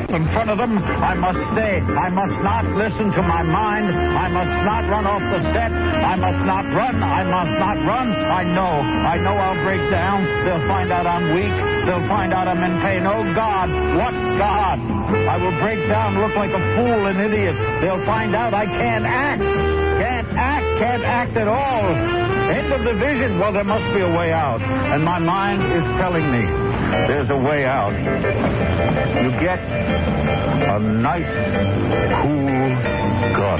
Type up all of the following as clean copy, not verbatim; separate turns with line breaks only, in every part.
up in front of them. I must stay. I must not listen to my mind. I must not run off the set. I must not run. I must not run. I know I'll break down. They'll find out I'm weak. They'll find out I'm in pain. Oh, God, what God? I will break down, look like a fool, an idiot. They'll find out I can't act. Can't act at all. End of the vision. Well, there must be a way out. And my mind is telling me there's a way out. You get a nice, cool gun.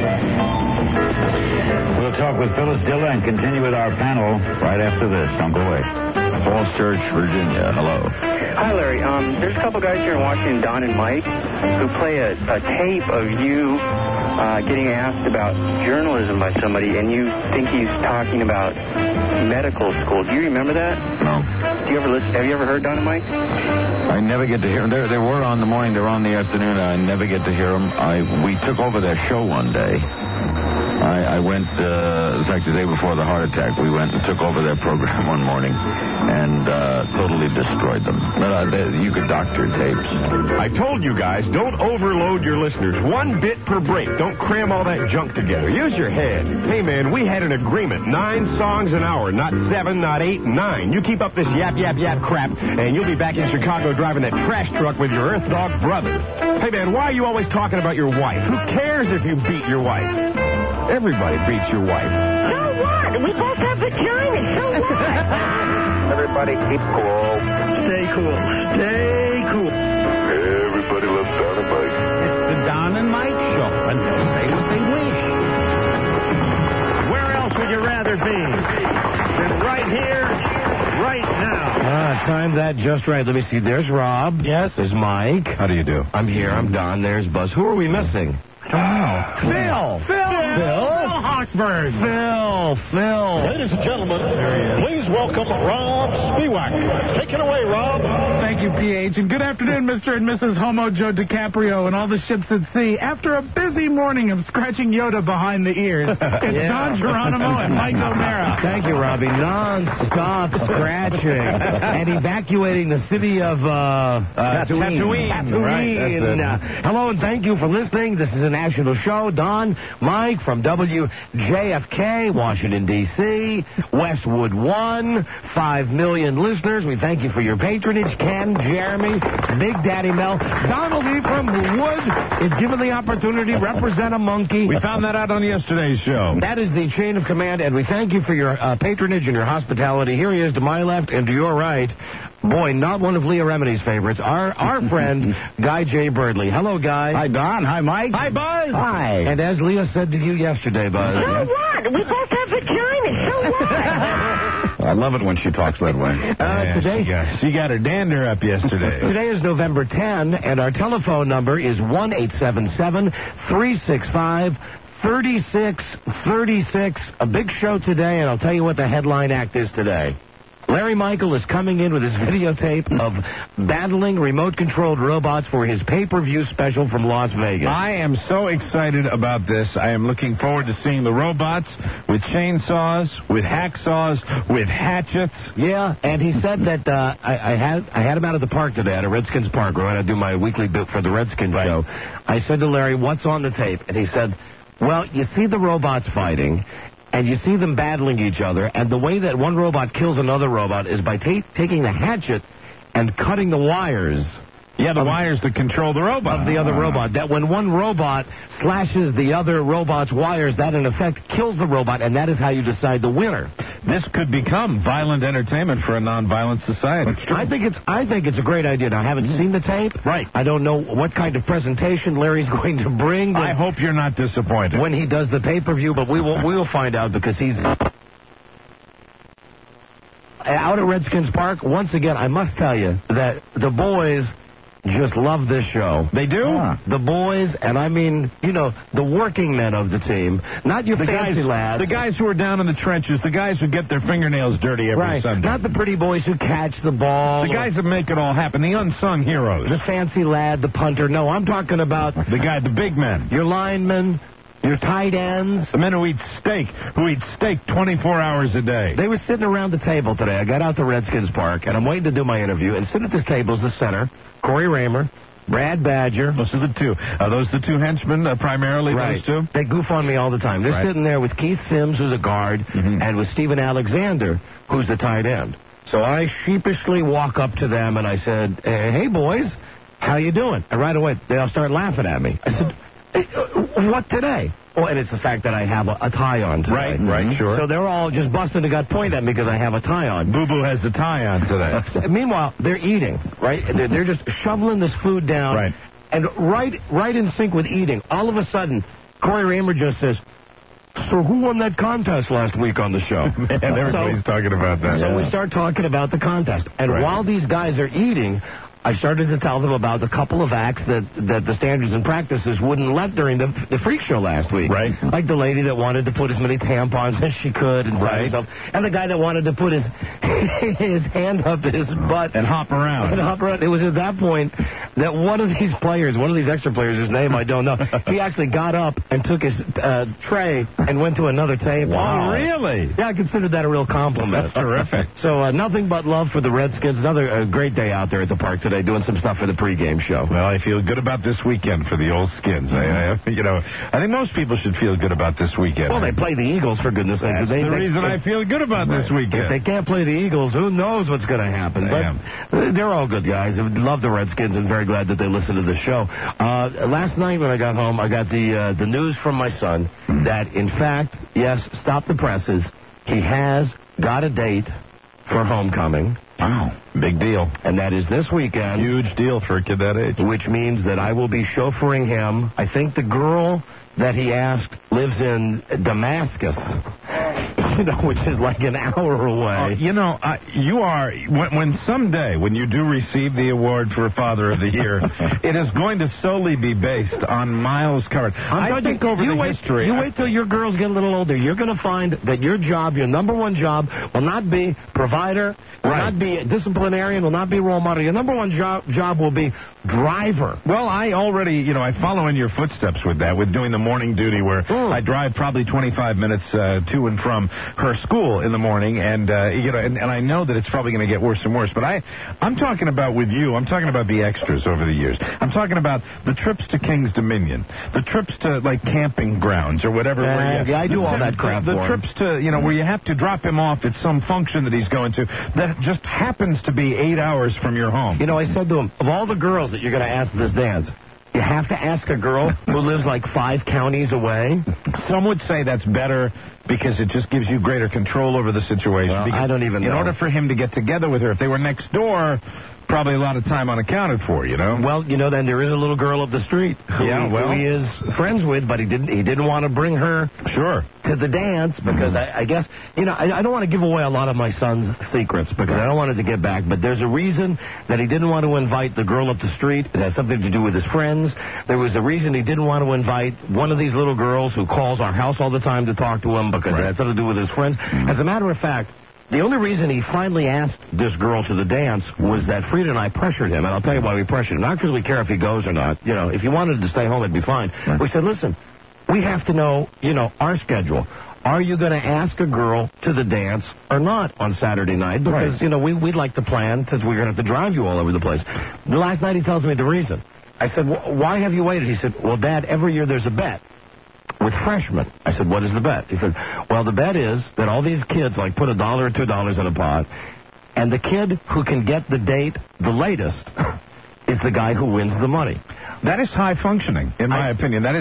We'll talk with Phyllis Diller and continue with our panel right after this. Don't go away. Falls Church, Virginia. Hello.
Hi, Larry. There's a couple guys here in Washington, Don and Mike, who play a tape of you getting asked about journalism by somebody, and you think he's talking about medical school. Do you remember that?
No.
Do you ever listen? Have you ever heard Don and Mike?
I never get to hear them. They were on the morning, they're on the afternoon. I never get to hear them. We took over their show one day. I went, in fact, the day before the heart attack, we went and took over their program one morning and totally destroyed them. You could doctor tapes.
I told you guys, don't overload your listeners. 1 bit per break. Don't cram all that junk together. Use your head. Hey, man, we had an agreement. 9 songs an hour, not 7, not 8, 9. You keep up this yap crap, and you'll be back in Chicago driving that trash truck with your Earth Dog brother. Hey, man, why are you always talking about your wife? Who cares if you beat your wife? Everybody beats your wife.
So what? We both have vaginas. So what?
Everybody keep cool.
Stay cool. Stay cool.
Everybody loves Don and Mike.
It's the Don and Mike show, and they'll say what they wish. Where else would you rather be than right here, right now?
Timed that just right. Let me see. There's Rob. Yes. There's Mike.
How do you do?
I'm here. I'm Don. There's Buzz. Who are we missing? Phil Hochberg. Phil.
Ladies and gentlemen, please welcome Rob Spiewak. Take it away, Rob.
Thank you, PH. And good afternoon, Mr. and Mrs. Homo Joe DiCaprio and all the ships at sea. After a busy morning of scratching Yoda behind the ears, it's Don Geronimo and Mike O'Mara.
Thank you, Robbie. Non-stop scratching and evacuating the city of Tatooine.
Right,
Hello and thank you for listening. This is a national show. Don, Mike from WJFK, Washington, D.C., Westwood 1, 5 million listeners. We thank you for your patronage. Ken, Jeremy, Big Daddy Mel, Donald E. from Wood is given the opportunity to represent a monkey.
We found that out on yesterday's show.
That is the chain of command, and we thank you for your patronage and your hospitality. Here he is to my left and to your right. Boy, not one of Leah Remini's favorites. Our friend, Guy J. Birdley. Hello, Guy.
Hi, Don. Hi, Mike.
Hi, Buzz.
Hi.
And as Leah said to you yesterday, Buzz.
So what? We both have vaginas. So what?
I love it when she talks that way.
Today,
she got her dander up yesterday.
Today is November 10, and our telephone number is 1-877-365-3636. A big show today, and I'll tell you what the headline act is today. Larry Michael is coming in with his videotape of battling remote-controlled robots for his pay-per-view special from Las Vegas.
I am so excited about this. I am looking forward to seeing the robots with chainsaws, with hacksaws, with hatchets.
Yeah, and he said that I had him out at the park today, at a Redskins park, where I do my weekly bit for the Redskins show. I said to Larry, what's on the tape? And he said, well, you see the robots fighting, and you see them battling each other, and the way that one robot kills another robot is by taking the hatchet and cutting the wires.
Yeah, the wires that control the robot.
Of the other robot. That when one robot slashes the other robot's wires, that in effect kills the robot, and that is how you decide the winner.
This could become violent entertainment for a non-violent society.
I think it's a great idea. Now, I haven't seen the tape.
Right.
I don't know what kind of presentation Larry's going to bring.
I hope you're not disappointed
when he does the pay-per-view, but we will find out, because he's out at Redskins Park. Once again, I must tell you that the boys just love this show.
They do?
The boys, and I mean, the working men of the team, not your fancy lads.
The guys who are down in the trenches, the guys who get their fingernails dirty every Sunday.
Not the pretty boys who catch the ball.
The guys that make it all happen, the unsung heroes.
The fancy lad, the punter. No, I'm talking about
the big men.
Your linemen, your tight ends.
The men who eat steak 24 hours a day.
They were sitting around the table today. I got out to Redskins Park, and I'm waiting to do my interview, and sitting at this table is the center, Corey Raymer, Brad Badger.
Those are the two. Are those the two henchmen primarily?
Right.
Those two?
They goof on me all the time. They're sitting there with Keith Sims, who's a guard, and with Steven Alexander, who's the tight end. So I sheepishly walk up to them and I said, "Hey boys, how you doing?" And right away they all start laughing at me. I said, "Hey, what today?" Oh, and it's the fact that I have a tie on today.
Right, sure.
So they're all just busting to gut point at me because I have a tie on.
Boo Boo has the tie on today.
Meanwhile, they're eating, right? They're just shoveling this food down.
Right.
And right in sync with eating, all of a sudden, Corey Raymer just says, "So who won that contest last week on the show?"
And everybody's talking about that.
So we start talking about the contest. And while these guys are eating, I started to tell them about the couple of acts that the standards and practices wouldn't let during the freak show last week.
Right.
Like the lady that wanted to put as many tampons as she could inside herself, and the guy that wanted to put his hand up his butt
and hop around.
It was at that point that one of these extra players, whose name I don't know, he actually got up and took his tray and went to another table.
Wow. Really?
Yeah, I considered that a real compliment.
That's terrific.
So nothing but love for the Redskins. Another great day out there at the park today, doing some stuff for the pregame show.
Well, I feel good about this weekend for the old Skins. I think most people should feel good about this weekend.
Well, they play the Eagles, for goodness sake.
That's the reason I feel good about this weekend.
If they can't play the Eagles, who knows what's going to happen? But they're all good guys. I love the Redskins and very glad that they listen to the show. Last night when I got home, I got the news from my son that, in fact, yes, stop the presses, he has got a date for homecoming.
Wow, big deal.
And that is this weekend.
Huge deal for a kid that age.
Which means that I will be chauffeuring him. I think the girl that he asked lives in Damascus, which is like an hour away.
You are, when someday, when you do receive the award for Father of the Year, it is going to solely be based on miles covered. I think over the history.
You wait till your girls get a little older. You're going to find that your job, your number one job, will not be provider, will not be disciplinarian, will not be role model. Your number one job will be driver.
Well, I already, I follow in your footsteps with that, with doing the morning duty where I drive probably 25 minutes to and from her school in the morning, and I know that it's probably going to get worse and worse. But I'm talking about with you. I'm talking about the extras over the years. I'm talking about the trips to King's Dominion, the trips to like camping grounds or whatever.
I do all that crap.
The trips to where you have to drop him off at some function that he's going to that just happens to be 8 hours from your home.
I said to him, of all the girls that you're going to ask this dance, you have to ask a girl who lives like 5 counties away.
Some would say that's better because it just gives you greater control over the situation.
Well, I don't even know.
In order for him to get together with her, if they were next door, probably a lot of time unaccounted for,
Well, then there is a little girl up the street who he is friends with, but he didn't want to bring her to the dance because I guess, I don't want to give away a lot of my son's secrets because I don't want it to get back, but there's a reason that he didn't want to invite the girl up the street. It had something to do with his friends. There was a reason he didn't want to invite one of these little girls who calls our house all the time to talk to him because it had something to do with his friends. As a matter of fact, the only reason he finally asked this girl to the dance was that Frida and I pressured him, and I'll tell you why we pressured him. Not because we care if he goes or not. If he wanted to stay home, it'd be fine. Right. We said, listen, we have to know, our schedule. Are you going to ask a girl to the dance or not on Saturday night? Because, we'd like to plan since we're going to have to drive you all over the place. Last night he tells me the reason. I said, why have you waited? He said, well, Dad, every year there's a bet with freshmen. I said, what is the bet? He said, well, the bet is that all these kids put $1 or $2 in a pot, and the kid who can get the date the latest is the guy who wins the money.
That is high functioning, in my opinion. That is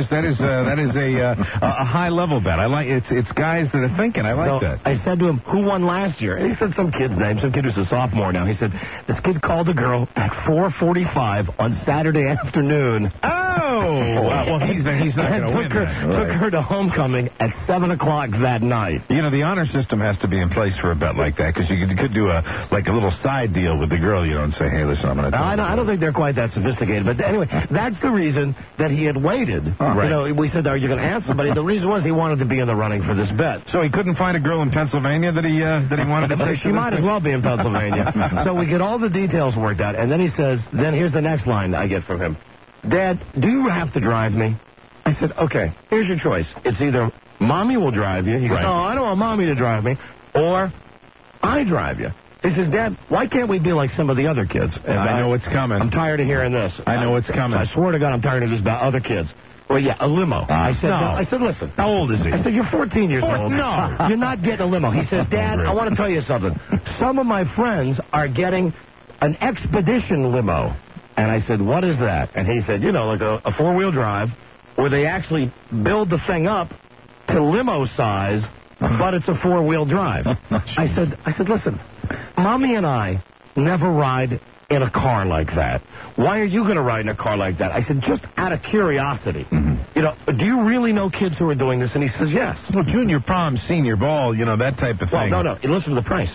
a high level bet. I like it's guys that are thinking. I like that.
I said to him, who won last year? And he said some kid's name, some kid who's a sophomore now. He said, this kid called a girl at 4:45 on Saturday afternoon.
Well, he's not going to win.
Took her to homecoming at 7 o'clock that night.
The honor system has to be in place for a bet like that because you could do a little side deal with the girl, and say, hey, listen, I'm going to.
I don't think they're quite that sophisticated, but anyway, that's the reason that he had waited. Right. We said, are you going to ask somebody? The reason was he wanted to be in the running for this bet.
So he couldn't find a girl in Pennsylvania that he wanted to take.
She might as well be in Pennsylvania. So we get all the details worked out, and then he says, then here's the next line I get from him. Dad, do you have to drive me? I said, okay, here's your choice. It's either Mommy will drive you. He goes, no, I don't want Mommy to drive me, or I drive you. He says, Dad, why can't we be like some of the other kids? And
I know it's coming.
I'm tired of hearing this.
I know it's coming.
I swear to God, I'm tired of this about other kids. Well, yeah, a limo. I said, listen.
How old is he?
I said, you're 14 years old.
No.
You're not getting a limo. He says, Dad, I want to tell you something. Some of my friends are getting an expedition limo. And I said, what is that? And he said, like a four-wheel drive where they actually build the thing up to limo size, but it's a four-wheel drive. I said, listen, Mommy and I never ride in a car like that. Why are you going to ride in a car like that? I said, just out of curiosity. Do you really know kids who are doing this? And he says, yes.
Well, junior prom, senior ball, that type of thing.
Well, no. Listen to the price.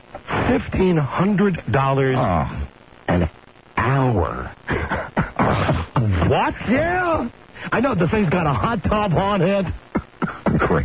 $1,500 an hour. What? Yeah. I know, the thing's got a hot tub on it. Great.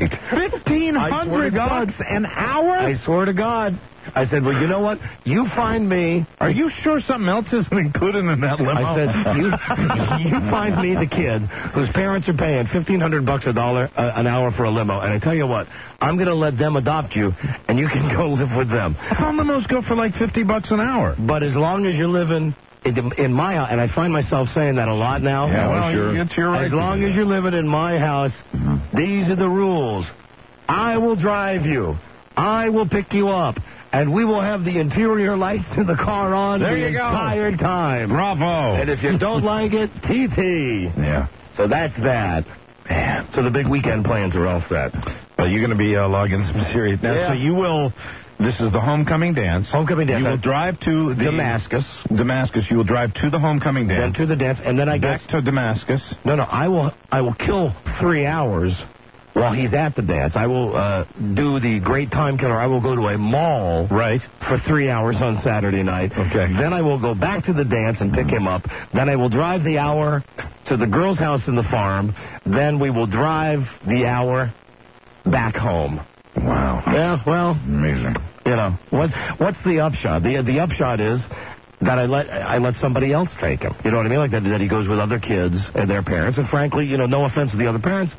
$1,500 an hour?
I swear to God. I said, well, you know what? You find me.
Are you sure something else isn't included in that limo?
I said, you find me the kid whose parents are paying $1,500 an hour for a limo, and I tell you what, I'm going to let them adopt you, and you can go live with them.
Some limos go for like $50 an hour.
But as long as you're living in my house, and I find myself saying that a lot now.
Yeah, well, sure. It's your right.
As long as you're living in my house, these are the rules. I will drive you. I will pick you up. And we will have the interior lights in the car on the entire time.
Bravo.
And if you don't like it, TT.
Yeah.
So that's that. Man. So the big weekend plans are all set.
Well, you're going to be logging some serious. Now,
yeah.
So you will. This is the homecoming dance.
Homecoming dance.
You will drive to
Damascus.
You will drive to the homecoming dance.
Then to the dance, and then I
back to Damascus.
No. I will kill 3 hours. While he's at the dance, I will do the great time killer. I will go to a mall for 3 hours on Saturday night.
Okay.
Then I will go back to the dance and pick him up. Then I will drive the hour to the girl's house in the farm. Then we will drive the hour back home.
Wow.
Yeah, well.
Amazing.
What's the upshot? The upshot is that I let somebody else take him. You know what I mean? Like that he goes with other kids and their parents. And frankly, no offense to the other parents,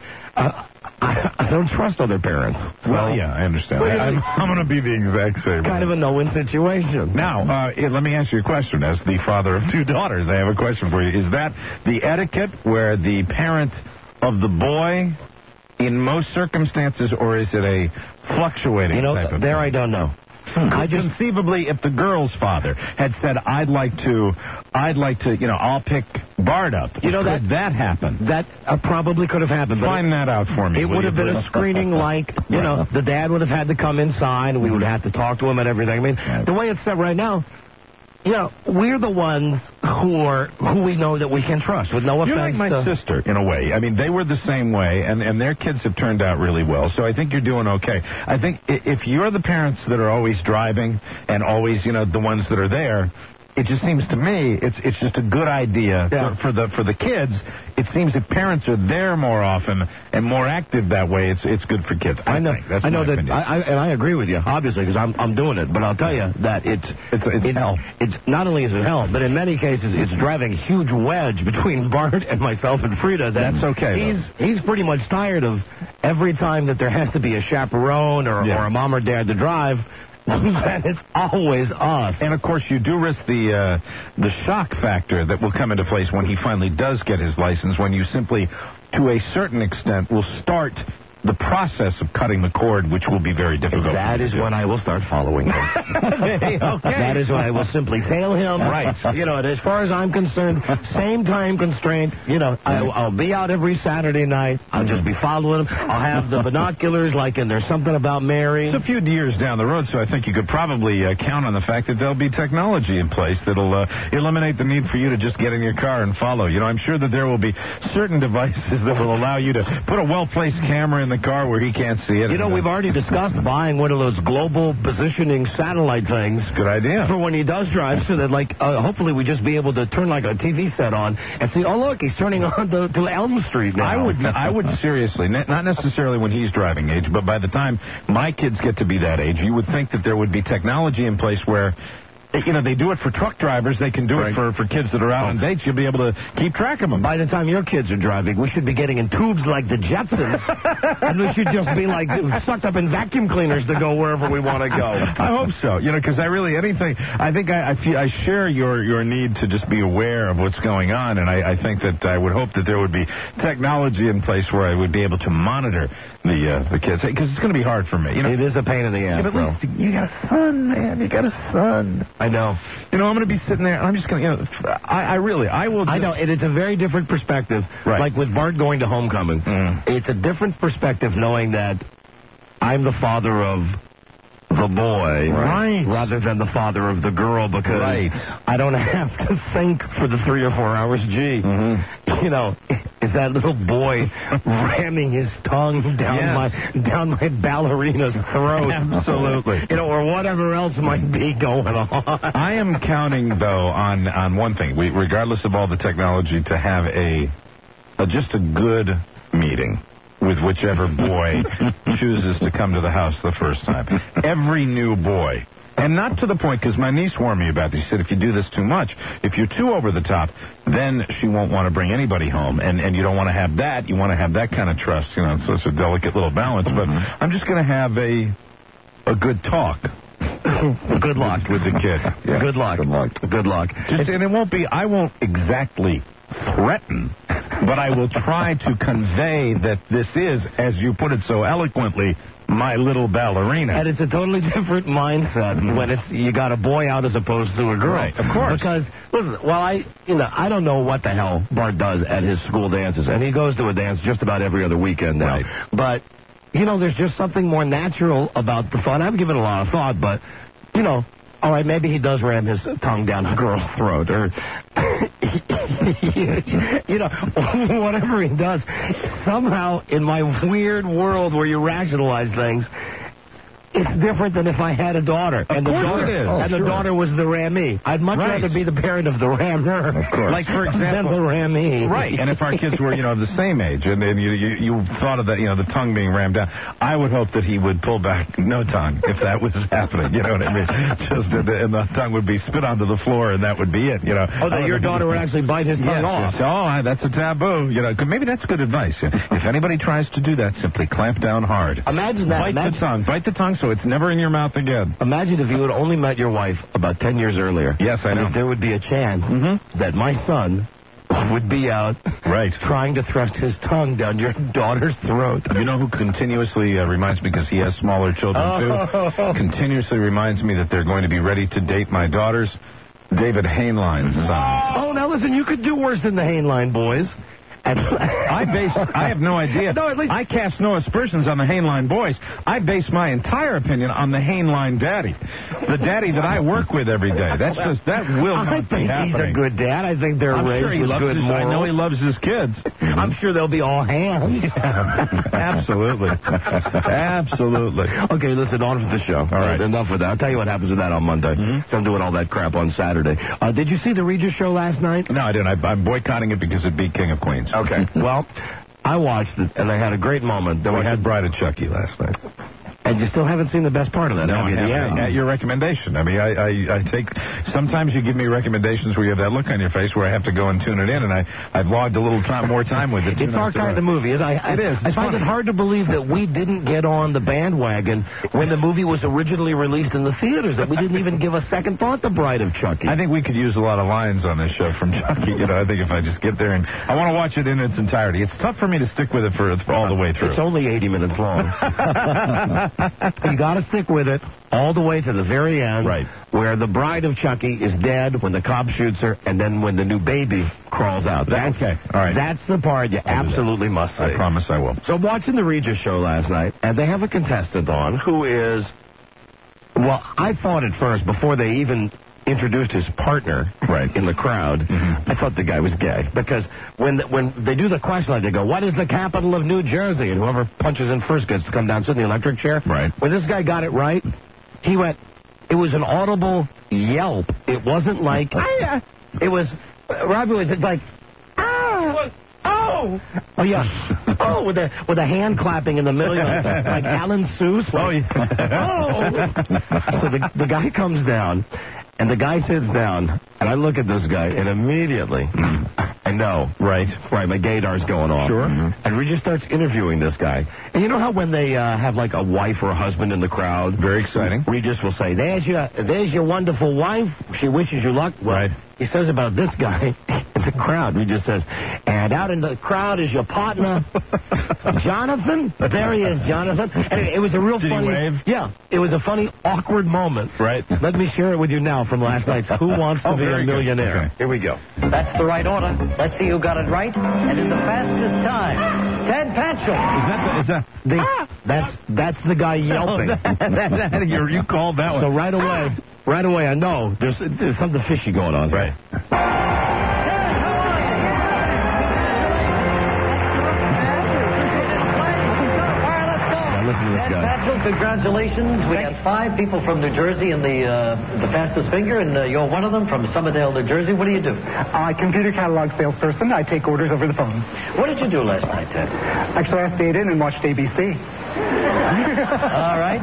I don't trust other parents.
Well, yeah, I understand. I'm going to be the exact same.
Kind of a no-win situation.
Now, let me ask you a question. As the father of 2 daughters, I have a question for you. Is that the etiquette where the parent of the boy in most circumstances, or is it a fluctuating type of
there
thing?
I don't know.
Conceivably, if the girl's father had said, I'd like to, I'll pick Bart up. Could that happen?
That probably could have happened.
Find that out for me.
It would have been a screening like, the dad would have had to come inside, and we would have to talk to him and everything. I mean, the way it's set right now, we're the ones who we know that we can trust, with no offense.
You're like my sister, in a way. I mean, they were the same way, and their kids have turned out really well, so I think you're doing okay. I think if you're the parents that are always driving and always, the ones that are there, it just seems to me it's just a good idea for the kids. It seems if parents are there more often and more active that way, it's good for kids. I know that,
and I agree with you, obviously, because I'm doing it. But I'll tell you that it's hell. It's not only is it hell, but in many cases it's driving a huge wedge between Bart and myself and Frida.
That's okay.
He's pretty much tired of every time that there has to be a chaperone or a mom or dad to drive. And it's always us.
And, of course, you do risk the shock factor that will come into place when he finally does get his license, when you simply, to a certain extent, will start the process of cutting the cord, which will be very difficult.
That is when I will start following him.
Okay.
That is when I will simply tail him.
Right.
And as far as I'm concerned, same time constraint. I'll be out every Saturday night. I'll just be following him. I'll have the binoculars like in There's Something About Mary.
It's a few years down the road, so I think you could probably count on the fact that there'll be technology in place that'll eliminate the need for you to just get in your car and follow. I'm sure that there will be certain devices that will allow you to put a well-placed camera in the car where he can't see it.
We've already discussed buying one of those global positioning satellite things.
Good idea.
For when he does drive, so that, hopefully we just be able to turn like a TV set on and see, oh, look, he's turning on to Elm Street now.
I would seriously, not necessarily when he's driving age, but by the time my kids get to be that age, you would think that there would be technology in place where they do it for truck drivers. They can do it for kids that are out on dates. You'll be able to keep track of them.
By the time your kids are driving, we should be getting in tubes like the Jetsons. And we should just be like sucked up in vacuum cleaners to go wherever we want to go.
I hope so. Because I share your need to just be aware of what's going on, and I think that I would hope that there would be technology in place where I would be able to monitor the kids, because it's going to be hard for me.
It is a pain in the ass, bro.
You got a son, man. You got a son.
I know.
I'm going to be sitting there, and I'm just going to, I will.
I know, and it's a very different perspective.
Right.
Like with Bart going to homecoming, it's a different perspective knowing that I'm the father of the boy, rather than the father of the girl, because I don't have to think for the 3 or 4 hours. Gee, is that little boy ramming his tongue down my ballerina's throat?
Absolutely.
Or whatever else might be going on.
I am counting, though, on one thing. Regardless of all the technology, to have just a good meeting with whichever boy chooses to come to the house the first time. Every new boy. And not to the point, because my niece warned me about this. She said, if you do this too much, if you're too over the top, then she won't want to bring anybody home. And you don't want to have that. You want to have that kind of trust. So it's a delicate little balance. But I'm just going to have a good talk.
Good luck
with the kid.
Yeah. Good luck.
And it won't be, I won't exactly threaten, but I will try to convey that this is, as you put it so eloquently, my little ballerina.
And it's a totally different mindset when you got a boy out as opposed to a girl.
Right, of course.
Because, listen, I don't know what the hell Bart does at his school dances, and he goes to a dance just about every other weekend now.
Right.
But, there's just something more natural about the fun. I've given it a lot of thought, but, all right, maybe he does ram his tongue down a girl's throat, or, whatever he does. Somehow, in my weird world where you rationalize things, it's different than if I had a daughter.
And the
daughter was the Ramee. I'd much rather be the parent of the Rammer.
Of course.
Like, for example, than the Ramee.
Right. And if our kids were, of the same age, and you thought of that, the tongue being rammed down, I would hope that he would pull back no tongue if that was happening. You know what I mean? And the tongue would be spit onto the floor, and that would be it.
Your daughter would actually bite his tongue off.
Yes. Oh, that's a taboo. Maybe that's good advice. If anybody tries to do that, simply clamp down hard.
Imagine that.
Bite the tongue. So it's never in your mouth again.
Imagine if you had only met your wife about 10 years earlier.
Yes, I know.
If there would be a chance that my son would be out trying to thrust his tongue down your daughter's throat.
You know who continuously reminds me, because he has smaller children too, continuously reminds me that they're going to be ready to date my daughters? David Hainline's son.
Oh, now listen, you could do worse than the Hainline boys.
I have no idea.
No, at least
I cast no aspersions on the Hainline boys. I base my entire opinion on the Hainline daddy, the daddy that I work with every day. That will not be happening.
I think he's a good dad. I think they're raised with good morals.
I know he loves his kids.
I'm sure they'll be all hands.
Absolutely. Absolutely.
Okay, listen, on with the show.
All right.
Enough with that. I'll tell you what happens with that on Monday. So I'm doing all that crap on Saturday. Did you see the Regis show last night?
No, I didn't. I'm boycotting it because it beat King of Queens.
Okay. Well, I watched it, and I had a great moment.
We had Bride of Chucky last night.
And you still haven't seen the best part of that, have you?
At your recommendation. I mean, I take... Sometimes you give me recommendations where you have that look on your face where I have to go and tune it in, and I've logged a little more time with it.
It's our kind of the movie. It is. I find it hard to believe that we didn't get on the bandwagon when the movie was originally released in the theaters, that we didn't even give a second thought to Bride of Chucky.
I think we could use a lot of lines on this show from Chucky. I think if I just get there and... I want to watch it in its entirety. It's tough for me to stick with it for all the way through.
It's only 80 minutes long. You got to stick with it all the way to the very end, where the Bride of Chucky is dead when the cop shoots her, and then when the new baby crawls out.
Okay. All right.
That's the part you absolutely must see.
I promise I will.
So I'm watching the Regis show last night, and they have a contestant on who is, well, I thought at first, before they even introduced his partner in the crowd, I thought the guy was gay. Because when they do the question, they go, what is the capital of New Jersey? And whoever punches in first gets to come down, sit in the electric chair. When this guy got it right, he went, it was an audible yelp. It wasn't like, it was, Robbie was like, oh, yeah. Oh, with a hand clapping in the middle, like Alan Seuss. Like, So the guy comes down, And the guy sits down, and I look at this guy, and immediately, I know. Right, my gaydar's going off. Sure. And Regis starts interviewing this guy. And you know how when they have, like, a wife or a husband in the crowd? Very exciting. Regis will say, there's your wonderful wife. She wishes you luck. Well, right. He says about this guy in the crowd, he just says, and out in the crowd is your partner, Jonathan. There he is, Jonathan. And it was a real funny... Did he wave? Yeah. It was a funny, awkward moment. Right. Let me share it with you now from last night's Who Wants to Be a Millionaire. Okay. Here we go.
That's the right order. Let's see who got it right. And in the fastest time, Ted Patchell.
That's the guy yelping. You called that one. So right away, I know there's something fishy going on. Right. Listen to this guy.
Patrick, congratulations. We had 5 people from New Jersey in the fastest finger, and you're one of them from Somerdale, New Jersey. What do you do?
Computer catalog salesperson. I take orders over the phone.
What did you do last night, Ted?
Actually, I stayed in and watched ABC.
All right.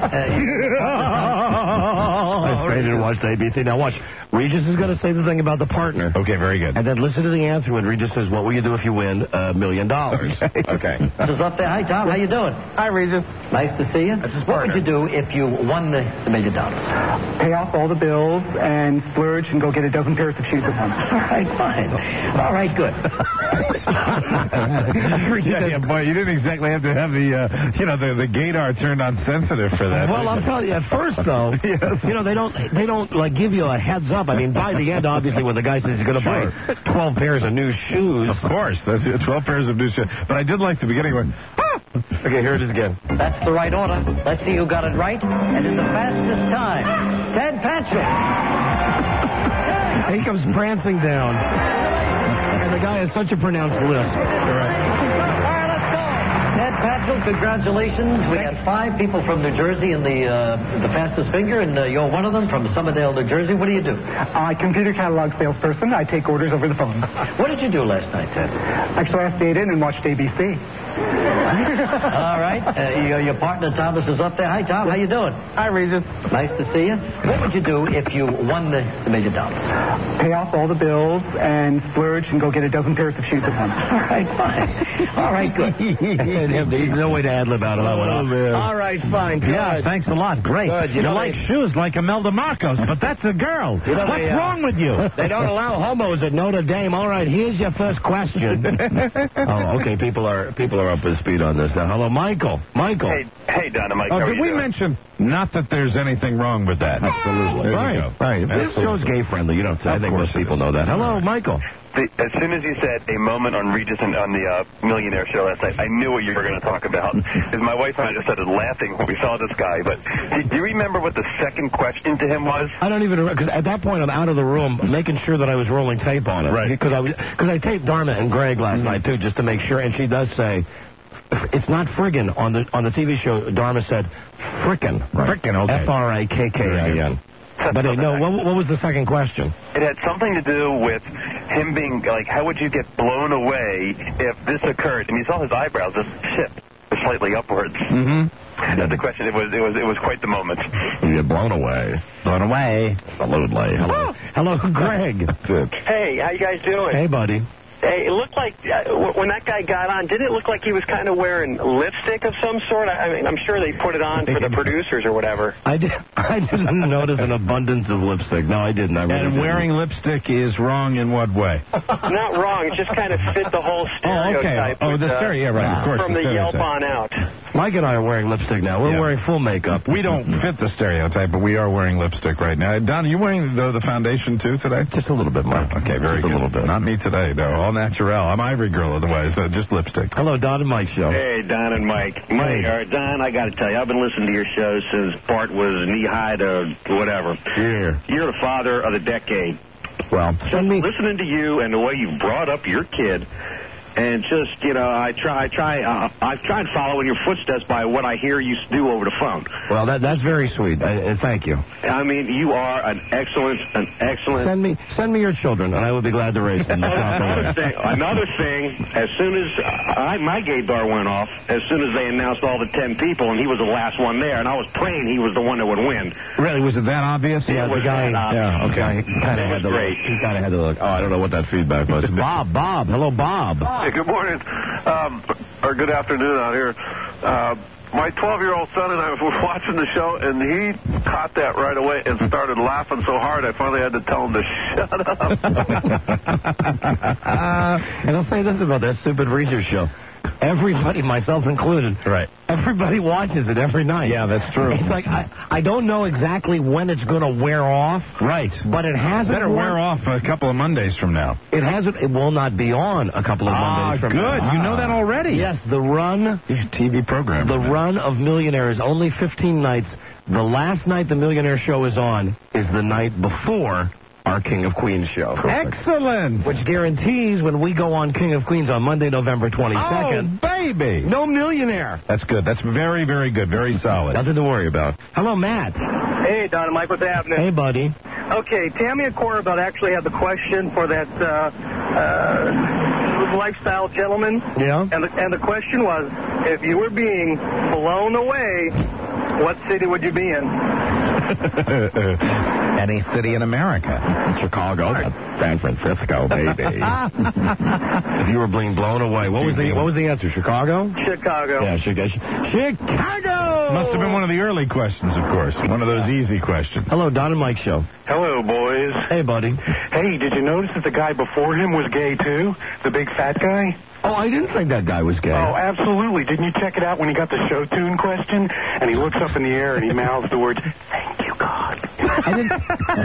I stayed in and watched ABC. Now watch. Regis is going to say the thing about the partner. Okay, very good. And then listen to the answer when Regis says, what will you do if you win $1 million? Okay.
This is up there. Hi, Tom. How you doing?
Hi, Regis.
Nice to see you. What would you do if you won the $1 million?
Pay off all the bills and splurge and go get a dozen pairs of shoes at once.
All right, fine. All right, good.
Yeah, boy, you didn't exactly have to have the gaydar turned on sensitive for that.
Well, I'm telling you, at first though, yes. They don't like give you a heads up. I mean, by the end, obviously, when the guy says he's going to buy 12 pairs of new shoes,
of course, that's 12 pairs of new shoes. But I did like the beginning when.
Okay, here it is again.
That's the right order. Let's see who got it right. And in the fastest time, Ted Patchell.
He comes prancing down. And the guy has such a pronounced lisp. Correct.
Ted Patchell, congratulations. We had 5 people from New Jersey in the fastest finger, and you're one of them from Somerdale, New Jersey. What do you do?
Computer catalog salesperson. I take orders over the phone.
What did you do last night, Ted?
Actually, I stayed in and watched ABC.
All right. Your partner, Thomas, is up there. Hi, Tom. How you doing?
Hi, Regis.
Nice to see you. What would you do if you won the $1 million?
Pay off all the bills and splurge and go get a dozen pairs of shoes at once.
All right, fine. All right, good.
There's no way to ad-lib out of that one. All right, fine. Good.
Yeah, thanks a lot. Great.
Good.
You like shoes like Imelda Marcos, but that's a girl. What's wrong with you?
They don't allow homos at Notre Dame. All right, here's your first question. Oh, okay. People are up to speed on this now. Hello, Michael.
Hey, Don and Mike.
Did we mention not that there's anything wrong with that?
Absolutely. Right. This show's gay friendly. You don't say. I think most people know that. Hello, Michael.
As soon as you said a moment on Regis and on the Millionaire show last night, I knew what you were going to talk about. Because my wife and I just started laughing when we saw this guy. But do you remember what the second question to him was?
I don't even remember, because at that point I'm out of the room making sure that I was rolling tape on it. Right. Because I taped Dharma and Greg last night, too, just to make sure. And she does say, it's not friggin' on the TV show. Dharma said, frickin'. Right. Frickin', okay. F-R-I-K-K-I-N. But no, what was the second question?
It had something to do with him being like, how would you get blown away if this occurred? And you saw his eyebrows just shift slightly upwards. Mm-hmm. That's the question. It was quite the moment.
You get blown away. Blown away. Absolutely. Hello, Greg.
Hey, how you guys doing?
Hey, buddy.
Hey, it looked like when that guy got on, didn't it look like he was kind of wearing lipstick of some sort? I mean, I'm sure they put it on for the producers or whatever.
I didn't notice an abundance of lipstick. No, I didn't.
And wearing lipstick is wrong in what way?
Not wrong. It just kind of fit the whole stereotype.
Oh, okay. The stereo, right, of course.
From the Yelp on out.
Mike and I are wearing lipstick now. We're wearing full makeup.
We don't fit the stereotype, but we are wearing lipstick right now. Don, are you wearing the foundation, too, today?
Just a little bit, Mike.
Okay, very good.
A little bit.
Not me today, though. All natural. I'm Ivory Girl otherwise, just lipstick.
Hello, Don and Mike show.
Hey, Don and Mike. Don, I got to tell you, I've been listening to your show since Bart was knee-high to whatever.
Yeah.
You're the father of the decade.
Well,
listening to you and the way you brought up your kid, and just, I've tried following your footsteps by what I hear you do over the phone.
Well, that's very sweet. Thank you.
I mean, you are an excellent.
Send me your children, and I will be glad to raise them.
Another thing, as soon as my gaydar went off, as soon as they announced all the 10 people, and he was the last one there, and I was praying he was the one that would win.
Really? Was it that obvious?
Yeah, the guy.
Yeah, okay.
He kind of had to look. He kind of had to look. Oh, I don't know what that feedback was. Bob. Hello, Bob.
Hey, good morning. Or good afternoon out here. My 12-year-old son and I were watching the show, and he caught that right away and started laughing so hard I finally had to tell him to shut up.
And I'll say this about that stupid research show. Everybody, myself included,
right?
Everybody watches it every night.
Yeah, that's true.
It's like I don't know exactly when it's going to wear off.
Right.
But it hasn't.
Better wear off a couple of Mondays from now.
It hasn't. It will not be on a couple of Mondays from now.
Good. You know that already.
Yes, the run.
TV program.
The run of Millionaire is only 15 nights. The last night the Millionaire show is on is the night before our King of Queens show.
Excellent.
Which guarantees when we go on King of Queens on Monday, November 22nd.
Oh, baby.
No Millionaire.
That's good. That's very, very good. Very solid.
Nothing to worry about. Hello, Matt.
Hey, Don and Mike. What's happening?
Hey, buddy.
Okay, Tammy and Corbett actually had the question for that lifestyle gentleman.
Yeah.
And the question was, if you were being blown away, what city would you be in?
Any city in America.
Chicago. San Francisco, baby. If you were being blown away, what was the answer? Chicago?
Chicago.
Yeah, Chicago.
Must have been one of the early questions, of course. One of those easy questions.
Hello, Don and Mike show.
Hello, boys.
Hey, buddy.
Hey, did you notice that the guy before him was gay, too? The big fat guy?
Oh, I didn't think that guy was gay.
Oh, absolutely. Didn't you check it out when he got the show tune question? And he looks up in the air and he mouths the words, "Thank you, God."
I didn't.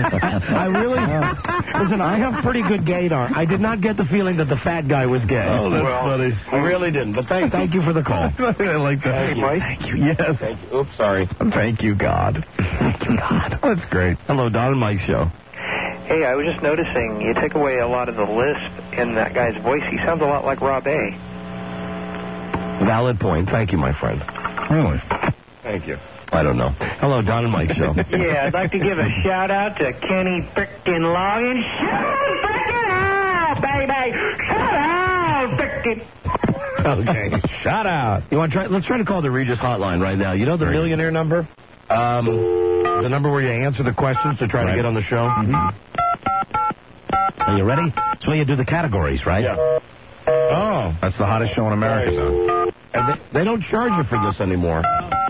Listen, I have pretty good gaydar. I did not get the feeling that the fat guy was gay.
Oh, that's funny.
I really didn't. But thank you for the call.
I like that.
Hey, Mike.
Thank you. Yes.
Thank you. Oops, sorry.
Thank you, God.
Thank you, God.
That's great.
Hello, Don and Mike show.
Hey, I was just noticing you took away a lot of the lisp in that guy's voice. He sounds a lot like Rob A.
Valid point. Thank you, my friend.
Really?
Thank you. I don't know. Hello, Don and Mike show.
Yeah, I'd like to give a shout-out to Kenny frickin' Loggins. Shut frickin' out, baby! Shut out, frickin'...
Okay.
Shout out.
You want to try? Let's try to call the Regis hotline right now. You know the Millionaire number? The number where you answer the questions to try to get on the show?
Mm-hmm. Are you ready? That's where you do the categories, right?
Yeah.
Oh. That's the hottest show in America, son.
And they don't charge you for this anymore.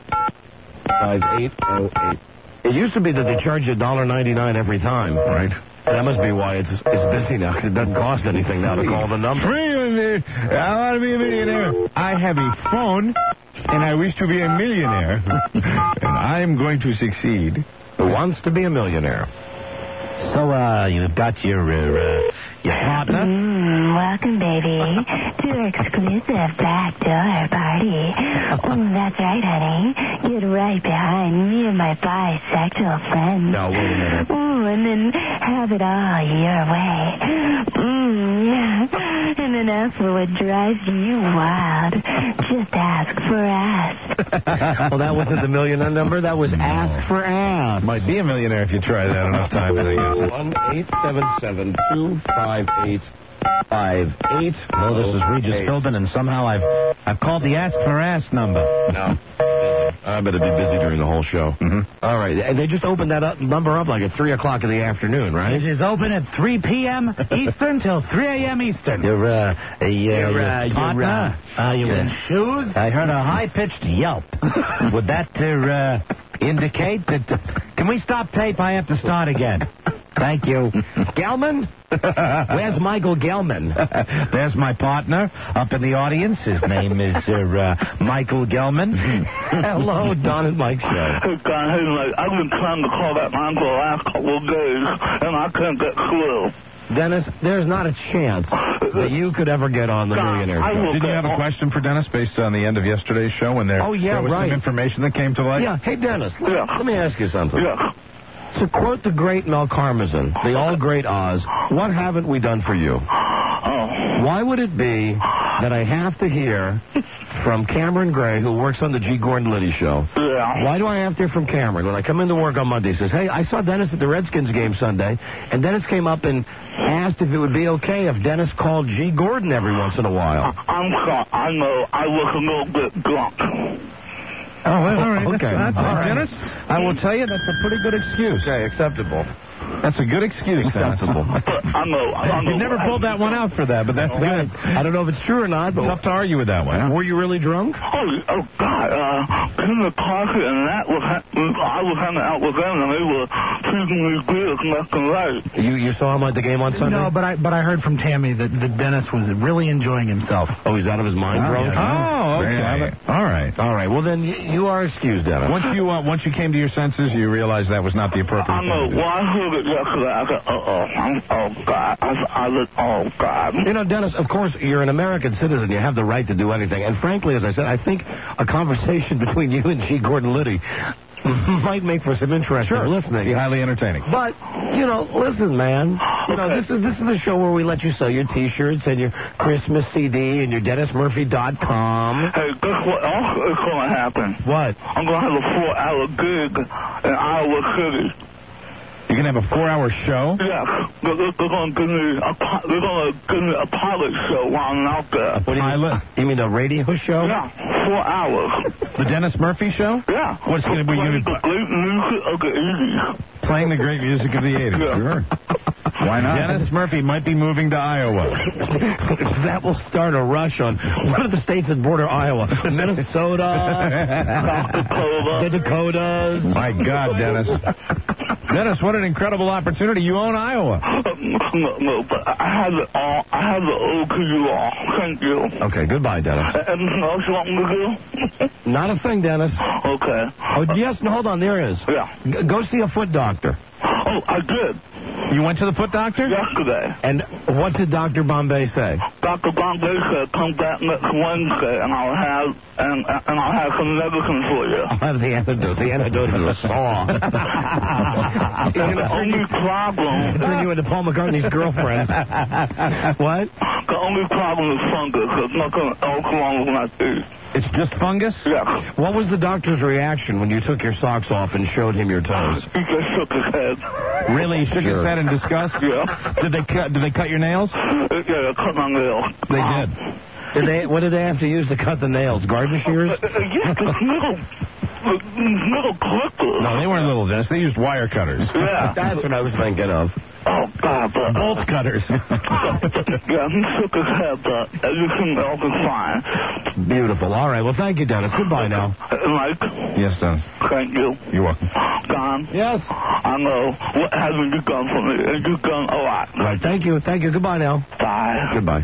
5808. It used to be that they charge you $1.99 every time.
Right.
That must be why it's busy now, because it doesn't cost anything now to call the number.
I want to be a millionaire. I have a phone, and I wish to be a millionaire. And I'm going to succeed.
Who wants to be a millionaire?
So, you've got your partner?
Welcome, baby, to our exclusive backdoor party. That's right, honey. Get right behind me and my bisexual friends.
Now, wait a minute.
And then have it all your way. Yeah. And then after what drives you wild, just ask for ass.
Well, that wasn't the millionaire number. That was ask for ass.
Might be a millionaire if you try that enough times, I guess.
1-877-258-58.
Well, this is Regis Philbin, and somehow I've called the ask for ass number.
No. I better be busy during the whole show.
Mm-hmm.
All right. And they just opened that number up like at 3 o'clock in the afternoon, right?
It is open at 3 p.m. Eastern till 3 a.m. Eastern.
Your partner?
Are you in shoes?
I heard a high-pitched yelp. Would that indicate that... Can we stop tape? I have to start again. Thank you.
Gelman? Where's Michael Gelman?
There's my partner up in the audience. His name is Michael Gelman.
Hello, Don and Mike show.
Hey, Don, hey, Mike. I've been trying to call that line for the last couple of days, and I can't get through.
Dennis, there's not a chance that you could ever get on the Millionaire Show.
Didn't you have a question for Dennis based on the end of yesterday's show when there was some information that came to light?
Yeah. Hey, Dennis, let me ask you something.
Yeah.
To quote the great Mel Karmazin, the all-great Oz, what haven't we done for you?
Oh.
Why would it be that I have to hear from Cameron Gray, who works on the G. Gordon Liddy show.
Yeah.
Why do I have to hear from Cameron? When I come into work on Monday, he says, hey, I saw Dennis at the Redskins game Sunday, and Dennis came up and asked if it would be okay if Dennis called G. Gordon every once in a while.
I'm sorry. I know. I was a little bit drunk.
Oh, well, all right.
Okay.
That's
All right.
Dennis, I will tell you that's a pretty good excuse.
Okay, acceptable.
That's a good excuse, Dennis.
Acceptable.
I know.
You never pulled that one out for that, but that's good.
I don't know if it's true or not, but
Tough to argue with that one.
were you really drunk?
Oh God! In the party and that was I was hanging out with them and they were treating me good left and right.
You saw him at the game on Sunday?
No, but I heard from Tammy that Dennis was really enjoying himself.
Oh, he's out of his mind, drunk?
Oh, okay. All right.
All right. Well, then you are excused, Dennis.
Once you came to your senses, you realized that was not the appropriate
I know.
thing to do.
Well, I heard it yesterday. I said, oh God. Oh God.
You know, Dennis, of course, you're an American citizen. You have the right to do anything. And frankly, as I said, I think a conversation between you and G. Gordon Liddy might make for some interesting listening.
Be highly entertaining.
But, you know, listen, man. You know, this is the show where we let you sell your T-shirts and your Christmas CD and your DennisMurphy.com.
Hey, guess what else is going to happen?
What?
I'm going to have a 4-hour gig in Iowa City.
You're going to have a 4-hour show?
Yeah, they're going to give me a pilot show while I'm out there.
What do you mean? You mean a radio show?
Yeah, 4 hours.
The Dennis Murphy show?
Yeah.
What's going to be?
Playing the great music of the 80s.
Playing the great music of the 80s.
Yeah.
Sure. Why not? Dennis Murphy might be moving to Iowa.
That will start a rush on one of the states that border Iowa. Minnesota, the Dakotas.
My God, Dennis. Dennis, what an incredible opportunity. You own Iowa.
No, but I have it all. I have it all to you all. Thank you.
Okay, goodbye, Dennis.
Anything else you want me to do?
Not a thing, Dennis.
Okay.
Oh, yes, no, hold on, there is.
Yeah.
Go see a foot doctor.
Oh, I did.
You went to the foot doctor?
Yesterday.
And what did Dr. Bombay say?
Dr. Bombay said, come back next Wednesday, and I'll have some medicine for you.
I'll have the antidote. The antidote is a saw.
The only problem...
Turn you into Paul McCartney's girlfriend. What?
The only problem is fungus. There's nothing else wrong with my teeth.
It's just fungus?
Yeah.
What was the doctor's reaction when you took your socks off and showed him your toes?
He just shook his head.
Really? He shook his head in disgust?
Yeah.
Did they cut your nails?
Yeah, they cut my nails.
They did.
What did they have to use to cut the nails? Garden shears?
Yeah, little clippers.
No, they weren't little, Dennis. They used wire cutters.
Yeah.
That's what I was thinking of.
Oh, God.
Bolt cutters.
Yeah, he shook his head, but everything else is fine.
Beautiful. All right. Well, thank you, Dennis. Goodbye now.
Mike?
Yes, Dennis.
Thank you.
You're welcome.
Don?
Yes?
I know. What haven't you done for me? And you've done a lot.
Right. Thank you. Thank you. Goodbye now.
Bye.
Goodbye.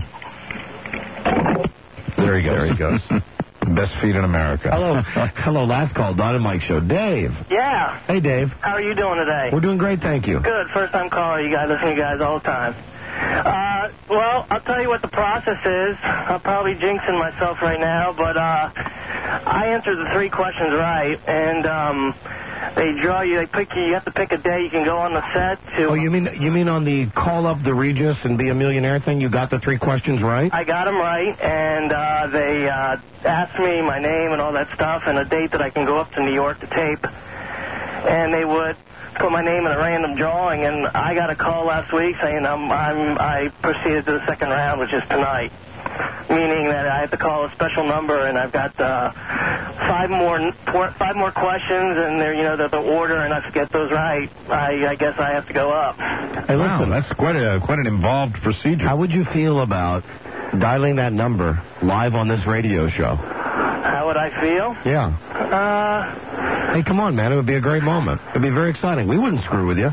There he goes. There he goes. Best feet in America.
Hello, last call, Don and Mike show. Dave.
Yeah.
Hey, Dave.
How are you doing today?
We're doing great, thank you.
Good. First time caller. You guys listen to you guys all the time. Well, I'll tell you what the process is. I'm probably jinxing myself right now, but I answered the 3 questions right, and they draw you. They pick you. You have to pick a day you can go on the set to.
Oh, you mean on the call up the Regis and be a millionaire thing? You got the 3 questions right?
I got them right, and they asked me my name and all that stuff, and a date that I can go up to New York to tape, and they would put my name in a random drawing, and I got a call last week saying I proceeded to the second round, which is tonight, meaning that I have to call a special number, and I've got 5 more questions, and they're the order, and if I get those right, I guess I have to go up.
Hey, listen,
that's quite an involved procedure.
How would you feel about dialing that number live on this radio show?
How would I feel?
Yeah. Hey, come on, man. It would be a great moment. It would be very exciting. We wouldn't screw with you.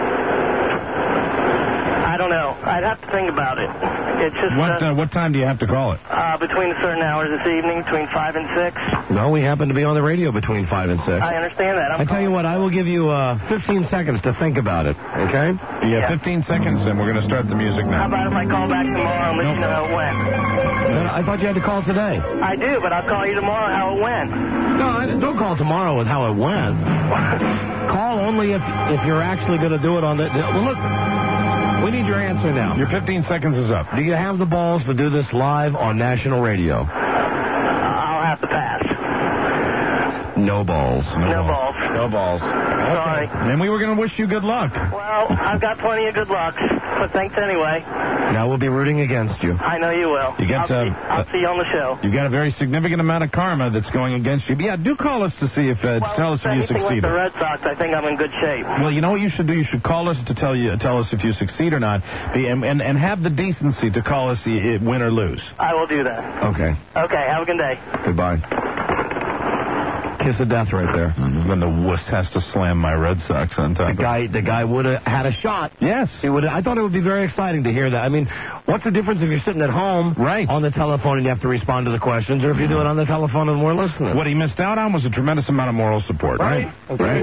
I don't know. I'd have to think about it. It's just
what time do you have to call it?
Between certain hours this evening, between 5 and 6.
No, we happen to be on the radio between 5 and 6.
I understand that.
I tell you what, I will give you 15 seconds to think about it, okay?
Yeah, 15 seconds, and we're going to start the music now.
How about if I call back tomorrow and let you know how it went?
I thought you had to call today.
I do, but I'll call you tomorrow how it went.
No, don't call tomorrow with how it went. Call only if you're actually going to do it on the... Well, look... We need your answer now.
Your 15 seconds is up.
Do you have the balls to do this live on national radio?
I'll have to pass.
No balls.
No balls.
No balls.
Sorry.
And we were going to wish you good luck.
Well, I've got plenty of good luck, but thanks anyway.
Now we'll be rooting against you.
I know you will. I'll see you on the show.
You got a very significant amount of karma that's going against you. But yeah, do call us to see if tell us if you
Anything like
succeeded.
the Red Sox, I think I'm in good shape.
Well, you know what you should do? You should call us to tell us if you succeed or not, and have the decency to call us win or lose.
I will do that.
Okay.
Okay, have a good day.
Goodbye. Kiss of death right there.
When the wuss has to slam my Red Sox on top.
The guy would have had a shot.
Yes.
He would. I thought it would be very exciting to hear that. I mean, what's the difference if you're sitting at home on the telephone and you have to respond to the questions, or if you do it on the telephone and we're listening?
What he missed out on was a tremendous amount of moral support.
Right. Okay.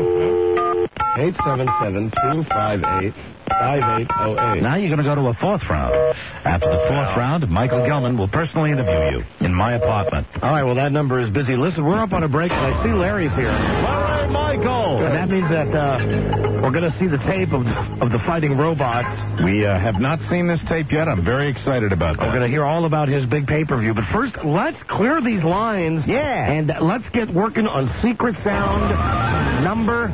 877-258-5808.
Now you're going to go to a fourth round. After the fourth round, Michael Gelman will personally interview you in my apartment.
All right, well, that number is busy. Listen, we're up on a break, and I see Larry's here.
Larry Michael!
And that means that we're going to see the tape of the fighting robots.
We have not seen this tape yet. I'm very excited about that.
We're going to hear all about his big pay-per-view. But first, let's clear these lines.
Yeah.
And let's get working on Secret Sound number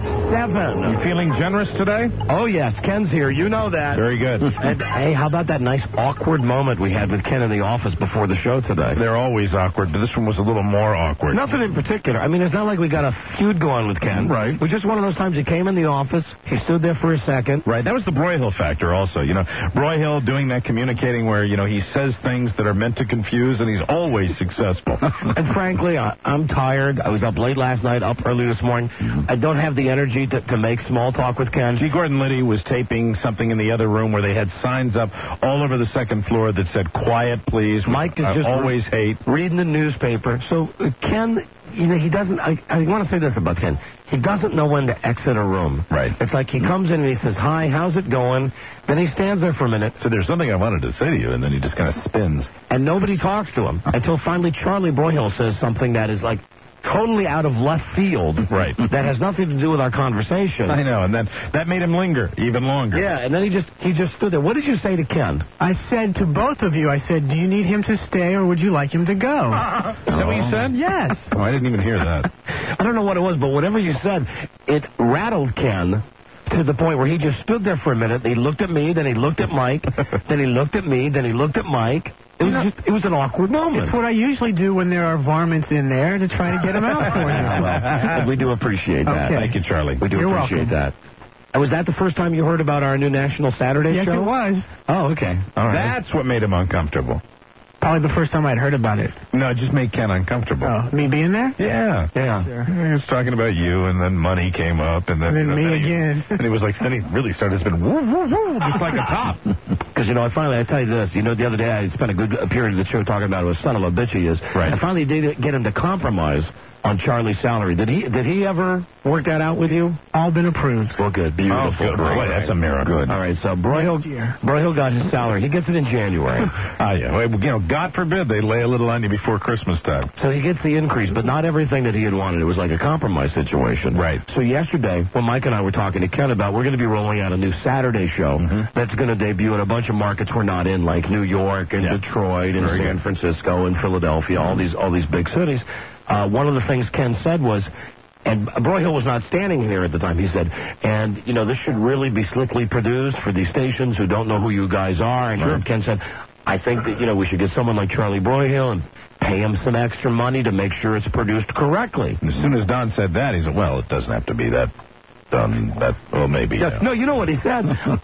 7.
You feeling generous today?
Oh, yes. Ken's here. You know that.
Very good.
And, hey, how about that nice awkward moment we had with Ken in the office before the show today?
They're always awkward, but this one was a little more awkward.
Nothing in particular. I mean, it's not like we got a feud going with Ken.
Right.
It was just one of those times he came in the office, he stood there for a second.
Right. That was the Broyhill factor also. You know, Broyhill doing that communicating where, you know, he says things that are meant to confuse, and he's always successful.
And frankly, I'm tired. I was up late last night, up early this morning. I don't have the energy to make small talk with Ken.
G. Gordon Liddy was taping something in the other room where they had signs up all over the second floor that said, "Quiet, please."
Mike is just
always hate.
Reading the newspaper. So Ken, you know, he doesn't, I want to say this about Ken. He doesn't know when to exit a room.
Right.
It's like he comes in and he says, "Hi, how's it going?" Then he stands there for a minute.
So there's something I wanted to say to you, and then he just kind of spins.
And nobody talks to him until finally Charlie Broyhill says something that is like totally out of left field.
Right.
That has nothing to do with our conversation.
I know, and that made him linger even longer.
Yeah, and then he just stood there. What did you say to Ken?
I said to both of you, I said, do you need him to stay or would you like him to go?
Is that what you said?
Yes.
Oh, I didn't even hear that.
I don't know what it was, but whatever you said, it rattled Ken to the point where he just stood there for a minute. He looked at me, then he looked at Mike, then he looked at me, then he looked at Mike. It was an awkward moment.
It's what I usually do when there are varmints in there to try to get them out for you.
Well, we do appreciate that.
Okay.
Thank you, Charlie.
We do
You're
appreciate
welcome.
that. And was that the first time you heard about our new National Saturday
Yes,
show?
it was.
Oh, okay. All right.
That's what made him uncomfortable.
Probably the first time I'd heard about it.
No, it just made Ken uncomfortable.
Oh, me being there?
Yeah. He was talking about you, and then money came up, and then,
me again.
And he was like, then he really started to spin, woo, woo, woo, just like a top.
Because, you know, I tell you this, you know, the other day I spent a good period of the show talking about what a son of a bitch he is.
Right.
I finally did get him to compromise on Charlie's salary. Did he ever work that out with you?
All been approved.
Well, good. Beautiful.
Oh, good. Boy, that's a miracle.
Good. All right, so Broyhill got his salary. He gets it in January.
Yeah. Well, you know, God forbid they lay a little on you before Christmas time.
So he gets the increase, but not everything that he had wanted. It was like a compromise situation.
Right.
So yesterday, when Mike and I were talking to Ken about, we're going to be rolling out a new Saturday show that's going to debut in a bunch of markets we're not in, like New York and Detroit and San Francisco and Philadelphia, all these big cities. One of the things Ken said was, and Broyhill was not standing here at the time, he said, and, you know, this should really be slickly produced for these stations who don't know who you guys are. And Ken said, I think that, you know, we should get someone like Charlie Broyhill and pay him some extra money to make sure it's produced correctly.
And as soon as Don said that, he said, well, it doesn't have to be that done. Well, maybe.
Yes. No, you know what he said?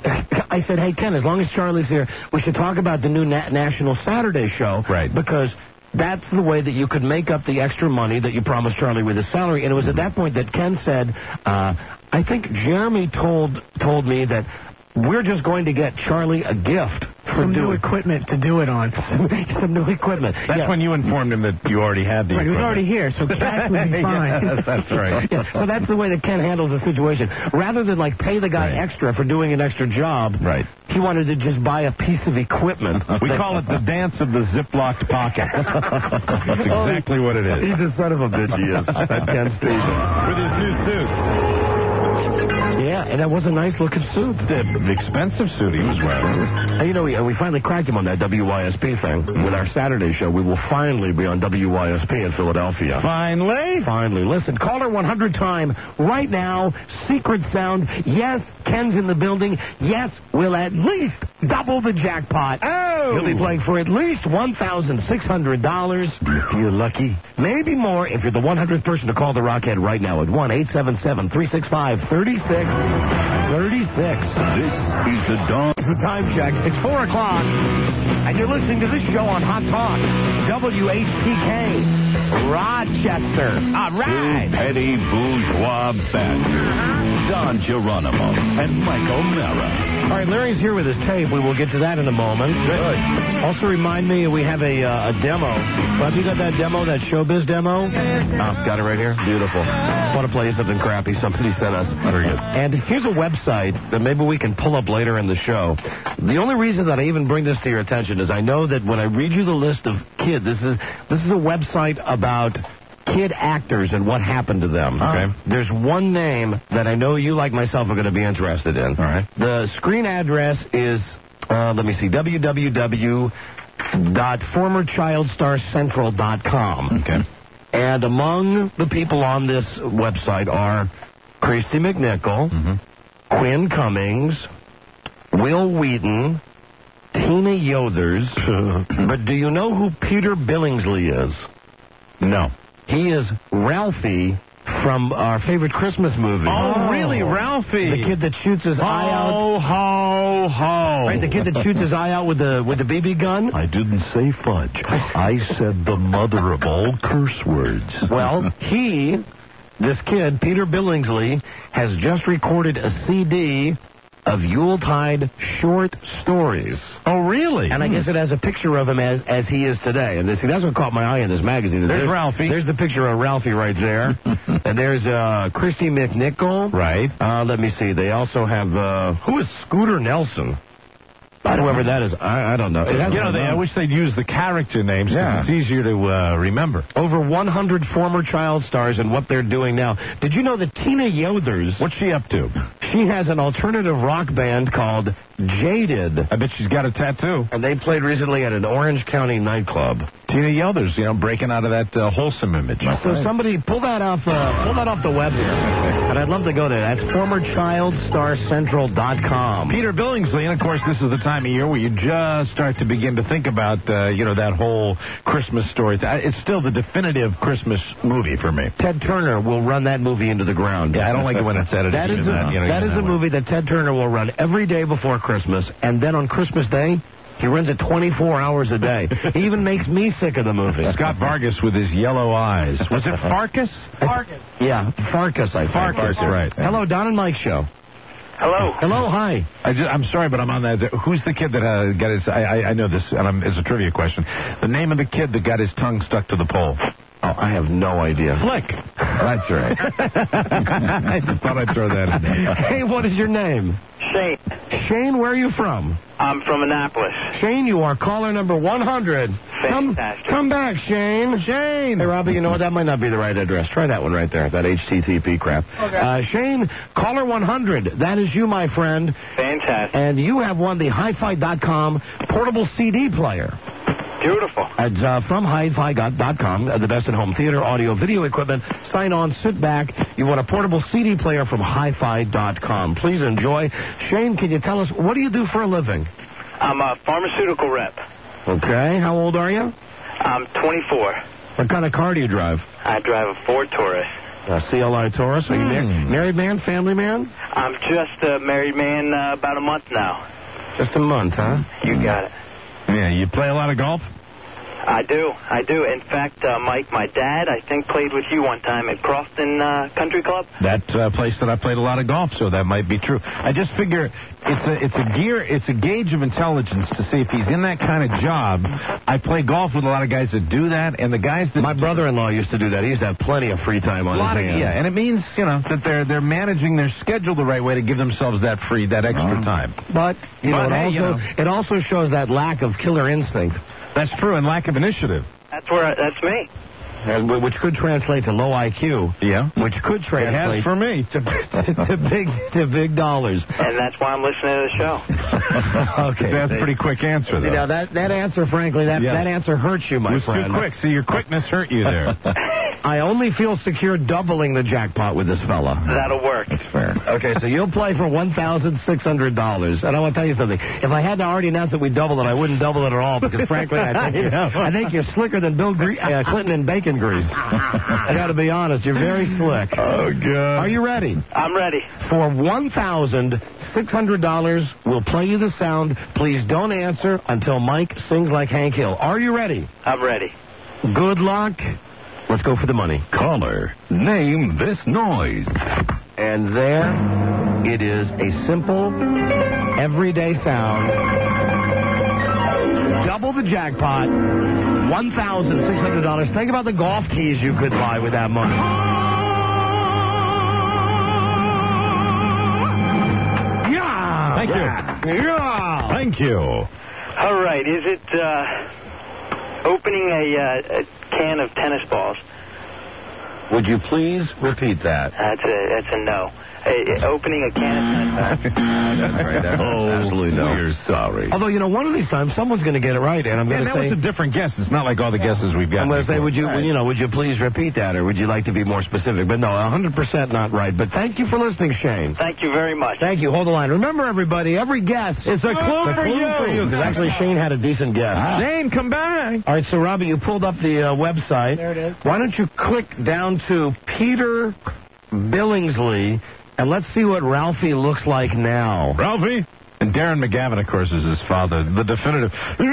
I said, hey, Ken, as long as Charlie's here, we should talk about the new National Saturday show.
Right.
Because that's the way that you could make up the extra money that you promised Charlie with his salary. And it was at that point that Ken said, I think Jeremy told me that we're just going to get Charlie a gift for
some new equipment to do it on.
Some new equipment.
That's when you informed him that you already had the
equipment. He was already here, so that would be fine.
Yes, that's right.
So that's the way that Ken handles the situation. Rather than, like, pay the guy extra for doing an extra job, he wanted to just buy a piece of equipment.
We call it the dance of the Ziploc pocket. That's exactly what it is.
He's a son of a bitch, he is. That Ken Stevens.
With his new suit.
Yeah, and that was a nice-looking suit.
The expensive suit he was wearing.
And, you know, we finally cracked him on that WYSP thing. With our Saturday show, we will finally be on WYSP in Philadelphia.
Finally?
Finally. Listen, caller 100 time right now. Secret sound. Yes, Ken's in the building. Yes, we'll at least double the jackpot.
Oh!
You'll be playing for at least $1,600. If you're lucky. Maybe more if you're the 100th person to call the Rockhead right now at 1-877-365-3636.
This is the Dawn.
The time check. It's 4 o'clock, and you're listening to this show on Hot Talk, WHTK, Rochester. All right.
Two petty bourgeois bastards, Don Geronimo and Michael Mara.
All right, Larry's here with his tape. We will get to that in a moment.
Good.
Also remind me we have a demo. Bob, you got that demo, that Showbiz demo? Got it right here. Beautiful. I want to play you something crappy somebody sent us.
Very good.
And here's a website that maybe we can pull up later in the show. The only reason that I even bring this to your attention is I know that when I read you the list of kids, this is a website about kid actors and what happened to them.
Okay.
There's one name that I know you, like myself, are going to be interested in.
All right.
The screen address is, let me see, www.formerchildstarcentral.com.
Okay.
And among the people on this website are Christy McNichol, Quinn Cummings, Will Wheaton, Tina Yothers. But do you know who Peter Billingsley is?
No.
He is Ralphie from our favorite Christmas movie.
Oh, really, Ralphie?
The kid that shoots his eye out.
Ho, ho, ho.
Right, the kid that shoots his eye out with the BB gun.
I didn't say fudge. I said the mother of all curse words.
Well, this kid, Peter Billingsley, has just recorded a CD of Yuletide short stories.
Oh, really?
And I guess it has a picture of him as he is today. And that's what caught my eye in this magazine.
There's Ralphie.
There's the picture of Ralphie right there. And there's Christy McNichol.
Right.
Let me see. They also have, who is Scooter Nelson? Whoever that is, I don't know.
I wish they'd use the character names because it's easier to remember.
Over 100 former child stars and what they're doing now. Did you know that Tina Yothers...
What's she up to?
She has an alternative rock band called Jaded.
I bet she's got a tattoo.
And they played recently at an Orange County nightclub.
Tina Yothers, breaking out of that wholesome image.
So somebody pull that off the web here. And I'd love to go there. That's formerchildstarcentral.com.
Peter Billingsley, and of course this is the time of year where you just start to begin to think about, that whole Christmas story. It's still the definitive Christmas movie for me.
Ted Turner will run that movie into the ground.
Yeah, I don't like it when it's edited.
That is a movie that Ted Turner will run every day before Christmas, and then on Christmas Day, he runs it 24 hours a day. He even makes me sick of the movie.
Scott Vargas with his yellow eyes. Was it Farkas?
Farkas.
Yeah, Farkas, I think.
Farkas, right.
Hello, Don and Mike Show.
Hello.
Hello, hi.
I'm sorry, but I'm on that. Who's the kid that got his... I know this, and it's a trivia question. The name of the kid that got his tongue stuck to the pole.
Oh, I have no idea.
Flick.
That's right.
I just thought I'd throw that in there.
Hey, what is your name?
Shane.
Shane, where are you from?
I'm from Annapolis.
Shane, you are caller number 100.
Fantastic.
Come back, Shane. Shane. Hey, Robbie, you know what? That might not be the right address. Try that one right there, that HTTP crap.
Okay.
Shane, caller 100. That is you, my friend.
Fantastic.
And you have won the HiFi.com portable CD player.
Beautiful.
It's from HiFi.com, the best in home theater, audio, video equipment. Sign on, sit back. You want a portable CD player from HiFi.com. Please enjoy. Shane, can you tell us, what do you do for a living?
I'm a pharmaceutical rep.
Okay. How old are you?
I'm 24.
What kind of car do you drive?
I drive a Ford Taurus.
A CLI Taurus. Are you married man, family man?
I'm just a married man about a month now.
Just a month, huh?
You got it.
Yeah, you play a lot of golf?
I do. In fact, Mike, my dad, I think, played with you one time at Crofton Country Club.
That place that I played a lot of golf, so that might be true. I just figure it's a gauge of intelligence to see if he's in that kind of job. I play golf with a lot of guys that do that, and the guys that...
My brother-in-law used to do that. He used to have plenty of free time on his hands.
Yeah, and it means, that they're managing their schedule the right way to give themselves that extra time.
But, it also shows that lack of killer instinct.
That's true, and lack of initiative.
That's me.
which could translate to low IQ.
Yeah.
Which could translate
for me
to big dollars.
And that's why I'm listening to the show.
Okay.
That's a pretty quick answer, though.
See, now, that answer, frankly, that answer hurts you, my friend.
It was too quick. See, your quickness hurt you there.
I only feel secure doubling the jackpot with this fella.
That'll work.
That's fair.
Okay, so you'll play for $1,600. And I want to tell you something. If I had to already announce that we doubled it, I wouldn't double it at all because, frankly, I think you're slicker than Bill Clinton in bacon grease. I got to be honest. You're very slick.
Oh, God.
Are you ready?
I'm ready.
For $1,600, we'll play you the sound. Please don't answer until Mike sings like Hank Hill. Are you ready?
I'm ready.
Good luck. Let's go for the money.
Caller, name this noise.
And there it is, a simple, everyday sound. Double the jackpot, $1,600. Think about the golf keys you could buy with that money. Yeah!
Thank you.
Yeah!
Thank you.
All right. Is it opening a can of tennis balls?
Would you please repeat that?
That's a no. Opening a can of tennis balls.
That's right. That's absolutely no. We're sorry.
Although, one of these times someone's going to get it right, and I'm going to say...
that was a different guess. It's not like all the guesses we've got.
I'm going to say,
before.
would you please repeat that, or would you like to be more specific? But no, 100% not right. But thank you for listening, Shane.
Thank you very much.
Thank you. Hold the line. Remember, everybody, every guess is a clue for you. Because actually, Shane had a decent guess.
Shane, come back.
All right, so, Robbie, you pulled up the website.
There it is.
Why don't you click down to Peter Billingsley, and let's see what Ralphie looks like now.
Ralphie? And Darren McGavin, of course, is his father. The definitive.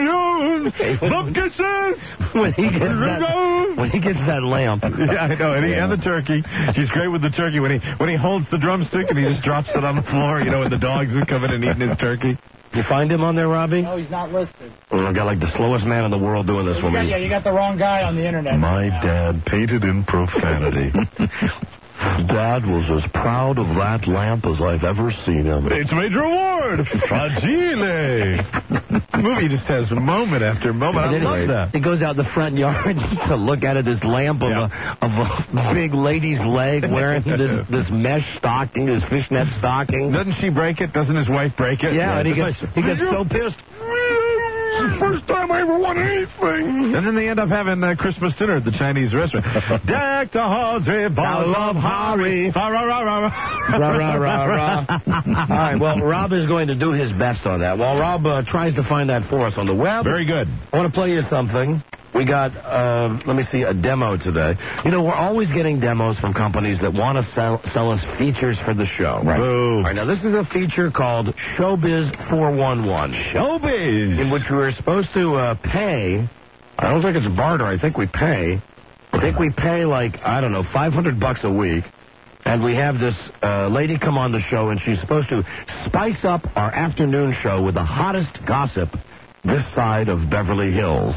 When he gets that lamp.
Yeah, I know. And the turkey. She's great with the turkey. When he holds the drumstick and he just drops it on the floor, and the dogs are coming and eating his turkey.
You find him on there, Robbie?
No, he's not listed.
I got like the slowest man in the world doing this for me.
You got the wrong guy on the internet.
My dad painted in profanity. Dad was as proud of that lamp as I've ever seen him.
It's Major Ward! Fragile! The movie just has moment after moment. I love that.
He goes out the front yard to look at it, this lamp of a big lady's leg wearing this mesh stocking, this fishnet stocking.
Doesn't she break it? Doesn't his wife break it?
Yeah, and he gets so pissed.
It's the first time I ever won anything. And then they end up having Christmas dinner at the Chinese restaurant. Deck the halls with bottle of Harry. All
right, well, Rob is going to do his best on that. While Rob tries to find that for us on the web.
Very good.
I want to play you something. We got, let me see, a demo today. We're always getting demos from companies that want to sell us features for the show.
Right.
All right, now this is a feature called Showbiz 411.
Showbiz!
In which we're supposed to pay. I don't think it's barter. I think we pay. I think we pay like, I don't know, $500 a week. And we have this lady come on the show, and she's supposed to spice up our afternoon show with the hottest gossip this side of Beverly Hills.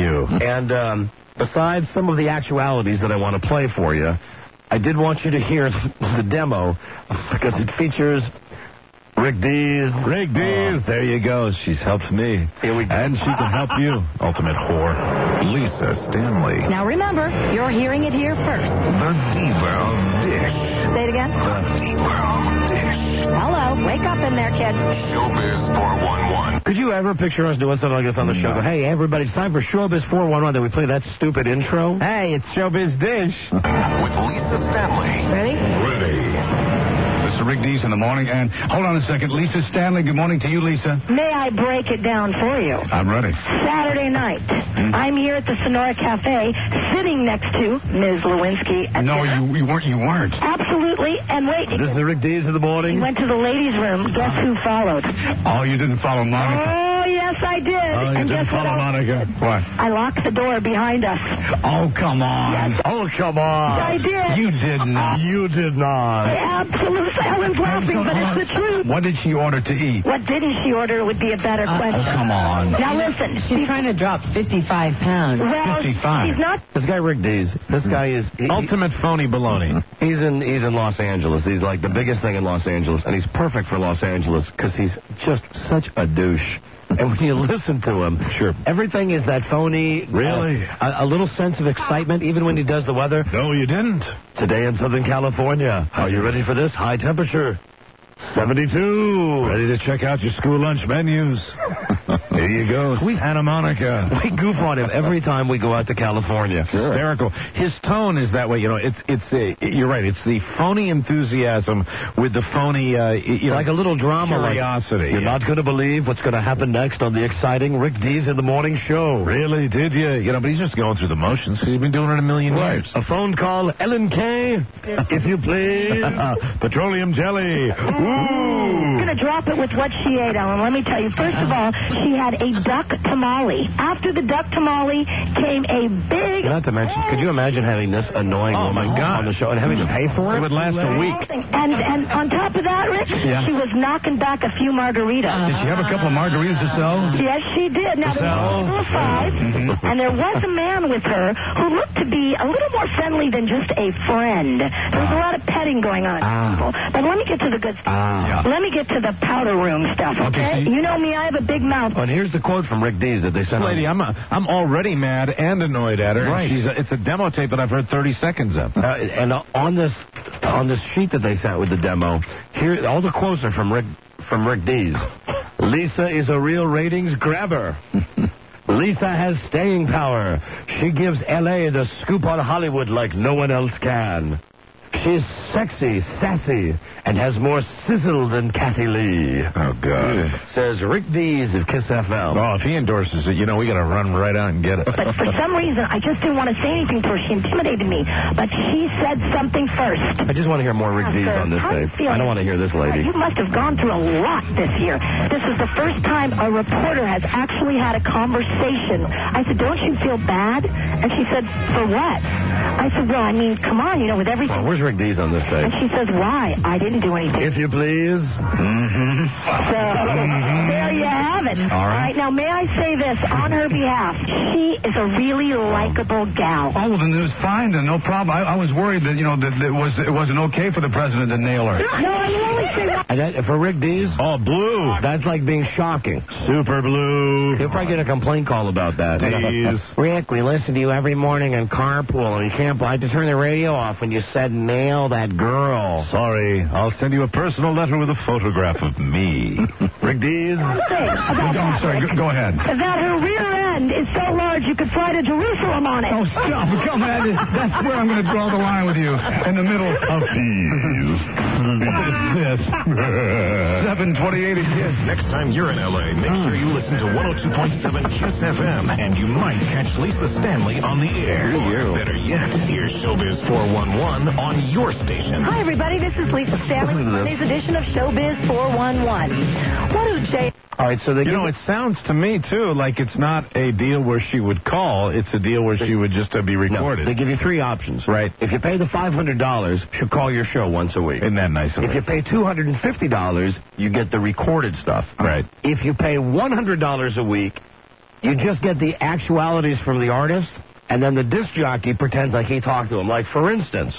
And besides some of the actualities that I want to play for you, I did want you to hear the demo because it features Rick Dees.
Rick Dees. There you go. She's helped me.
Here we go.
And she can help you. Ultimate whore.
Lisa Stanley.
Now remember, you're hearing it here first.
The Diva of Dish.
Say it again.
The Diva of Dish.
Hello. Wake up in there, kid.
Showbiz 411.
Could you ever picture us doing something like this on the show? Hey, everybody, it's time for Showbiz 411. Then we play that stupid intro.
Hey, it's Showbiz Dish.
With Lisa Stanley.
Ready?
Ready. This is Rick Dees in the morning. And hold on a second. Lisa Stanley, good morning to you, Lisa.
May I break it down for you?
I'm ready.
Saturday night. I'm here at the Sonora Cafe, sitting next to Ms. Lewinsky.
No, you weren't.
Absolutely. And wait.
This is the Rick Dees of the morning.
He went to the ladies' room. Guess who followed?
Oh, you didn't follow Monica.
Oh, yes, I did.
Oh, you didn't follow Monica. What?
I locked the door behind us.
Oh, come on.
Yes.
Oh, come on.
I did.
You did not.
You did not.
Absolutely. Helen's laughing, but it's the truth.
What did she order to eat?
What didn't she order would be a better question.
Oh, come on.
Now, listen.
She's trying to drop 55 pounds.
Well,
55.
she's not.
This guy Rick Dees. This guy is
Ultimate phony baloney.
He's in Los Angeles. He's like the biggest thing in Los Angeles, and he's perfect for Los Angeles because he's just such a douche. And when you listen to him, everything is that phony.
Really?
A little sense of excitement, even when he does the weather.
No, you didn't.
Today in Southern California. Are you ready for this? High temperature. 72.
Ready to check out your school lunch menus? Here you go, Santa Monica.
We goof on him every time we go out to California.
Hysterical. His tone is that way. You know, you're right. It's the phony enthusiasm with the phony,
like a little drama,
curiosity.
Like, you're not going to believe what's going to happen next on the exciting Rick Dees in the Morning Show.
Really? Did you? You know, but he's just going through the motions. He's been doing it a million years.
A phone call, Ellen K. If you please.
Petroleum jelly.
I'm going to drop it with what she ate, Ellen. Let me tell you. First of all, she had a duck tamale. After the duck tamale came a big...
Not to mention, could you imagine having this annoying woman on the show and having to pay for it?
It would last a week.
And on top of that, Rick, she was knocking back a few margaritas.
Did she have a couple of margaritas to sell?
Yes, she did. Now, there was a table of five, and there was a man with her who looked to be a little more friendly than just a friend. There was a lot of petting going on. But let me get to the good stuff. Let me get to the powder room stuff, okay? You know me, I have a big mouth.
And here's the quote from Rick Dees that they sent.
Lady, I'm already mad and annoyed at her.
Right.
It's a demo tape that I've heard 30 seconds of.
And on this sheet that they sent with the demo, here all the quotes are from Rick Dees. Lisa is a real ratings grabber. Lisa has staying power. She gives L.A. the scoop on Hollywood like no one else can. She's sexy, sassy, and has more sizzle than Kathy Lee.
Oh, God.
Says Rick Dees of Kiss FM.
Oh, if he endorses it, we got to run right out and get it.
But for some reason, I just didn't want to say anything to her. She intimidated me. But she said something first.
I just want to hear more Rick Dees on this tape. I don't want to hear this lady.
You must have gone through a lot this year. This is the first time a reporter has actually had a conversation. I said, don't you feel bad? And she said, for what? I said, well, I mean, come on, with everything.
Well, where's Rick Dees on this tape?
And she says, why? I didn't do anything.
If you please.
So, there you have it. All right. Now, may I say this on her behalf? She is a really likable gal.
Oh, well, then it was fine, then no problem. I was worried that, that it wasn't okay for the president to nail her.
No, I will only say one.
And for Rick Dees?
Oh, blue.
That's like being shocking.
Super blue.
He'll probably get a complaint call about that.
Dees.
Rick, we listen to you every morning in carpool, and you can't... I had to turn the radio off when you said nail that girl.
Sorry. I'll send you a personal letter with a photograph of me.
Rick Dees?
I'm sorry. Go ahead.
That her rear end is so large you could fly to Jerusalem on it.
Oh, stop. Come on. That's where I'm going to draw the line with you. In the middle of
these.
What is this? 728 again.
Next time you're in L.A., make sure you listen to 102.7 Kiss FM, and you might catch Lisa Stanley on the air. Better yet, hear Showbiz 411 on your station.
Hi, everybody. This is Lisa Stanley with today's edition of Showbiz 411. What do Jay...
All right, so
it sounds to me, too, like it's not a deal where she would call. It's a deal where she would just be recorded.
No, they give you three options.
Right.
If you pay the $500, she'll call your show once a week.
Isn't that nice of her?
If you pay $250, you get the recorded stuff.
Right.
If you pay $100 a week, you just get the actualities from the artist, and then the disc jockey pretends like he talked to him. Like, for instance,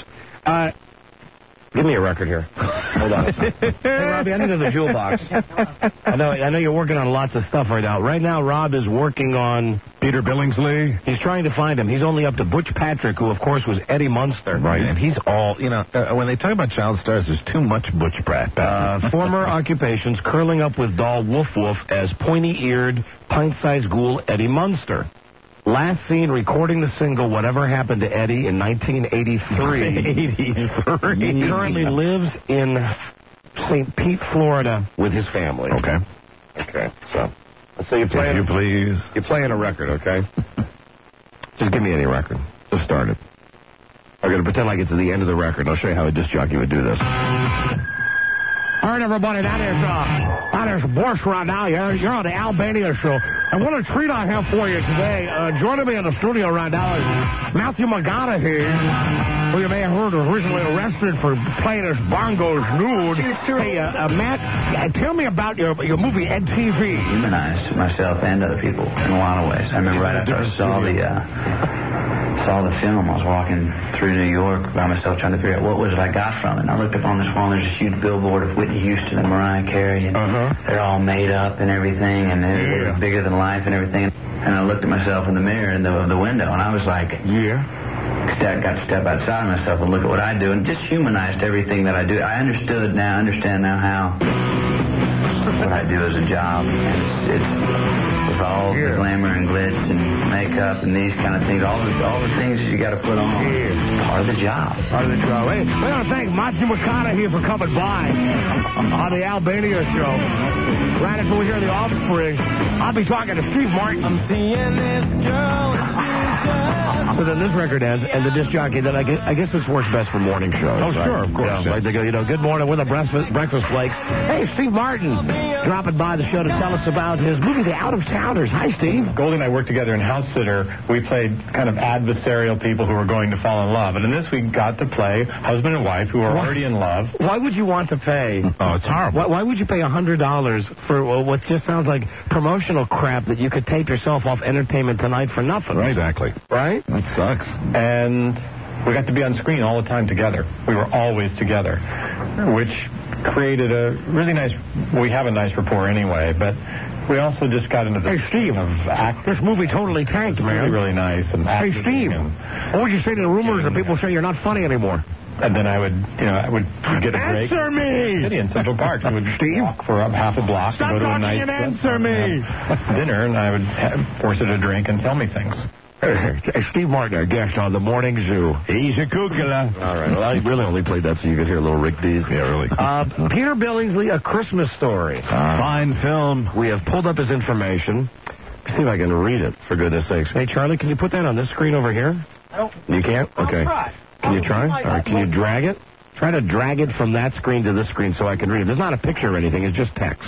give me a record here. Hold on. Hey, Robbie, I need the jewel box. I know you're working on lots of stuff right now. Right now, Rob is working on
Peter Billingsley.
He's trying to find him. He's only up to Butch Patrick, who, of course, was Eddie Munster.
Right. And he's all, when they talk about child stars, there's too much Butch Patrick.
Former occupations, curling up with doll Woof Woof as pointy-eared, pint-sized ghoul Eddie Munster. Last seen recording the single Whatever Happened to Eddie in 1983. He currently lives in St. Pete, Florida with his family. Okay, so you're playing...
If you please.
You're playing a record, okay? Just give me any record. Just start it. I'm going to pretend like it's at the end of the record. I'll show you how a disc jockey would do this. All right, everybody, that is Borscht right now. You're on the Albania show. And what a treat I have for you today. Joining me in the studio right now is Matthew McConaughey, who you may have heard was recently arrested for playing his bongos nude. Hey, Matt, tell me about your movie Ed TV.
Humanized myself and other people in a lot of ways. I remember right after I saw
saw the film. I was walking through New York by myself trying to figure out what was it I got from it. And I looked up on this wall, and there's a huge billboard of Whitney Houston and Mariah Carey, and they're all made up and everything, and they're bigger than life and everything. And I looked at myself in the mirror in the window, and I was like, got to step outside myself and look at what I do, and just humanized everything that I do. I understand now how what I do as a job. And it's with all the glamour and glitz and makeup and these kind of things, all the things you got to put on. Part of the job.
Part of the job. Hey, we want to thank Matthew McConaughey here for coming by on the Albania show. Right after we hear the Offspring, I'll be talking to Steve Martin. I'm seeing this girl. So then this record ends, and the disc jockey, then I guess this works best for morning shows. Oh, right? Sure, of course. Yeah, like they go, good morning, with a breakfast flakes. Hey, Steve Martin, dropping by the show to tell us about his movie, The Out-of-Towners. Hi, Steve.
Goldie and I worked together in House Sitter. We played kind of adversarial people who were going to fall in love. And in this, we got to play husband and wife who are already in love.
Why would you want to pay?
Oh, it's horrible.
Why would you pay $100 for what just sounds like promotional crap that you could tape yourself off Entertainment Tonight for nothing?
Right. Exactly.
Right?
That sucks. And we got to be on screen all the time together. We were always together, which created a really nice, we have a nice rapport anyway, but we also just got into the
Steve,
of act.
This movie totally tanked, man.
Really nice. And
hey, Steve, what would you say to the rumors that people say you're not funny anymore?
And then I would get a break.
Answer me!
City in Central Park. I would walk for half a block
Stop
and go to a nice
and answer me!
dinner, and I would force her to drink and tell me things.
Steve Martin, our guest on the Morning Zoo.
He's a kukula.
All right. Well, I really only played that so you could hear a little Rick Dees.
Yeah, really.
Peter Billingsley, A Christmas Story.
Fine film.
We have pulled up his information. See if I can read it, for goodness sakes. Hey, Charlie, can you put that on this screen over here?
No.
You can't? Okay. Can you try? All right, can you drag it? Try to drag it from that screen to this screen so I can read it. There's not a picture or anything. It's just text.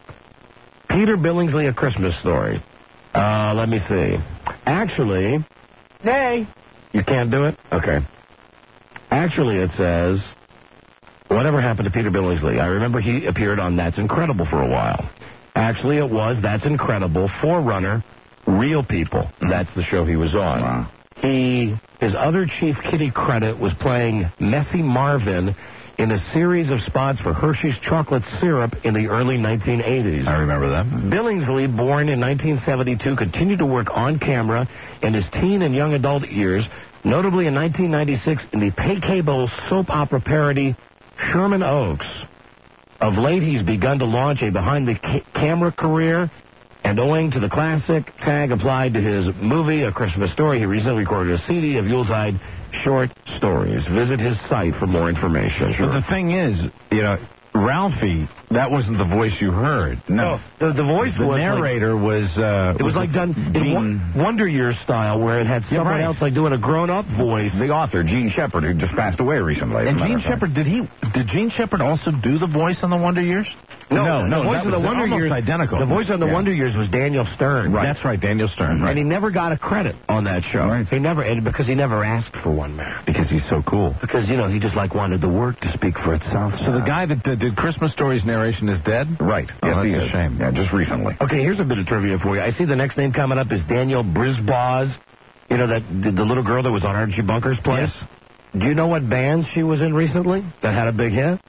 Peter Billingsley, A Christmas Story. Let me see. Actually...
Nay.
You can't do it? Okay. Actually, it says, whatever happened to Peter Billingsley? I remember he appeared on That's Incredible for a while. Actually, it was That's Incredible, Forerunner, Real People. That's the show he was on.
Wow.
His other chief kitty credit was playing Messy Marvin in a series of spots for Hershey's chocolate syrup in the early 1980s.
I remember that.
Billingsley, born in 1972, continued to work on camera in his teen and young adult years, notably in 1996 in the pay cable soap opera parody Sherman Oaks. Of late, he's begun to launch a behind-the-camera career, and owing to the classic tag applied to his movie, A Christmas Story, he recently recorded a CD of Yuletide short stories. Visit his site for more information.
But the thing is, Ralphie, that wasn't the voice you heard. No.
The voice
the
was
narrator was...
it was like done in Wonder Years style, where it had someone else like doing a grown-up voice.
The author, Gene Shepard, who just passed away recently. And Gene Shepard, did Gene Shepard also do the voice on the Wonder Years?
No, the voice of the Wonder Years
identical.
The voice on the Wonder Years was Daniel Stern.
Right. That's right, Daniel Stern. Right.
And he never got a credit on that show.
Right.
He never, because he never asked for one, man.
Because he's so cool.
Because he just wanted the work to speak for itself.
So the guy that did Christmas Story's narration is dead?
Right.
Oh,
yes,
that's a shame.
Yeah, just recently. Okay, here's a bit of trivia for you. I see the next name coming up is Danielle Brisbois. The little girl that was on Archie Bunker's Place? Yes. Do you know what band she was in recently that had a big hit?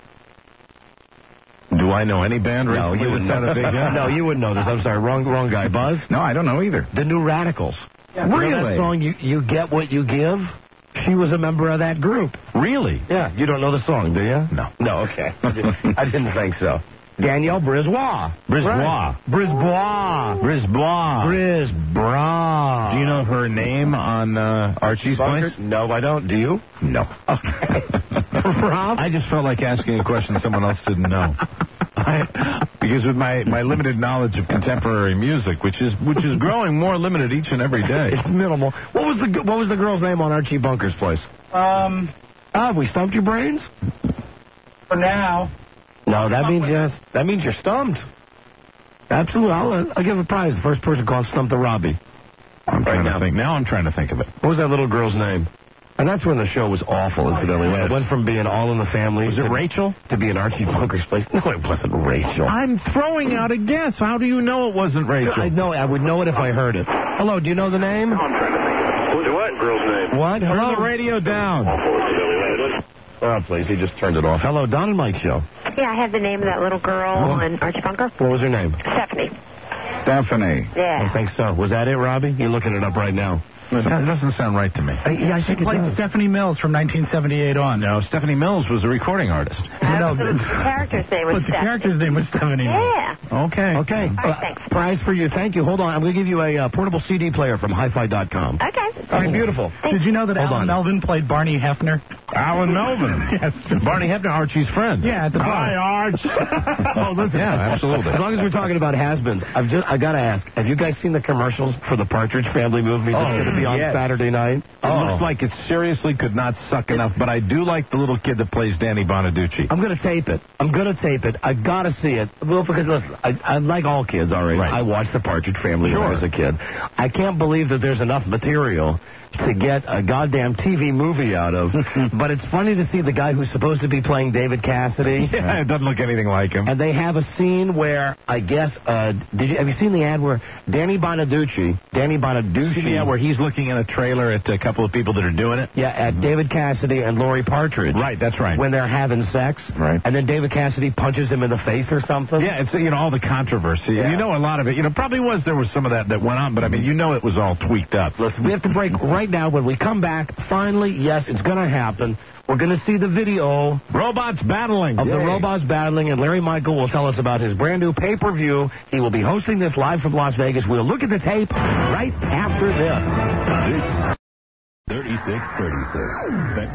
Do I know any band recently
you wouldn't
had a big hit?
No, you wouldn't know this. I'm sorry. Wrong guy. Buzz?
No, I don't know either.
The New Radicals.
Yeah, really?
You know that song, You Get What You Give? She was a member of that group.
Really?
Yeah. You don't know the song, do you?
No.
No, okay. I didn't think so. Danielle Brisbois.
Brisbois.
Brisbois.
Brisbois.
Brisbois.
Do you know her name on Archie's Place?
No, I don't. Do you?
No.
Okay. Rob?
I just felt like asking a question someone else didn't know. Because with my limited knowledge of contemporary music, which is growing more limited each and every day.
It's minimal. What was the girl's name on Archie Bunker's Place? Have we stumped your brains?
For now.
No, that means you're stumped. Absolutely. I'll give a prize. The first person called Stump the Robbie.
I'm trying to think of it.
What was that little girl's name? And that's when the show was awful, incidentally. When it went from being All in the Family...
Was it Rachel?
To being Archie Bunker's Place. No, it wasn't Rachel.
I'm throwing out a guess. How do you know it wasn't Rachel?
I would know it if I heard it. Hello, do you know the name?
I'm trying to think of it. What's what girl's name?
What?
Turn
Hello?
the radio down.
Oh, please, he just turned it off. Hello, Don and Mike Show.
Yeah, I have the name of that little girl on Archie Bunker.
What was her name?
Stephanie.
Stephanie.
Yeah.
I think so. Was that it, Robbie? You're looking it up right now.
That doesn't sound right to me.
Yeah, she played Stephanie Mills from 1978 on.
No, Stephanie Mills was a recording artist.
No, the character's name was
the character's name was Stephanie Mills.
Yeah.
Okay. Okay.
Thanks.
Prize for you. Thank you. Hold on. I'm going to give you a portable CD player from hi-fi.com.
Okay.
All right, beautiful.
Did you know that
Hold
Alan
on.
Melvin played Barney Hefner?
Alan Melvin.
Yes.
Barney Hefner, Archie's friend.
Yeah, at the bar.
Hi, Arch.
Oh, listen.
Yeah, absolutely.
As long as we're talking about has-beens, I got to ask, have you guys seen the commercials for the Partridge Family movie that's going to be on Saturday night?
It looks like it seriously could not suck enough, but I do like the little kid that plays Danny Bonaducci.
I'm going to tape it. I got to see it. Well, because, listen, I like all kids already.
Right.
I watched the Partridge Family when I was a kid. I can't believe that there's enough material to get a goddamn TV movie out of. But it's funny to see the guy who's supposed to be playing David Cassidy.
Yeah, it doesn't look anything like him.
And they have a scene where, I guess, have you seen the ad where Danny Bonaducci,
Yeah, where he's looking in a trailer at a couple of people that are doing it?
Yeah, at David Cassidy and Lori Partridge.
Right, that's right.
When they're having sex.
Right.
And then David Cassidy punches him in the face or something.
Yeah, it's, all the controversy.
Yeah.
And a lot of it, probably there was some of that went on, but I mean, it was all tweaked up.
Listen, we have to break right now. When we come back, finally, yes, it's going to happen. We're going to see the video.
Robots battling.
Of the robots battling, and Larry Michael will tell us about his brand new pay-per-view. He will be hosting this live from Las Vegas. We'll look at the tape right after this.
3636. That's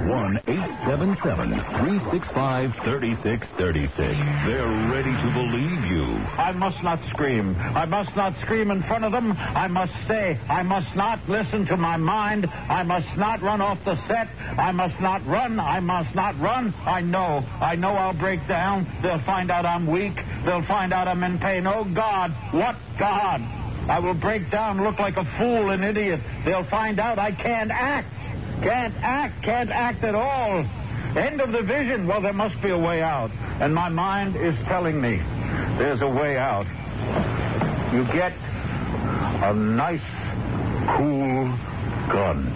1-877-365-3636. They're ready to believe you.
I must not scream. I must not scream in front of them. I must stay. I must not listen to my mind. I must not run off the set. I must not run. I must not run. I know I'll break down. They'll find out I'm weak. They'll find out I'm in pain. Oh, God. What God? I will break down, look like a fool, an idiot. They'll find out I can't act. Can't act at all. End of the vision. Well, there must be a way out. And my mind is telling me there's a way out. You get a nice, cool gun.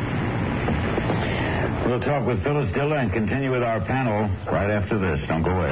We'll talk with Phyllis Diller and continue with our panel right after this. Don't go away.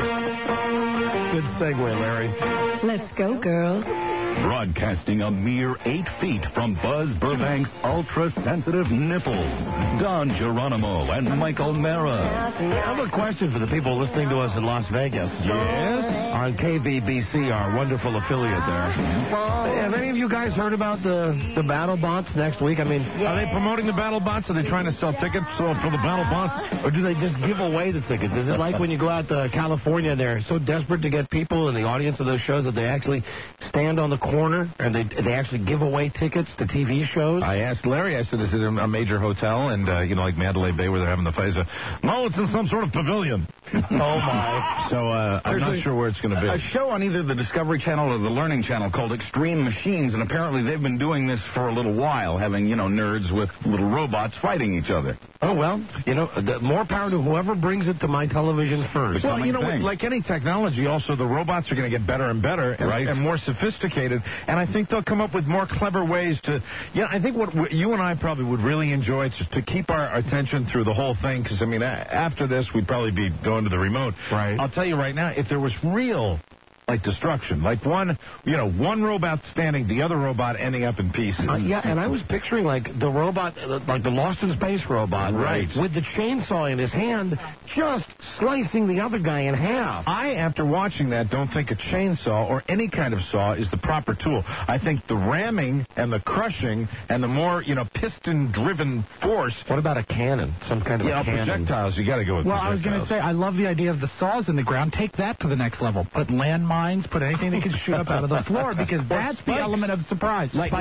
Good segue, Larry.
Let's go, girls.
Broadcasting a mere 8 feet from Buzz Burbank's ultra-sensitive nipples, Don Geronimo and Michael Mara.
I have a question for the people listening to us in Las Vegas.
Yes?
On KVBC, our wonderful affiliate there. Have any of you guys heard about the BattleBots next week? I mean,
are they promoting the BattleBots? Are they trying to sell tickets for the BattleBots?
Or do they just give away the tickets? Is it like when you go out to California, they're so desperate to get people in the audience of those shows that they actually stand on the corner and they actually give away tickets to TV shows?
I asked Larry, I said, is it a major hotel? And, like Mandalay Bay where they're having the fight? He said, no, it's in some sort of pavilion.
Oh, my.
So I'm not sure where it's going to be.
A show on either the Discovery Channel or the Learning Channel called Extreme Machines, and apparently they've been doing this for a little while, having, nerds with little robots fighting each other.
Oh, well, more power to whoever brings it to my television first.
Well, like any technology, also the robots are going to get better and better and more sophisticated, and I think they'll come up with more clever ways to... I think what you and I probably would really enjoy is to keep our attention through the whole thing, because, after this, we'd probably be going to the remote.
Right.
I'll tell you right now, if there was real... destruction. Like one robot standing, the other robot ending up in pieces.
And I was picturing the robot, like the Lost in Space robot,
right,
with the chainsaw in his hand, just slicing the other guy in half.
I, after watching that, don't think a chainsaw or any kind of saw is the proper tool. I think the ramming and the crushing and the more, piston-driven force.
What about a cannon? Some kind of a cannon?
Projectiles. You got to go with projectiles.
I was going to say, I love the idea of the saws in the ground. Take that to the next level. Put landmines. Put anything that can shoot up out of the floor, because that's the element of surprise.
Like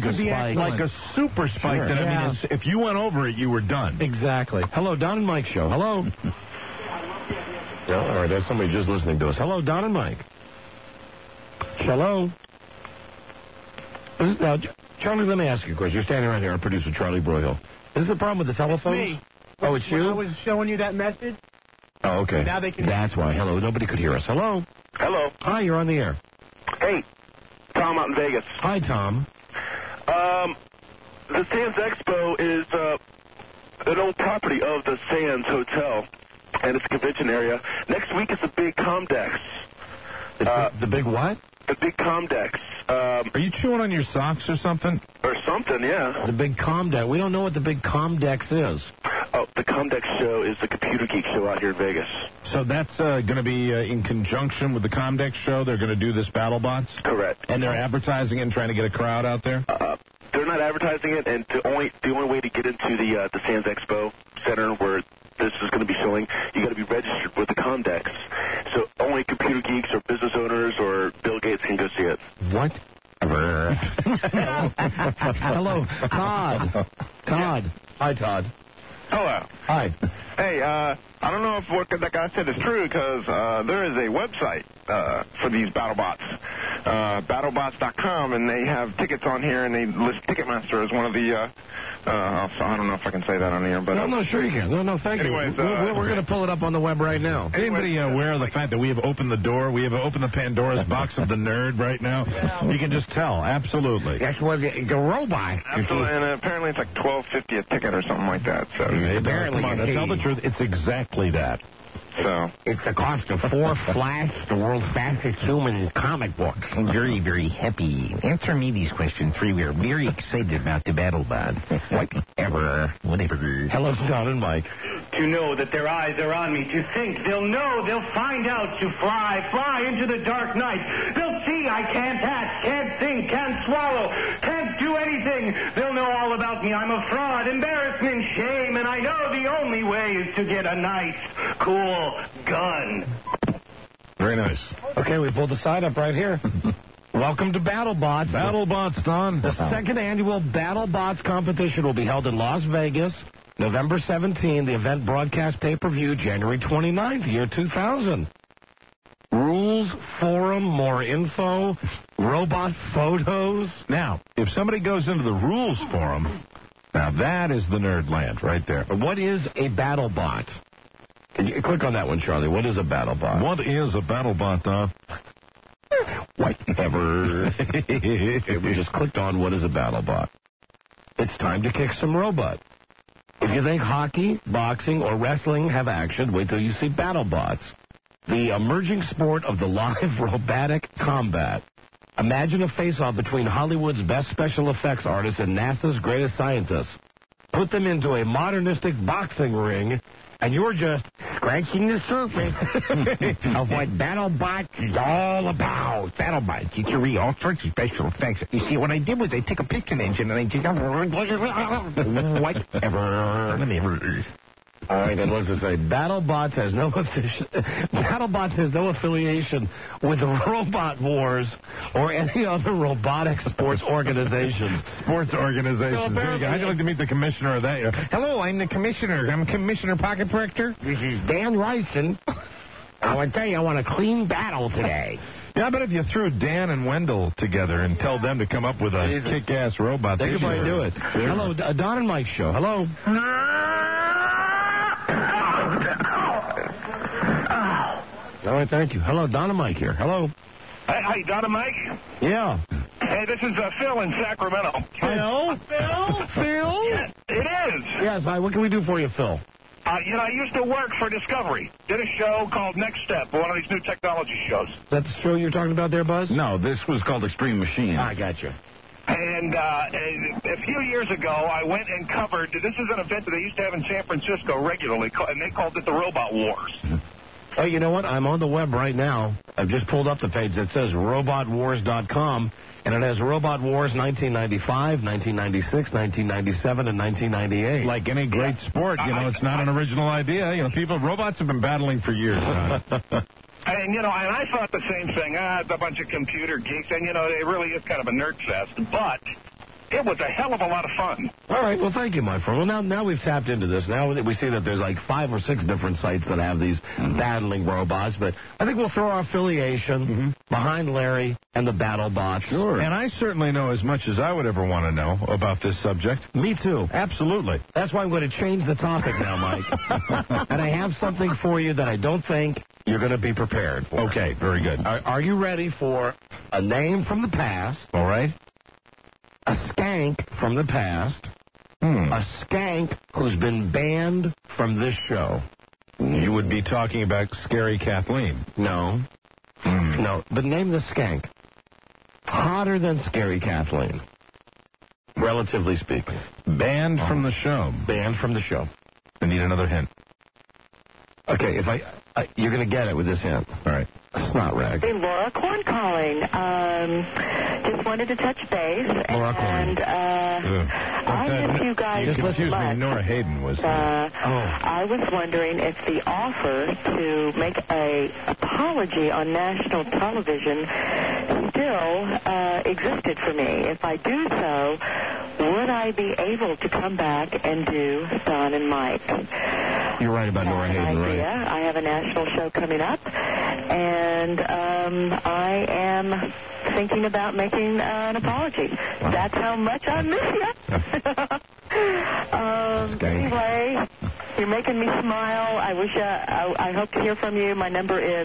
a super spike.
Sure.
That, if you went over it, you were done.
Exactly.
Hello, Don and Mike show. Hello. All right, there's somebody just listening to us. Hello, Don and Mike. Hello. Now, Charlie, let me ask you a question. You're standing right here, our producer, Charlie Broyhill. Is this a problem with the telephone?
Me.
Oh, it's you?
I was showing you that message.
Oh, okay.
Now they can...
That's why. Hello. Nobody could hear us. Hello.
Hello.
Hi, you're on the air.
Hey, Tom out in Vegas.
Hi, Tom.
the Sands Expo is an old property of the Sands Hotel, and it's a convention area. Next week is the big Comdex.
The big what?
The big Comdex.
Are you chewing on your socks or something?
Or something, yeah.
The big Comdex. We don't know what the big Comdex is.
Oh, the Comdex show is the Computer Geek show out here in Vegas.
So that's going to be in conjunction with the Comdex show? They're going to do this BattleBots?
Correct.
And they're advertising it and trying to get a crowd out there?
They're not advertising it, and the only way to get into the Sands Expo Center where this is going to be showing, you got to be registered with the Comdex. So only computer geeks or business owners or Bill Gates can go see it.
What? Hello, Todd. Todd. Hi, Todd.
Hello.
Hi.
Hey, I don't know if what that guy said is true, because there is a website for these BattleBots, battlebots.com, and they have tickets on here, and they list Ticketmaster as one of the, I don't know if I can say that on the air, but...
No, sure you can. No, thank
anyways,
you. We're going to pull it up on the web right now.
Anybody aware of the fact that we have opened the door? We have opened the Pandora's box of the nerd right now? You can just tell. Absolutely.
That's what the robot.
Absolutely, and apparently it's like $12.50 a ticket or something like that. So
Come on, to tell the truth, it's exactly that.
So
it's the cost of 4 Flash, the world's fastest human comic books.
I'm very, very happy. Answer me these questions 3. We are very excited about the BattleBot. Whatever.
Hello, Don and Mike.
To know that their eyes are on me. To think they'll know, they'll find out. To fly into the dark night. They'll see I can't act, can't think, can't swallow, can't do anything. They'll know all about me. I'm a fraud, embarrassment, shame, and I know the only way is to get a nice, cool gun.
Very nice.
Okay, we pulled the side up right here. Welcome to BattleBots.
BattleBots, Don.
The second annual BattleBots competition will be held in Las Vegas, November 17. The event broadcast pay-per-view January 29th, year 2000. Rules, forum, more info, robot photos.
Now, if somebody goes into the rules forum, now that is the nerd land right there.
What is a BattleBot? Can you click on that one, Charlie? What is a BattleBot?
What is a BattleBot, Don?
Whatever. We just clicked on what is a BattleBot. It's time to kick some robot. If you think hockey, boxing, or wrestling have action, wait till you see BattleBots. The emerging sport of the live robotic combat. Imagine a face-off between Hollywood's best special effects artists and NASA's greatest scientists. Put them into a modernistic boxing ring, and you're just scratching the surface of what BattleBots is all about. BattleBots, you can read all sorts of special effects. You see, what I did was I took a piston engine and I just... Whatever. All right, and what's it say? BattleBots has no affiliation with the Robot Wars or any other robotic sports organizations.
Sports organizations. There you go. I'd like to meet the commissioner of that. Hello, I'm the commissioner. I'm Commissioner Pocket Protector.
This is Dan Ryson. I want to tell you, I want a clean battle today.
Yeah, I bet if you threw Dan and Wendell together and tell them to come up with a kick-ass robot,
they could probably do it. Hello, Don and Mike show. Hello. All right, thank you. Hello, Don and Mike here. Hello.
Hi, Don and Mike?
Yeah.
Hey, this is Phil in Sacramento.
Phil? Phil?
Yes, it is.
Yes, hi. What can we do for you, Phil?
I used to work for Discovery. Did a show called Next Step, one of these new technology shows.
Is that the show you're talking about there, Buzz?
No, this was called Extreme Machines.
I got you.
And a few years ago, I went and covered, this is an event that they used to have in San Francisco regularly, and they called it the Robot Wars.
Oh, you know what? I'm on the web right now. I've just pulled up the page that says robotwars.com, and it has Robot Wars 1995, 1996, 1997, and 1998.
Like any great sport, it's not an original idea. Robots have been battling for years.
And, and I thought the same thing. It's a bunch of computer geeks, and, it really is kind of a nerd fest, but it was a hell of a lot of fun.
All right, well, thank you, my friend. Well, now we've tapped into this. Now we see that there's like 5 or 6 different sites that have these battling robots, but I think we'll throw our affiliation behind Larry and the BattleBots.
Sure. And I certainly know as much as I would ever want to know about this subject.
Me too.
Absolutely.
That's why I'm going to change the topic now, Mike. And I have something for you that I don't think you're going to be prepared for.
Okay, very good.
Are you ready for a name from the past?
All right.
a skank from the past, a skank who's been banned from this show.
You would be talking about Scary Kathleen.
No. No, but name the skank. Hotter than Scary Kathleen, relatively speaking.
Banned from the show.
Banned from the show.
I need another hint.
Okay, if you're going to get it with this hint.
All right.
Snot rag.
Hey, Laura Korn calling. Just wanted to touch base.
Laura
Korn. I miss you guys so
Excuse me, Nora Hayden was
I was wondering if the offer to make a apology on national television still existed for me. If I do so, would I be able to come back and do Don and Mike?
You're right about Nora Hayden, right?
I have a national show coming up, and I am thinking about making an apology. That's how much I miss you. Anyway, you're making me smile. I hope to hear from you. My number is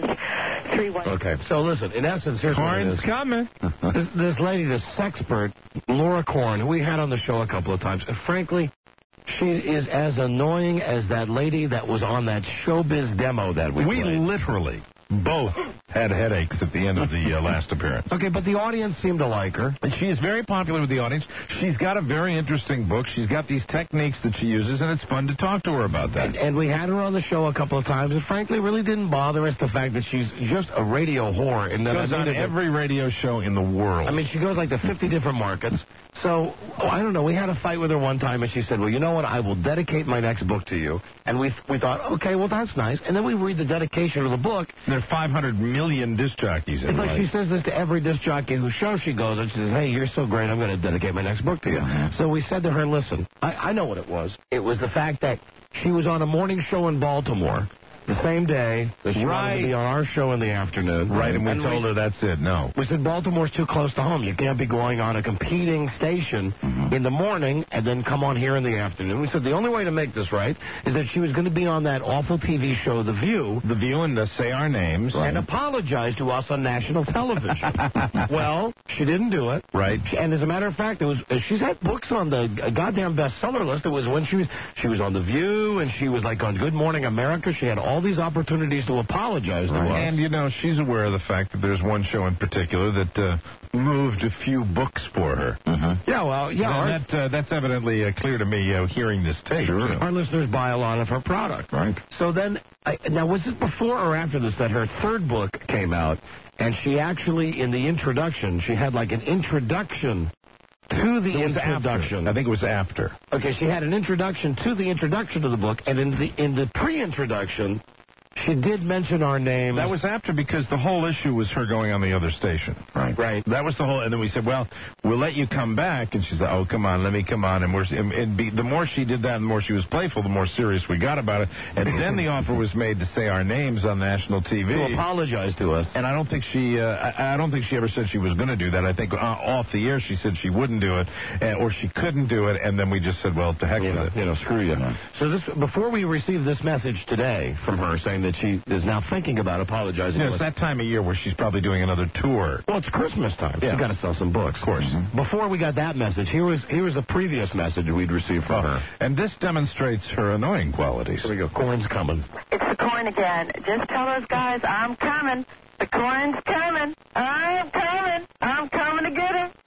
31.
Okay, so listen, in essence, here's what it is.
Korn's coming.
This lady, this sexpert, Laura Korn, who we had on the show a couple of times, and frankly, she is as annoying as that lady that was on that Showbiz demo that we played.
Literally both had headaches at the end of the last appearance.
Okay, but the audience seemed to like her.
And she is very popular with the audience. She's got a very interesting book. She's got these techniques that she uses, and it's fun to talk to her about that.
And we had her on the show a couple of times, and frankly, really didn't bother us the fact that she's just a radio whore. And
goes on every radio show in the world.
I mean, she goes like to 50 different markets. So, I don't know, we had a fight with her one time, and she said, well, you know what, I will dedicate my next book to you. And we thought, okay, well, that's nice. And then we read the dedication of the book.
There are 500 million disc jockeys in
It's like she says this to every disc jockey whose show she goes, and she says, hey, you're so great, I'm going to dedicate my next book to you. So we said to her, listen, I know what it was. It was the fact that she was on a morning show in Baltimore the same day that she wanted to be on our show in the afternoon.
Right, and we told her that's it. No.
We said Baltimore's too close to home. You can't be going on a competing station in the morning and then come on here in the afternoon. We said the only way to make this right is that she was going to be on that awful TV show, The View.
The View, and say our names.
And apologize to us on national television. Well, she didn't do it.
Right.
And as a matter of fact, she's had books on the goddamn bestseller list. It was when she was on The View, and she was like on Good Morning America. She had all these opportunities to apologize to us.
And, you know, she's aware of the fact that there's one show in particular that moved a few books for her.
Yeah, well, yeah.
And that's evidently clear to me hearing this tape.
Sure. Our listeners buy a lot of her product.
Right.
So then, now was it before or after this that her third book came out, and she actually, in the introduction, she had like an introduction to the introduction.
I think it was after.
Okay, she had an introduction to the introduction to the book, and in the pre-introduction, she did mention our name.
That was after, because the whole issue was her going on the other station.
Right.
That was the whole, and then we said, well, we'll let you come back. And she said, oh, come on, let me come on. And the more she did that, the more she was playful, the more serious we got about it. And then the offer was made to say our names on national TV.
To apologize to us.
And I don't think she ever said she was going to do that. I think off the air she said she wouldn't do it, or she couldn't do it, and then we just said, well, to heck with it.
You know, screw you. So before we received this message today from her saying that she is now thinking about apologizing.
It's that time of year where she's probably doing another tour.
Well, it's Christmas time.
Yeah.
She's got to sell some books.
Of course.
Before we got that message, here was a previous message we'd received from her.
And this demonstrates her annoying qualities.
Here we go. Korn's coming.
It's the Korn again. Just tell those guys I'm coming. The Korn's coming. I am coming. I'm coming to get him.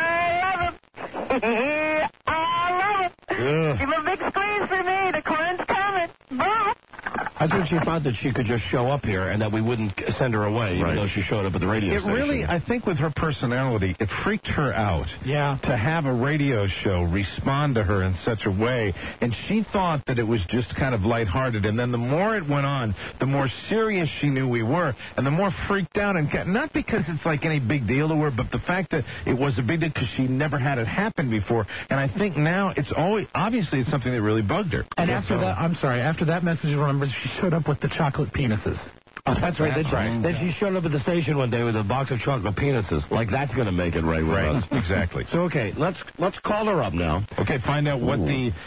I love him. I love him. Give him a big squeeze for me. The Korn's coming. Boom.
I think she thought that she could just show up here and that we wouldn't send her away, even though she showed up at the radio station.
It really, I think with her personality, it freaked her out to have a radio show respond to her in such a way. And she thought that it was just kind of lighthearted. And then the more it went on, the more serious she knew we were, and the more freaked out. And not because it's like any big deal to her, but the fact that it was a big deal because she never had it happen before. And I think now obviously it's something that really bugged her.
And after that message, remember, she showed up with the chocolate penises.
Oh, that's right. Then she showed up at the station one day with a box of chocolate penises. Like, that's going to make it right with us.
Exactly.
So, okay, let's call her up now.
Okay, find out what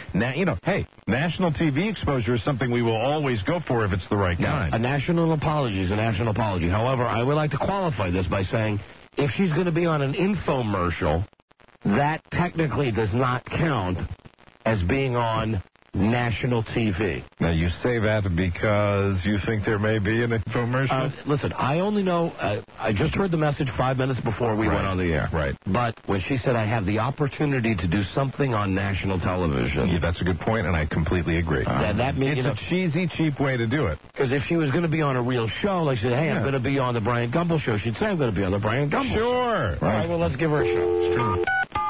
national TV exposure is something we will always go for if it's the right kind.
A national apology is a national apology. However, I would like to qualify this by saying if she's going to be on an infomercial, that technically does not count as being on national TV.
Now, you say that because you think there may be an infomercial?
Listen, I only know, I just heard the message 5 minutes before we went on the air.
Right.
But when she said I have the opportunity to do something on national television.
Yeah, that's a good point, and I completely agree.
That means,
it's a cheesy, cheap way to do it.
Because if she was going to be on a real show, like she said, hey, I'm going to be on the Brian Gumbel show, she'd say I'm going to be on the Brian Gumbel show.
Sure.
All right, well, let's give her a show.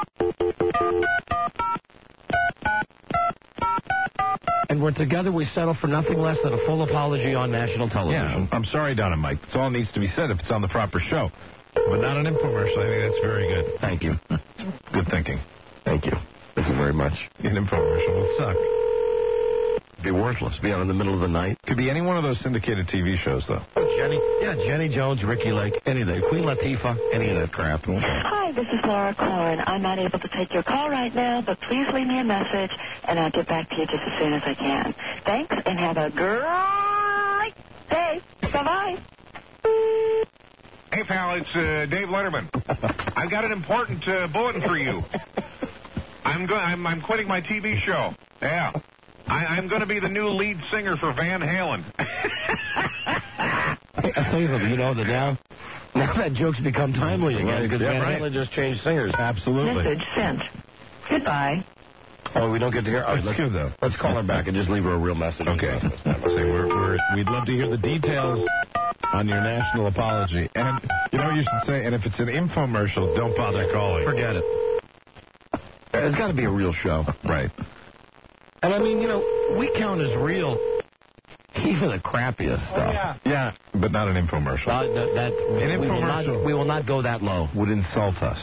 And we're together, we settle for nothing less than a full apology on national television.
Yeah, I'm sorry, Don and Mike. That's all needs to be said if it's on the proper show. But not an infomercial. I think that's very good.
Thank you.
Good thinking.
Thank you. Thank you very much.
An infomercial will suck.
Be worthless. Be out in the middle of the night.
Could be any one of those syndicated TV shows, though.
Jenny Jones, Ricky Lake, anything. Queen Latifah, any of that crap.
Hi, this is Laura Corn. I'm not able to take your call right now, but please leave me a message, and I'll get back to you just as soon as I can. Thanks, and have a great day. Bye-bye.
Hey, pal, it's Dave Letterman. I've got an important bulletin for you. I'm quitting my TV show. Yeah. I'm going to be the new lead singer for Van Halen.
I'll tell you something, that now that joke's become timely again, because Van Halen just changed singers.
Absolutely.
Message sent. Goodbye.
Oh, we don't get to hear. Let's call her back and just leave her a real message.
Okay. We'd love to hear the details on your national apology. And you know what you should say? And if it's an infomercial, don't bother calling.
Forget it. It's got to be a real show.
Right.
And I mean, we count as real even the crappiest stuff.
Yeah, but not an infomercial.
An infomercial. We will not go that low.
Would insult us.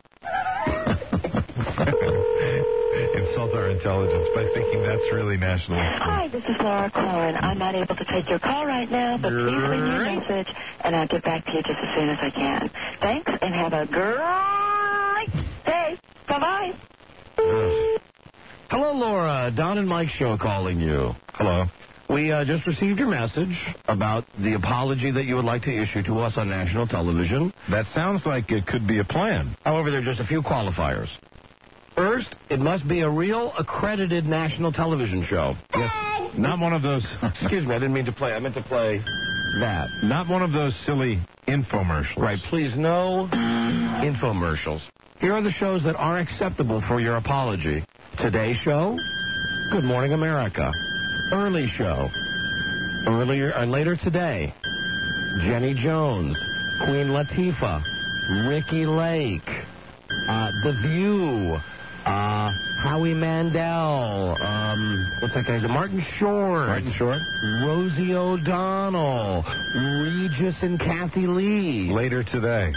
Insult our intelligence by thinking that's really national.
Hi, this is Laura Corn. I'm not able to take your call right now, but please leave me a message, and I'll get back to you just as soon as I can. Thanks, and have a great day. Bye-bye.
Hello, Laura. Don and Mike show calling you.
Hello.
We just received your message about the apology that you would like to issue to us on national television.
That sounds like it could be a plan.
However, there are just a few qualifiers. First, it must be a real accredited national television show.
Yes. Not one of those.
Excuse me, I didn't mean to play. I meant to play that.
Not one of those silly infomercials.
Right, please, no infomercials. Here are the shows that are acceptable for your apology. Today Show, Good Morning America, Early Show, Earlier and Later Today, Jenny Jones, Queen Latifah, Ricky Lake, The View, Howie Mandel, what's that guy's name? Martin Short. Rosie O'Donnell, Regis and Kathy Lee.
Later Today.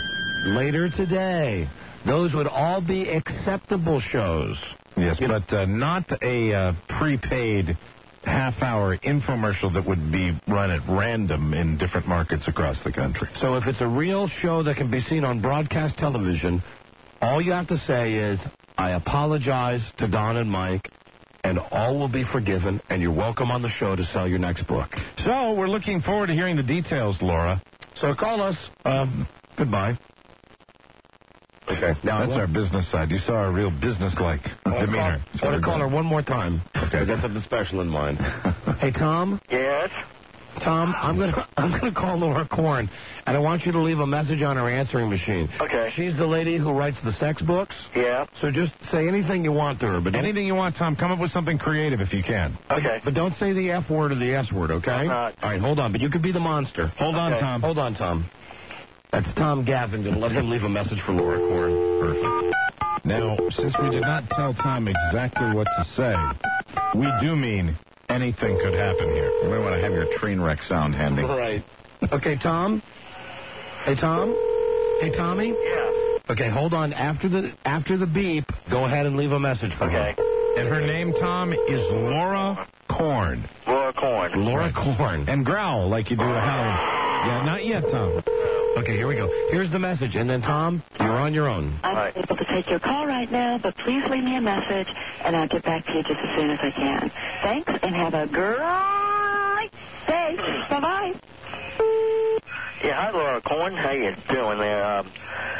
Those would all be acceptable shows.
Yes, but not a prepaid half-hour infomercial that would be run at random in different markets across the country.
So if it's a real show that can be seen on broadcast television, all you have to say is, I apologize to Don and Mike, and all will be forgiven, and you're welcome on the show to sell your next book.
So we're looking forward to hearing the details, Laura.
So call us. Goodbye.
Okay. Now that's our business side. You saw our real business-like demeanor.
I want to call her one more time. Okay. I got something special in mind. Hey, Tom?
Yes?
Tom, I'm gonna call Laura Corn, and I want you to leave a message on her answering machine.
Okay.
She's the lady who writes the sex books.
Yeah.
So just say anything you want to her. But
anything you want, Tom. Come up with something creative if you can.
Okay.
But don't say the F word or the S word, okay?
I'm not.
All right, hold on. But you could be the monster.
Hold on, Tom.
Hold on, Tom. That's Tom Gavin. Going to let him leave a message for Laura Corn.
Perfect. Now, since we did not tell Tom exactly what to say, we do mean anything could happen here.
You might want to have your train wreck sound handy.
Right. Okay, Tom? Hey, Tom? Hey, Tommy?
Yeah.
Okay, hold on. After the beep, go ahead and leave a message for her.
And her name, Tom, is Laura Corn.
Laura Corn.
Laura Corn.
And growl like you do to Howard. Yeah, not yet, Tom.
Okay, here we go. Here's the message. And then, Tom, you're on your own.
I'm not able to take your call right now, but please leave me a message, and I'll get back to you just as soon as I can. Thanks, and have a great day. Bye-bye.
Yeah, hi, Laura Corn. How you doing there?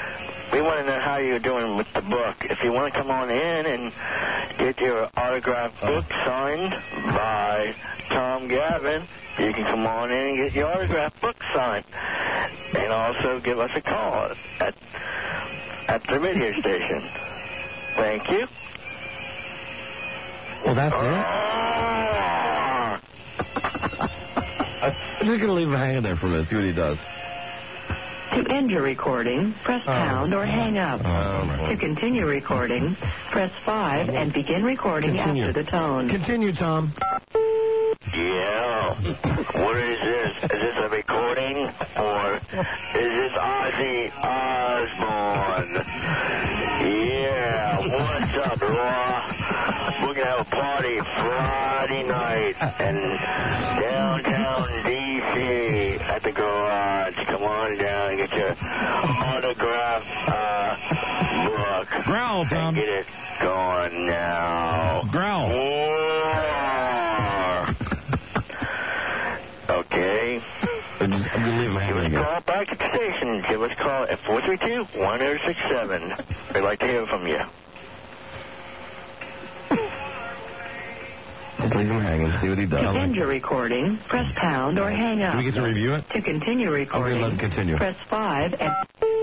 we want to know how you're doing with the book. If you want to come on in and get your autographed book signed by Tom Gavin, you can come on in and get your autographed book signed. And also give us a call at the radio station. Thank you.
Well, that's it. I'm just going to leave him hanging there for a minute, see what he does.
To end your recording, press pound or hang up. To continue recording, press 5 and begin recording after the tone.
Continue, Tom.
Yeah. What is this? Is this a recording or is this Ozzy Osbourne? Yeah. What's up, Laura? We're going to have a party Friday night in downtown D.C. at the garage. Come on down and get your autograph book.
Growl, Tom.
And get it going now.
Growl.
Okay.
I'm going to leave him hanging
Give us a
again.
call back at the station. Give us a call at 432-1067. We'd like to hear from you.
Just leave him hanging, see what he does.
To end your recording, press pound or hang up.
Do we get to review it?
To continue recording,
let him continue.
press 5 and...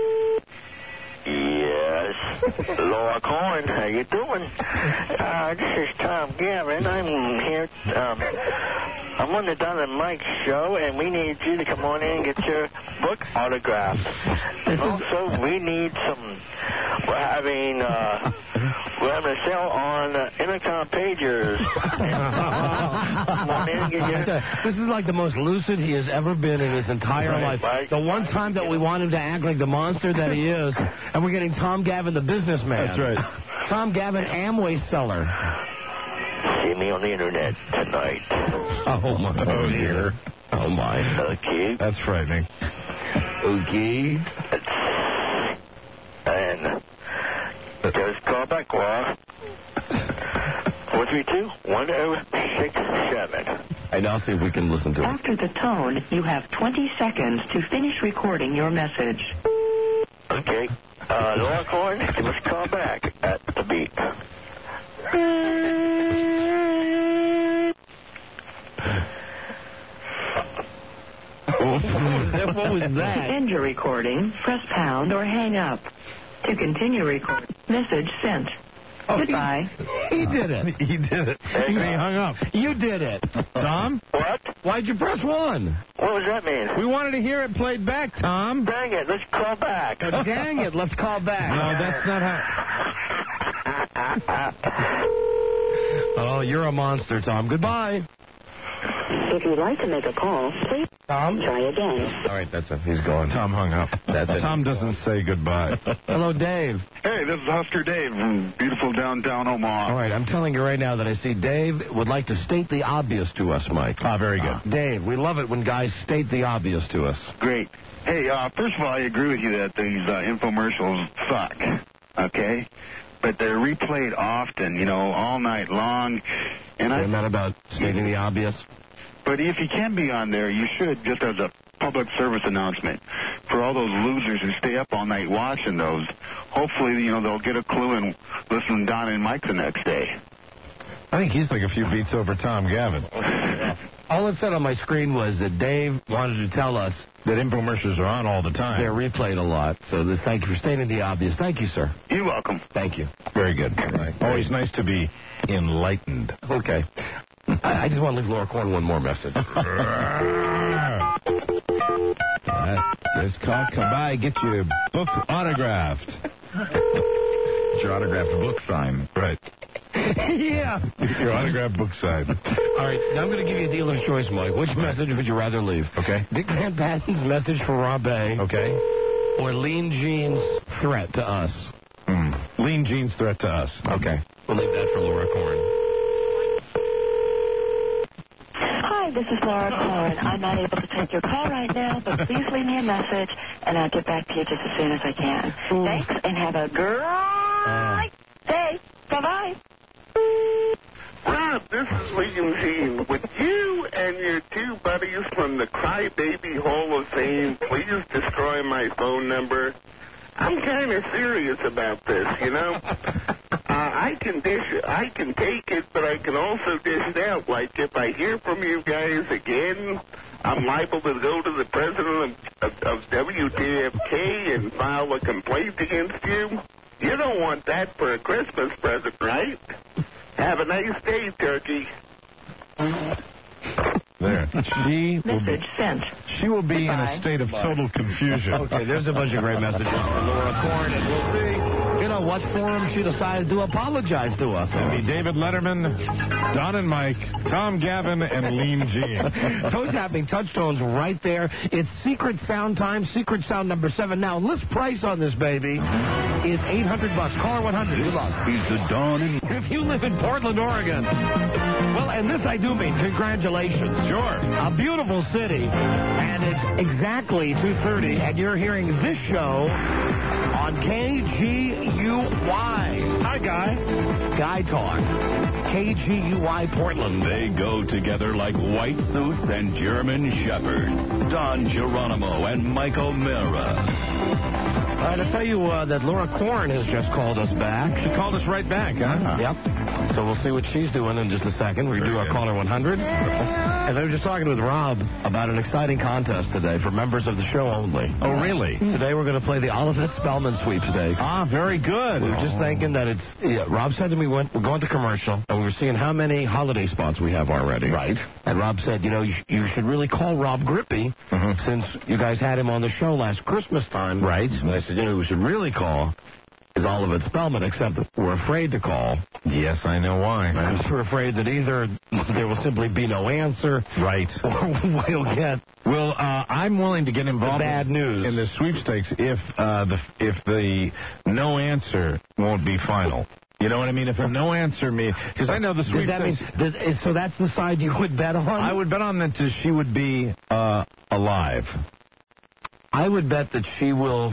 Yes. Laura Corn, how you doing? This is Tom Gavin. I'm here. I'm on the Don and Mike show, and we need you to come on in and get your book autographed. And also, we need some... We're having a sale on intercom pagers. Come on in and get your...
This is like the most lucid he has ever been in his entire life.
Mike.
The one time that we want him to act like the monster that he is, and we're getting Tom Gavin, the businessman.
That's right.
Tom Gavin, Amway seller.
See me on the internet tonight.
Oh, my.
Oh, dear.
Oh, my.
Okay.
That's frightening.
Okay.
And just call back, Laura. 432-1067.
And I'll see if we can listen to it.
After the tone, you have 20 seconds to finish recording your message.
Okay. Laura Corn, give us a call back at the beat.
What was
To
that?
end your recording, press pound or hang up. To continue recording, message sent. Goodbye.
He did it.
He did it. He hung up.
You did it.
Tom?
What?
Why'd you press 1?
What does that mean?
We wanted to hear it played back, Tom.
Dang it, let's call back.
Oh, dang it. Let's call back.
No, that's not how...
Oh, you're a monster, Tom. Goodbye.
If you'd like to make a call, please
Tom?
try again.
All right, that's it. He's gone.
Tom hung up.
That's it.
Tom doesn't say goodbye.
Hello, Dave.
Hey, this is Husker Dave from beautiful downtown Omaha.
All right, I'm telling you right now that I see Dave would like to state the obvious to us, Mike.
Ah, very good.
Dave, we love it when guys state the obvious to us.
Great. Hey, first of all, I agree with you that these infomercials suck, okay? But they're replayed often, all night long. And
Isn't that about stating the obvious?
But if you can be on there, you should, just as a public service announcement, for all those losers who stay up all night watching those. Hopefully, they'll get a clue and listen to Don and Mike the next day.
I think he's like a few beats over Tom Gavin.
All it said on my screen was that Dave wanted to tell us
that infomercials are on all the time.
They're replayed a lot. So thank you for stating the obvious. Thank you, sir.
You're welcome.
Thank you.
Very good. Always nice to be enlightened.
Okay. I just want to leave Laura Corn one more message.
This call, come by, get your book autographed. Get your autographed book signed. Right.
Yeah.
Your autographed book signed.
All right, now I'm going to give you a dealer's choice, Mike. Which message would you rather leave?
Okay.
Dick Van Patten's message for Rob A.
Okay.
Or Lean Jean's threat to us.
Lean Jean's threat to us.
Okay. We'll leave that for Laura Corn.
Hi, this is Laura Corn. I'm not able to take your call right now, but please leave me a message, and I'll get back to you just as soon as I can. Thanks, and have a great day. Bye-bye.
Rob, this is William Jean. Would you and your two buddies from the Crybaby Hall of Fame please destroy my phone number? I'm kind of serious about this, you know. I can take it, but I can also dish it out. Like, if I hear from you guys again, I'm liable to go to the president of WTFK and file a complaint against you. You don't want that for a Christmas present, right? Have a nice day, Turkey.
There.
Message sent.
She will be in a state of total confusion.
Okay, there's a bunch of great messages from Laura Corn, and we'll see, you know, what forum she decides to apologize to us.
It'll be David Letterman, Don and Mike, Tom Gavin, and Lean Jean.
Toes Tapping Touchstones right there. It's Secret Sound time, Secret Sound number 7. Now, list price on this baby is $800. Caller 100. Good luck.
He's the Don and...
If you live in Portland, Oregon. Well, and this I do mean, congratulations.
Sure.
A beautiful city. And it's exactly 2:30, and you're hearing this show on KGUY. Hi, Guy. Guy Talk. KGUY Portland.
They go together like white suits and German shepherds. Don Geronimo and Mike O'Meara.
All right, I'll tell you that Laura Corn has just called us back.
She called us right back, huh?
Yep. So we'll see what she's doing in just a second. We do our caller 100. And I was just talking with Rob about an exciting contest today for members of the show only.
Oh, really?
Today we're going to play the Olivet Spellman sweepstakes.
Ah, very good.
We were just thinking that it's... Yeah, Rob said to me, we're going to commercial, and we were seeing how many holiday spots we have already.
Right.
And Rob said, you know, you should really call Rob Grippy, since you guys had him on the show last Christmas time.
Right.
And I said, you know, we should really call is Olivet Spellman, except that we're afraid to call.
Yes, I know why.
We're afraid that either there will simply be no answer.
Right.
Or we'll get...
Well, I'm willing to get involved
bad news
in the sweepstakes if the no answer won't be final. You know what I mean? If a no answer me, because I know the sweepstakes.
Does that mean, so that's the side you would bet on?
I would bet on that she would be alive.
I would bet that she will...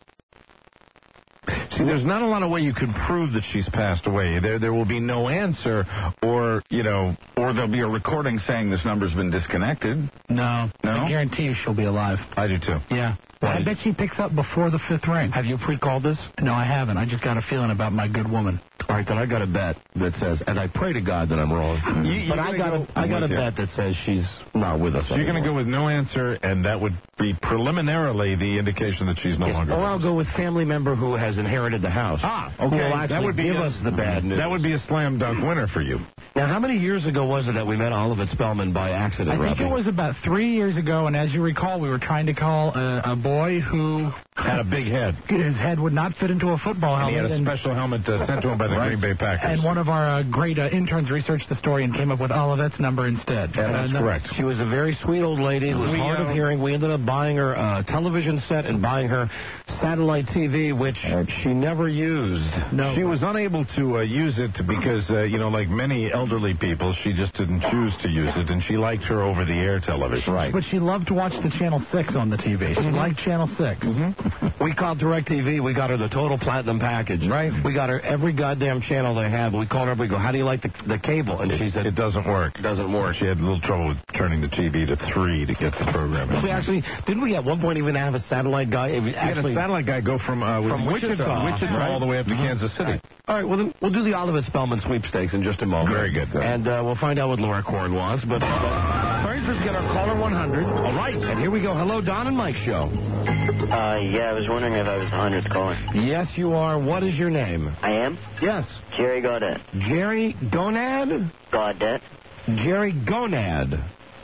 See, there's not a lot of way you could prove that she's passed away. There will be no answer, or
there'll be a recording saying this number's been disconnected.
No. I guarantee you she'll be alive.
I do too.
Yeah. I bet she picks up before the 5th ring.
Have you pre-called this?
No, I haven't. I just got a feeling about my good woman.
All right, then I got a bet that says, and I pray to God that I'm wrong, but I got a bet that says she's not with us
So you're going to go with no answer, and that would be preliminarily the indication that she's no longer with us.
Or I'll go with family member who has inherited the house.
Ah, okay.
That would give us the bad news.
That would be a slam dunk winner for you.
Now, how many years ago was it that we met Olivet Spellman by accident,
I think it was about 3 years ago, and as you recall, we were trying to call a boy who...
had a big head.
His head would not fit into a football helmet.
And he had a special helmet sent to him by the Green Bay Packers.
And one of our great interns researched the story and came up with Olivet's number instead.
Yeah, that's correct.
She was a very sweet old lady. It was hard of hearing. We ended up buying her a television set and buying her satellite TV, which she never used.
No. She was unable to use it because, like many elderly people, she just didn't choose to use it, and she liked her over-the-air television.
Right.
But she loved to watch the Channel 6 on the TV. She liked Channel 6.
We called DirecTV. We got her the total platinum package.
Right.
We got her every goddamn channel they have. We called her. We go, how do you like the cable? And she said,
it doesn't work.
It doesn't work.
She had a little trouble with turning the TV to 3 to get the program.
Didn't we at one point even have a satellite guy?
We had a satellite guy go from Wichita all the way up to Kansas City.
All right, well, then we'll do the Olivet Spellman sweepstakes in just a moment.
Very good.
And we'll find out what Laura Corn wants. But first, let's get our caller 100. All right, and here we go. Hello, Don and Mike show.
Yeah, I was wondering if I was the 100th caller.
Yes, you are. What is your name?
I am?
Yes.
Jerry Gaudet.
Jerry Gonad?
Gaudet.
Jerry Gonad.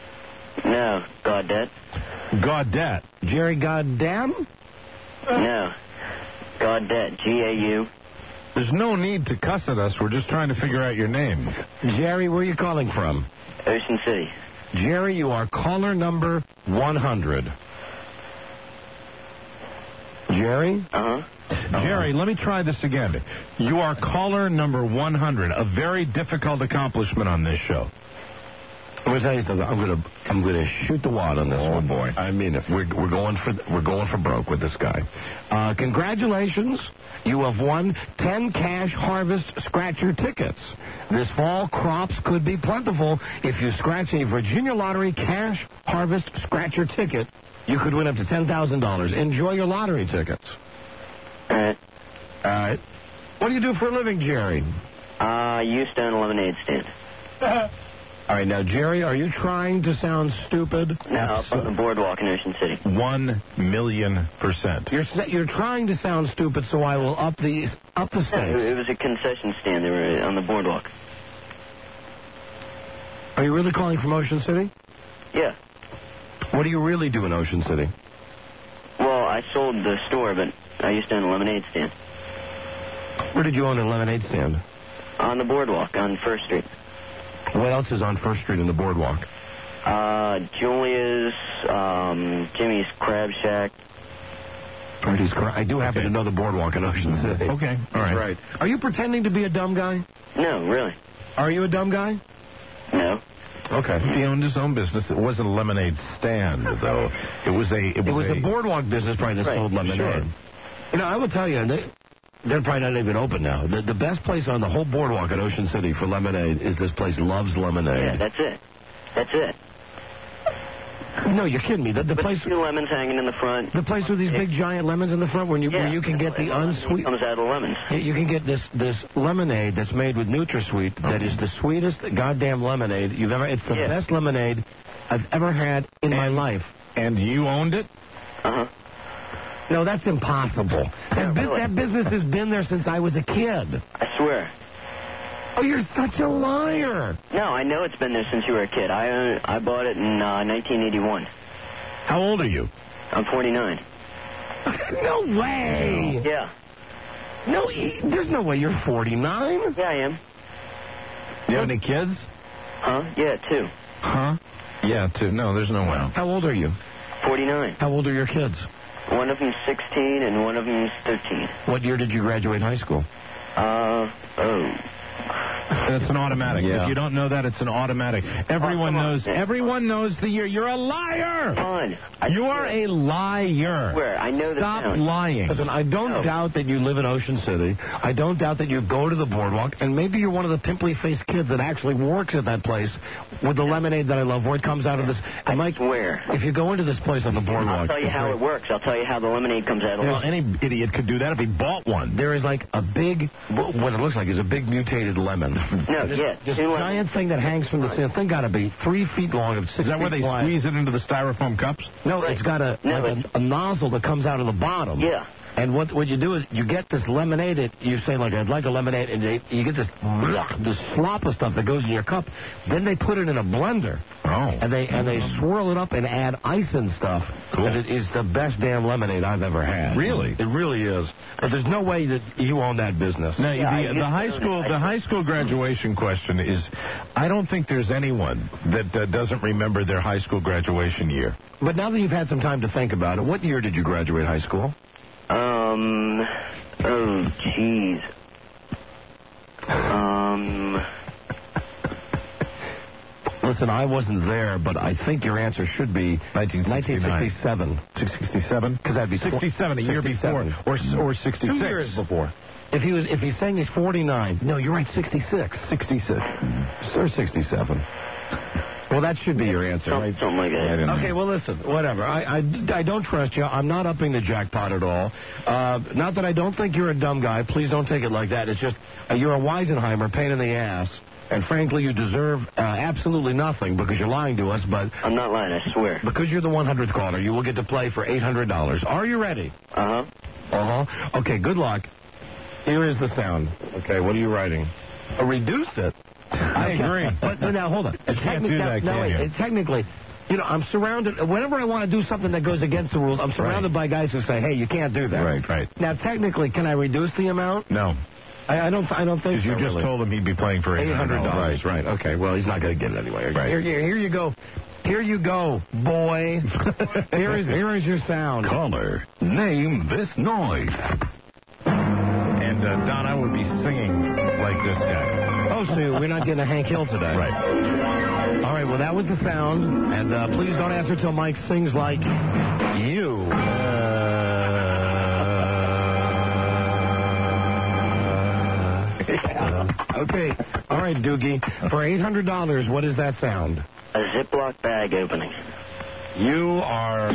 No, Gaudet.
Gaudet. Jerry Goddamn?
No. Gaudet. G-A-U.
There's no need to cuss at us. We're just trying to figure out your name.
Jerry, where are you calling from?
Ocean City.
Jerry, you are caller number 100. Jerry?
Uh-huh.
Jerry, let me try this again. You are caller number 100, a very difficult accomplishment on this show.
I'm going to tell you something. I'm gonna shoot the wad on this one.
Boy.
I mean, if we're going for broke with this guy. Congratulations. You have won 10 Cash Harvest Scratcher tickets. This fall, crops could be plentiful. If you scratch a Virginia Lottery Cash Harvest Scratcher ticket, you could win up to $10,000. Enjoy your lottery tickets.
All right.
All right. What do you do for a living, Jerry?
Used to own a lemonade stand.
All right, now, Jerry, are you trying to sound stupid?
No, up on the boardwalk in Ocean City.
1,000,000%.
You're trying to sound stupid, so I will up the stakes.
It was a concession stand. They were on the boardwalk.
Are you really calling from Ocean City?
Yeah.
What do you really do in Ocean City?
Well, I sold the store, but I used to own a lemonade stand.
Where did you own a lemonade stand?
On the boardwalk on First Street.
What else is on First Street in the boardwalk?
Julia's, Jimmy's Crab Shack.
I do happen to know the boardwalk in Ocean City.
Okay, all right.
Right. Are you pretending to be a dumb guy?
No, really.
Are you a dumb guy?
No.
Okay. He owned his own business. It wasn't a lemonade stand, though. It was a
boardwalk business probably that sold lemonade.
Sure.
You know, I will tell you, they're probably not even open now. The best place on the whole boardwalk at Ocean City for lemonade is this place, Love's Lemonade.
Yeah, that's it. That's it.
No, you're kidding me. The place,
2 lemons hanging in the front.
The place with these big giant lemons in the front, where you can get the unsweet.
Comes out of lemons.
You can get this lemonade that's made with NutraSweet. That is the sweetest goddamn lemonade you've ever. It's the best lemonade I've ever had in my life.
And you owned it?
Uh-huh.
No, that's impossible. That business has been there since I was a kid.
I swear.
Oh, you're such a liar.
No, I know it's been there since you were a kid. I bought it in 1981.
How old are you?
I'm 49.
No way.
Yeah.
No, there's no way you're 49.
Yeah, I am.
You have any kids?
Huh? Yeah, 2.
Huh? Yeah, 2. No, there's no way.
How old are you?
49.
How old are your kids?
One of them's 16 and one of them's 13.
What year did you graduate high school?
That's an automatic.
Yeah.
If you don't know that, it's an automatic. Everyone knows. Everyone knows the year. You're a liar.
Come on.
You are a liar.
Where? I know the
Stop
town.
lying.
Listen, I don't doubt that you live in Ocean City. I don't doubt that you go to the boardwalk, and maybe you're one of the pimply-faced kids that actually works at that place with the lemonade that I love, where it comes out of this. And Mike,
where?
If you go into this place on the boardwalk,
I'll tell you how it works. I'll tell you how the lemonade comes out of
Well, any idiot could do that if he bought one.
There is like a big, what it looks like is a big mutated lemon.
No,
This giant thing that hangs from the ceiling. Thing got to be 3 feet long and 6 feet wide.
Is that where they squeeze it into the styrofoam cups?
No, it's got a nozzle that comes out of the bottom.
Yeah.
And what you do is you get this lemonade. You say, like, I'd like a lemonade, and you get this slop of stuff that goes in your cup. Then they put it in a blender.
Oh.
And they swirl it up and add ice and stuff.
Cool.
And it is the best damn lemonade I've ever had.
Really?
It really is. But there's no way that you own that business.
No, the high school graduation question is, I don't think there's anyone that doesn't remember their high school graduation year.
But now that you've had some time to think about it, what year did you graduate high school?
Oh, jeez.
Listen, I wasn't there, but I think your answer should be 1967.
67?
Because that'd be
67, a year before, or 66.
2 years before. If he's saying he's 49, no, you're right, 66.
66.
Or 67. Well, that should be your answer. Right?
Something like that.
Okay, well, listen, whatever. I don't trust you. I'm not upping the jackpot at all. Not that I don't think you're a dumb guy. Please don't take it like that. It's just you're a Weisenheimer, pain in the ass. And frankly, you deserve absolutely nothing because you're lying to us. But
I'm not lying, I swear.
Because you're the 100th caller, you will get to play for $800. Are you ready?
Uh-huh.
Uh-huh. Okay, good luck. Here is the sound. Okay, what are you writing? Reduce it.
I agree.
But now, hold on. Technically, you know, I'm surrounded. Whenever I want to do something that goes against the rules, I'm surrounded by guys who say, hey, you can't do that.
Right.
Now, technically, can I reduce the amount?
No.
I don't think so.
Because you just told him he'd be playing for $800.
Right. Okay, well, he's not going to get it anyway.
Right.
Here you go. Here you go, boy. Here is your sound.
Caller, name this noise.
And, Don, I would be singing like this guy.
Oh, so we're not getting a Hank Hill today.
Right.
All right, well, that was the sound. And please don't answer till Mike sings like you. Okay. All right, Doogie. For $800, what is that sound?
A Ziploc bag opening.
You are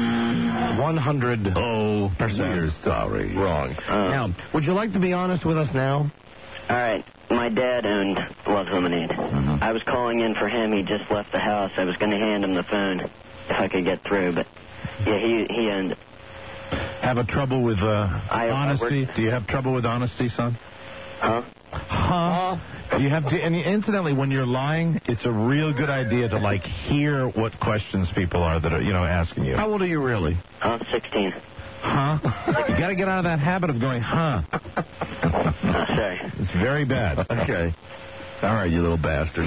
100%
sorry.
wrong. Now, would you like to be honest with us now?
All right. My dad owned Love's Lemonade. I was calling in for him. He just left the house. I was going to hand him the phone if I could get through, but yeah, he owned it.
Have a trouble with honesty? Do you have trouble with honesty, son?
Huh?
Do you have? And incidentally, when you're lying, it's a real good idea to like hear what questions people are that are asking you.
How old are you really?
16.
Huh? You got to get out of that habit of going, huh?
Sorry.
It's very bad.
Okay. All right, you little bastard.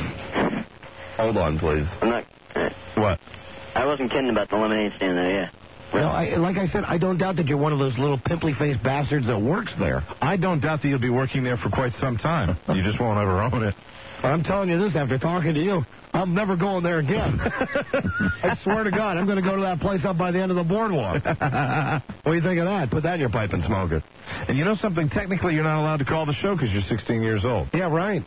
Hold on, please.
I'm not.
What?
I wasn't kidding about the lemonade stand, though. Yeah.
No, like I said, I don't doubt that you're one of those little pimply-faced bastards that works there.
I don't doubt that you'll be working there for quite some time. You just won't ever own it.
I'm telling you this after talking to you. I'm never going there again. I swear to God, I'm going to go to that place up by the end of the boardwalk. What do you think of that? Put that in your pipe and smoke it.
And you know something? Technically, you're not allowed to call the show because you're 16 years old.
Yeah, right.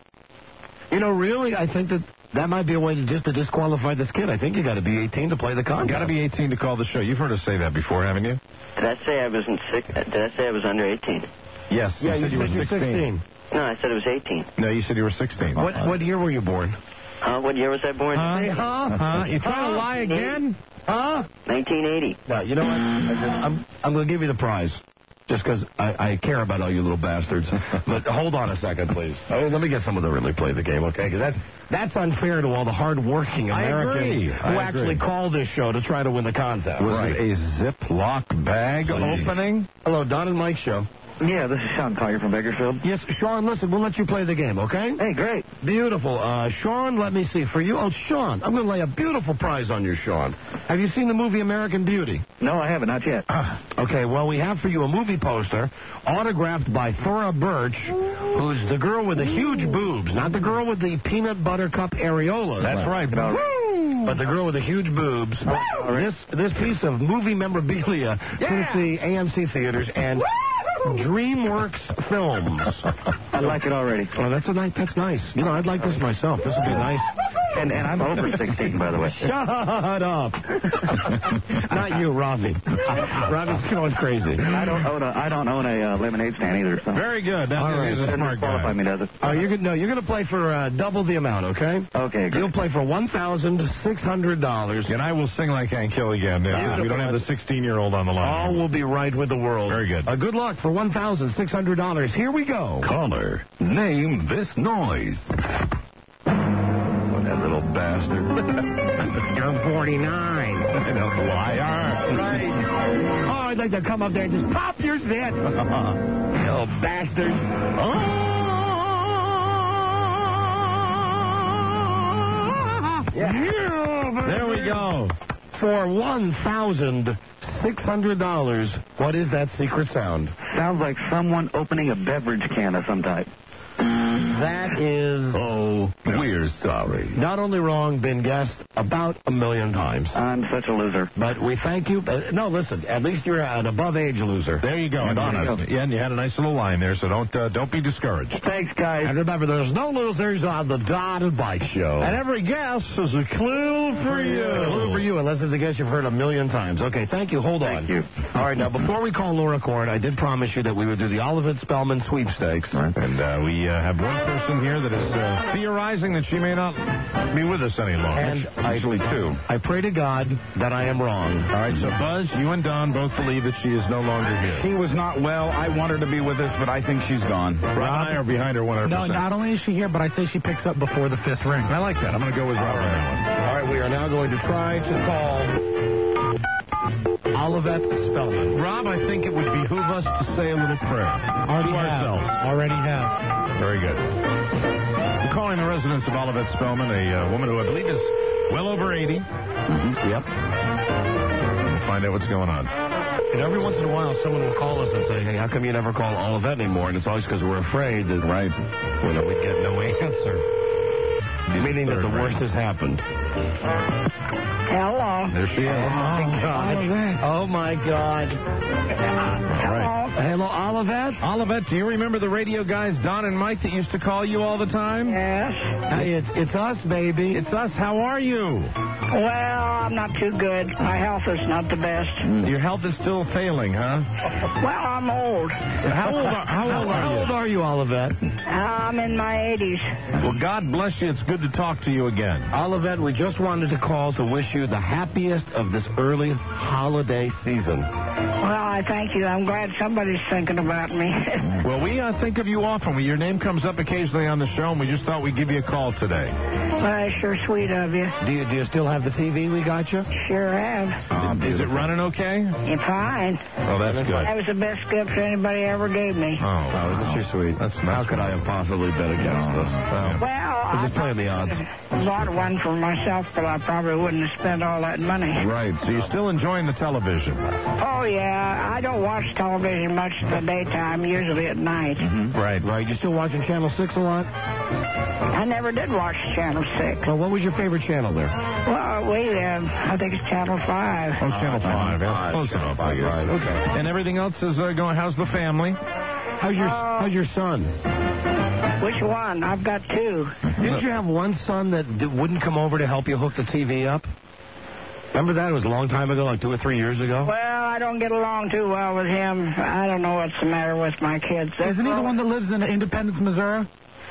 Really, I think that might be a way to disqualify this kid. I think you got to be 18 to play the contest.
You got to be 18 to call the show. You've heard us say that before, haven't you?
Did I say I wasn't sick? Did I say I was under 18?
Yes.
Yeah, you said you were 16.
No, I said it was 18.
No, you said you were 16.
What year were you born?
What year was I born?
Say huh?
You trying to lie again?
Huh?
1980.
No, you know what? I'm going to give you the prize. Just because I care about all you little bastards. But hold on a second, please. Let me get someone to really play the game, okay? Because that's unfair to all the hard-working Americans who actually call this show to try to win the contest.
Was it a Ziploc bag opening?
Hello, Don and Mike show.
Yeah, this is Sean calling from Bakersfield.
Yes, Sean, listen, we'll let you play the game, okay?
Hey, great.
Beautiful. Sean, let me see. For you, Sean, I'm going to lay a beautiful prize on you, Sean. Have you seen the movie American Beauty?
No, I haven't, not yet.
Okay, well, we have for you a movie poster autographed by Thora Birch, who's the girl with the huge boobs, not the girl with the peanut butter cup areolas.
That's right.
But the girl with the huge boobs. This piece of movie memorabilia can see AMC theaters and DreamWorks Films.
I like it already.
Oh, that's nice. I'd like this myself. This would be nice.
And I'm over 16, by the way.
Shut up. Not you, Robbie. Robbie's going crazy.
I don't own a lemonade stand either. So.
Very good. All right. He's a smart guy.
Me, does it?
You're going to play for double the amount, okay?
Okay, great.
You'll play for $1,600.
And I will sing like Hank Hill again. We don't have the 16-year-old on the line.
All will be right with the world.
Very good.
Good luck for $1,600. Here we go.
Caller, name this noise.
That little bastard. You're 49.
I know, liar.
Right. Oh, I'd like to come up there and just pop your zit. You little bastard.
Yeah. There we go.
For $1,600, what is that secret sound?
Sounds like someone opening a beverage can of some type.
That is...
Oh, we're sorry.
Not only wrong, been guessed about 1 million times.
I'm such a loser.
But we thank you. No, listen, at least you're an above-age loser.
There you go. And honest. Yeah, and you had a nice little line there, so don't be discouraged.
Thanks, guys.
And remember, there's no losers on the Don and Mike Show.
And every guess is a clue for you.
A clue for you, unless it's a guess you've heard 1 million times. Okay, thank you. Hold on.
Thank you.
All right, now, before we call Laura Korn, I did promise you that we would do the Olivet Spellman sweepstakes.
Right. And we have one person here that is theorizing that she may not be with us any longer.
And
actually two.
I pray to God that I am wrong.
All right, so Buzz, you and Don both believe that she is no longer here.
She was not well. I want her to be with us, but I think she's gone.
Rob and I are behind her 100%.
No, not only is she here, but I say she picks up before the 5th ring.
I like that. I'm going to go with Rob on that one.
All right, we are now going to try to call Olivet Spellman.
Rob, I think it would behoove us to say a little prayer.
Already have.
Very good. We're calling the residence of Olivet Spellman, a woman who I believe is well over 80.
Mm-hmm. Yep.
We'll find out what's going on.
And every once in a while, someone will call us and say, hey, how come you never call Olivet anymore? And it's always because we're afraid that, we'd get no answer. Meaning that the worst has happened.
Hello.
There she is.
Oh, my God. Hello, Olivet?
Olivet, do you remember the radio guys, Don and Mike, that used to call you all the time?
Yes.
Hey, it's us, baby.
It's us. How are you?
Well, I'm not too good. My health is not the best.
Your health is still failing, huh?
Well, I'm old.
How old
are you, Olivet?
I'm in my 80s.
Well, God bless you. It's good to talk to you again.
Olivet, we just wanted to call to wish you the happiest of this early holiday season.
Well, I thank you. I'm glad somebody's thinking about me.
Well, we think of you often. Your name comes up occasionally on the show, and we just thought we'd give you a call today.
Well, sure sweet of you.
Do you still have the TV we got you?
Sure have.
Is it running okay?
You're fine.
Oh, that's good.
That was the best gift anybody ever gave me.
Isn't she sweet? How could I have possibly bet against this?
Well,
we're just playing the odds.
I bought one for myself, but I probably wouldn't have spent all that money.
Right. So you're still enjoying the television?
Oh, yeah. I don't watch television much in the daytime, usually at night.
Mm-hmm. Right. You still watching Channel 6 a lot?
I never did watch Channel 6.
Well, what was your favorite channel there?
Well, I think it's Channel 5.
Oh, Channel 5. That's close enough, I guess.
Right, okay.
And everything else is going, how's the family?
How's your son?
Which one? I've got two.
Didn't you have one son that wouldn't come over to help you hook the TV up? Remember that? It was a long time ago, like 2 or 3 years ago?
Well, I don't get along too well with him. I don't know what's the matter with my kids.
Isn't he the one that lives in Independence, Missouri?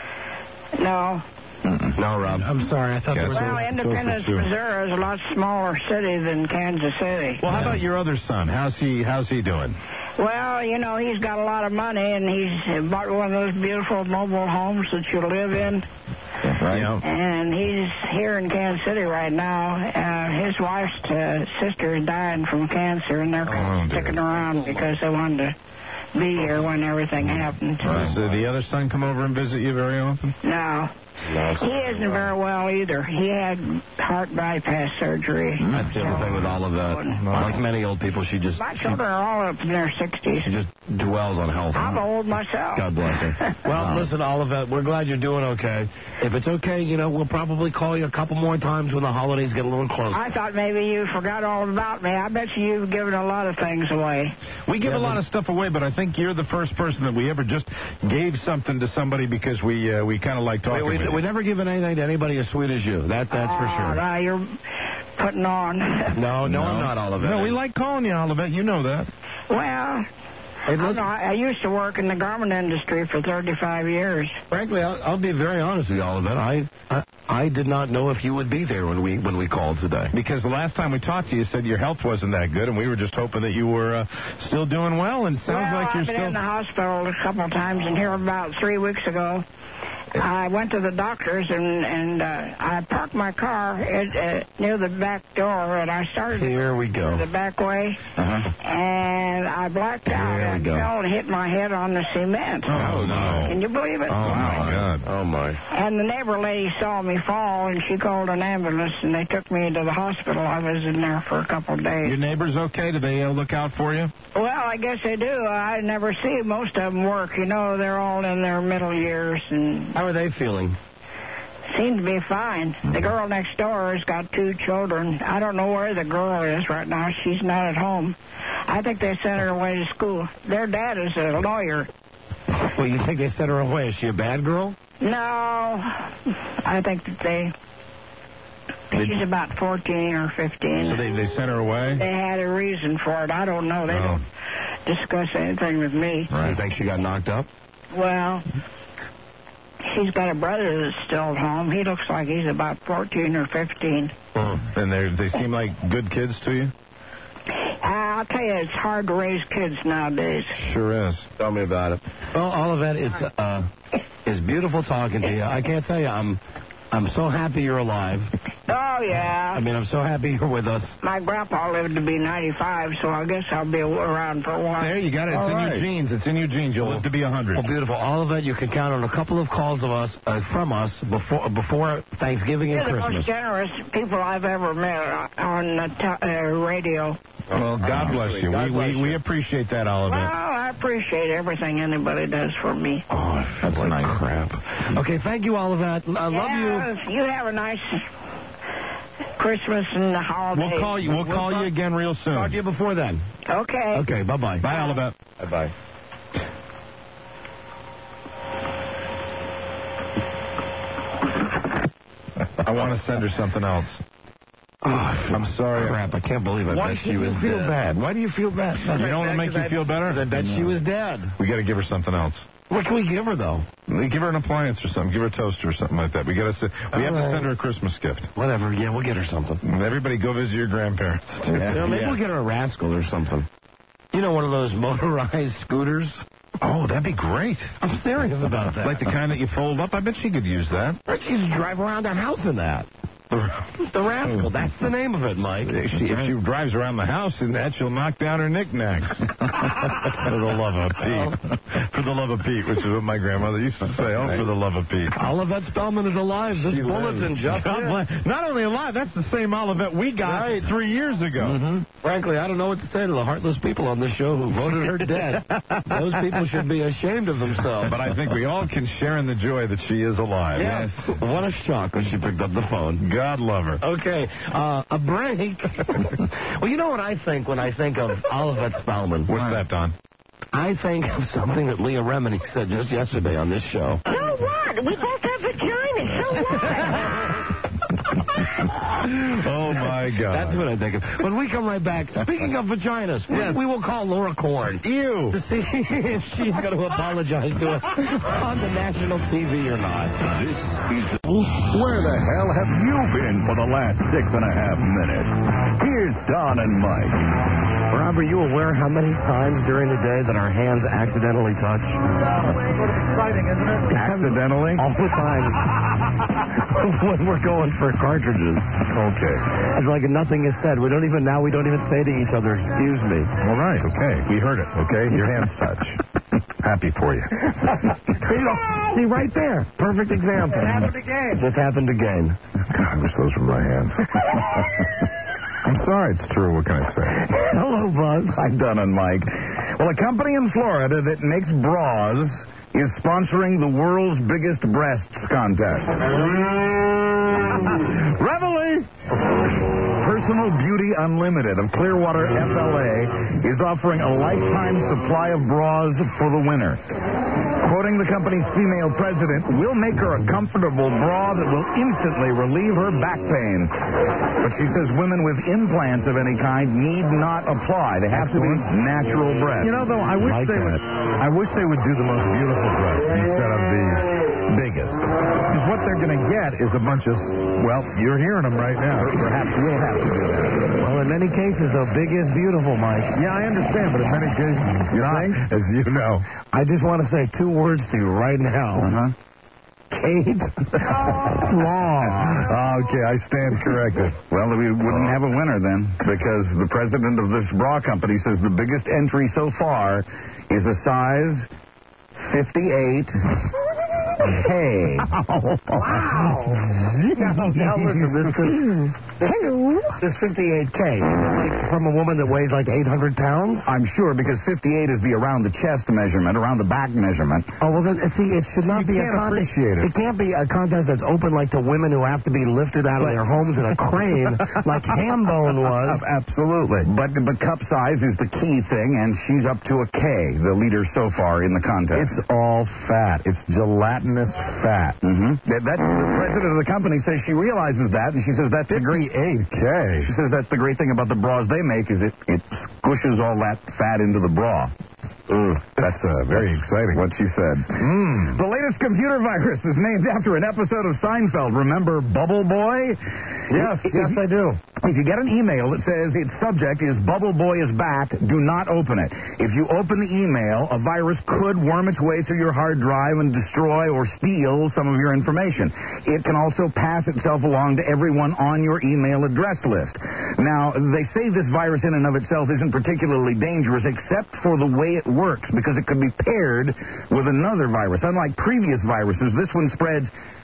No.
No, Rob.
I'm sorry. I thought there was
Well, Independence, Missouri is a lot smaller city than Kansas City.
Well, how about your other son? How's he doing?
Well, he's got a lot of money, and he's bought one of those beautiful mobile homes that you live in.
Right.
And he's here in Kansas City right now. His wife's sister is dying from cancer, and they're kind of sticking around because they wanted to be here when everything happened.
Does the other son come over and visit you very often?
No. He isn't very well either. He had heart bypass surgery.
That's the other thing with all of that. Like many old people,
my children are all up in their 60s.
She just dwells on health.
I'm old myself.
God bless her. Well, listen, Olivet, we're glad you're doing okay. If it's okay, we'll probably call you a couple more times when the holidays get a little closer.
I thought maybe you forgot all about me. I bet you've given a lot of things away.
We give a lot of stuff away, but I think you're the first person that we ever just gave something to somebody because we kind of like talking with you.
We never given anything to anybody as sweet as you. That's for sure.
Now you're putting on.
No, I'm not, Olivet.
No, we like calling you Olivet. You know that.
Well, I used to work in the garment industry for 35 years.
Frankly, I'll be very honest with you, Olivet. I did not know if you would be there when we called today.
Because the last time we talked to you, you said your health wasn't that good, and we were just hoping that you were still doing well. And sounds like you're
I've been
still
in the hospital a couple of times, and here about 3 weeks ago, I went to the doctor's and I parked my car near the back door, and I started the back way, and I blacked out and fell and hit my head on the cement.
Oh, no.
Can you believe it?
Oh, my God.
Oh, my.
And the neighbor lady saw me fall, and she called an ambulance, and they took me into the hospital. I was in there for a couple of days.
Your neighbors okay? Do they look out for you?
Well, I guess they do. I never see most of them work. They're all in their middle years. And
how are they feeling?
Seem to be fine. The girl next door has got 2 children. I don't know where the girl is right now. She's not at home. I think they sent her away to school. Their dad is a lawyer.
Well, you think they sent her away? Is she a bad girl?
No. I think that she's about 14 or 15.
So they sent her away?
They had a reason for it. I don't know. They don't discuss anything with me.
Right. You think she got knocked up?
Well, she's got a brother that's still at home. He looks like he's about 14 or 15.
And they seem like good kids to you?
I'll tell you, it's hard to raise kids nowadays.
Sure is.
Tell me about it. Well, Olivet, it's beautiful talking to you. I can't tell you, I'm so happy you're alive.
Oh, yeah.
I mean, I'm so happy you're with us.
My grandpa lived to be 95, so I guess I'll be around for a while.
There, you got it. It's in your genes. It's in your genes. You'll live to be 100.
Well, beautiful. Olivet, you can count on a couple of calls from us before Thanksgiving and Christmas.
You're the most generous people I've ever met on the radio.
Well, God bless you. We appreciate that, Olivet.
Well, I appreciate everything anybody does for me.
Oh, that's nice crap. Okay, thank you, Olivet. I love you.
You have a nice Christmas and the holidays.
We'll call you. We'll call you again real soon.
Talk to you before then.
Okay.
Okay, bye-bye.
Bye, Olivet.
Bye-bye.
I want to send her something else.
Oh,
I'm sorry.
Crap, I can't believe it.
Why
bet she was
feel
dead.
bad? Why do you feel bad? You know what will make you feel better?
I bet she was dead.
We got to give her something else.
What can we give her, though?
We give her an appliance or something. Give her a toaster or something like that. We have to send her a Christmas gift.
Whatever. Yeah, we'll get her something.
Everybody go visit your grandparents.
Yeah. Maybe we'll get her a Rascal or something. You know, one of those motorized scooters?
Oh, that'd be great.
I'm serious about that.
Like the kind that you fold up? I bet she could use that.
Right, she could drive around the house in that. The Rascal. That's the name of it, Mike.
If she drives around the house in that, she'll knock down her knickknacks. For the love of Pete. For the love of Pete, which is what my grandmother used to say. Oh, for the love of Pete.
Olivet Spellman is alive. This bulletin just
Not only alive, that's the same Olivet we got 3 years ago.
Mm-hmm. Frankly, I don't know what to say to the heartless people on this show who voted her dead. Those people should be ashamed of themselves.
But I think we all can share in the joy that she is alive.
Yes. What a shock when she picked up the phone.
God love her.
Okay, a break. Well, you know what I think when I think of Olivet Spellman?
What's that, Don?
I think of something that Leah Remini said just yesterday on this show.
So what? We both have vaginas. So what?
Oh, my God.
That's what I think of. When we come right back, speaking of vaginas, we will call Laura Korn.
Ew.
To see if she's going to apologize to us on the national TV or not.
Where the hell have you been for the last 6.5 minutes? Here's Don and Mike.
Rob, are you aware how many times during the day that our hands accidentally touch?
Exciting, isn't it? Accidentally?
All the time. When we're going for cartridges.
Okay.
It's like nothing is said. We don't even say to each other, excuse me.
All right, okay. We heard it, okay? Your hands touch. Happy for you.
See, right there. Perfect example.
It happened again.
It just happened again.
God, I wish those were my hands. I'm sorry, it's true. What can I say?
Hello, Buzz.
I'm Don and Mike. Well, a company in Florida that makes bras is sponsoring the world's biggest breasts contest. Reveille! Personal Beauty Unlimited of Clearwater, FLA, is offering a lifetime supply of bras for the winner. Quoting the company's female president, "We'll make her a comfortable bra that will instantly relieve her back pain." But she says women with implants of any kind need not apply. They have to be natural breasts.
You know, though, I wish they would do the most beautiful breasts instead of the biggest. Because what they're going to get is a bunch of, well, you're hearing them right now.
Perhaps we'll have to do that.
Well, in many cases, though, big is beautiful, Mike.
Yeah, I understand, but in many cases, as you know.
I just want to say 2 words to you right now. Kate Strong.
Okay, I stand corrected. Well, we wouldn't have a winner then, because the president of this bra company says the biggest entry so far is a size 58. K.
Wow. Now listen, this 58K, like from a woman that weighs like 800 pounds?
I'm sure, because 58 is the around the chest measurement, around the back measurement.
Oh, well, then, see, it should not be a contest. It can't be a contest that's open like to women who have to be lifted out of their homes in a crane, like Hambone was.
Absolutely. But the cup size is the key thing, and she's up to a K, the leader so far in the contest.
It's all fat. It's gelatinous fat.
That's the president of the company says she realizes that, and she says that's the great
58K.
She says that's the great thing about the bras they make is it squishes all that fat into the bra.
That's very exciting.
What she said. The latest computer virus is named after an episode of Seinfeld. Remember Bubble Boy?
Yes, I do.
If you get an email that says its subject is Bubble Boy is back, do not open it. If you open the email, a virus could worm its way through your hard drive and destroy or steal some of your information. It can also pass itself along to everyone on your email address list. Now, they say this virus in and of itself isn't particularly dangerous except for the way it works, because it could be paired with another virus. Unlike previous viruses, this one spreads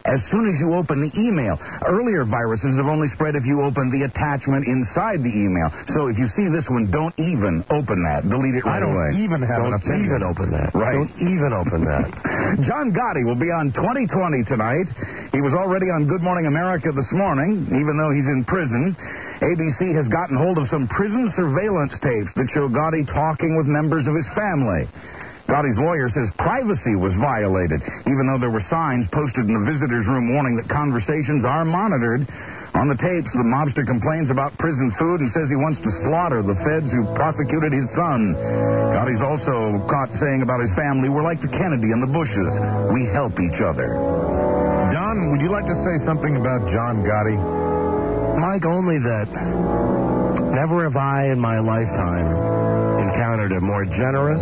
as soon as you open the email. Earlier viruses have only spread if you open the attachment inside the email. So if you see this one, don't even open that. Delete it right away.
I don't even have an opinion.
Don't even open that. Right.
Don't even open that.
John Gotti will be on 2020 tonight. He was already on Good Morning America this morning, even though he's in prison. ABC has gotten hold of some prison surveillance tapes that show Gotti talking with members of his family. Gotti's lawyer says privacy was violated, even though there were signs posted in the visitor's room warning that conversations are monitored. On the tapes, the mobster complains about prison food and says he wants to slaughter the feds who prosecuted his son. Gotti's also caught saying about his family, we're like the Kennedy and the Bushes. We help each other.
Don, would you like to say something about John Gotti?
Mike, only that never have I in my lifetime encountered a more generous,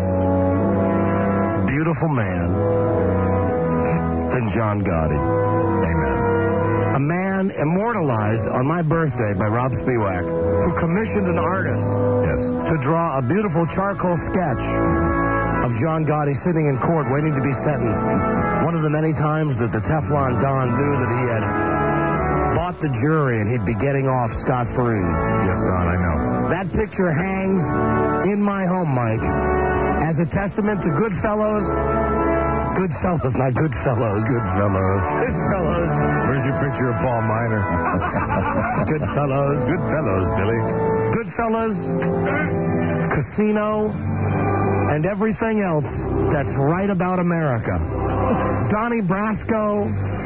beautiful man than John Gotti. Amen. A man immortalized on my birthday by Rob Spiewak, who commissioned an artist to draw a beautiful charcoal sketch of John Gotti sitting in court waiting to be sentenced. One of the many times that the Teflon Don knew that he had bought the jury and he'd be getting off scot-free.
Yes, Don, I know.
That picture hangs in my home, Mike, as a testament to Goodfellas. Goodfellas, not Goodfellows.
Goodfellas.
Goodfellas.
Where's your picture of Paul Miner?
Goodfellas.
Goodfellas, Billy.
Goodfellas, Casino, and everything else that's right about America. Donnie Brasco,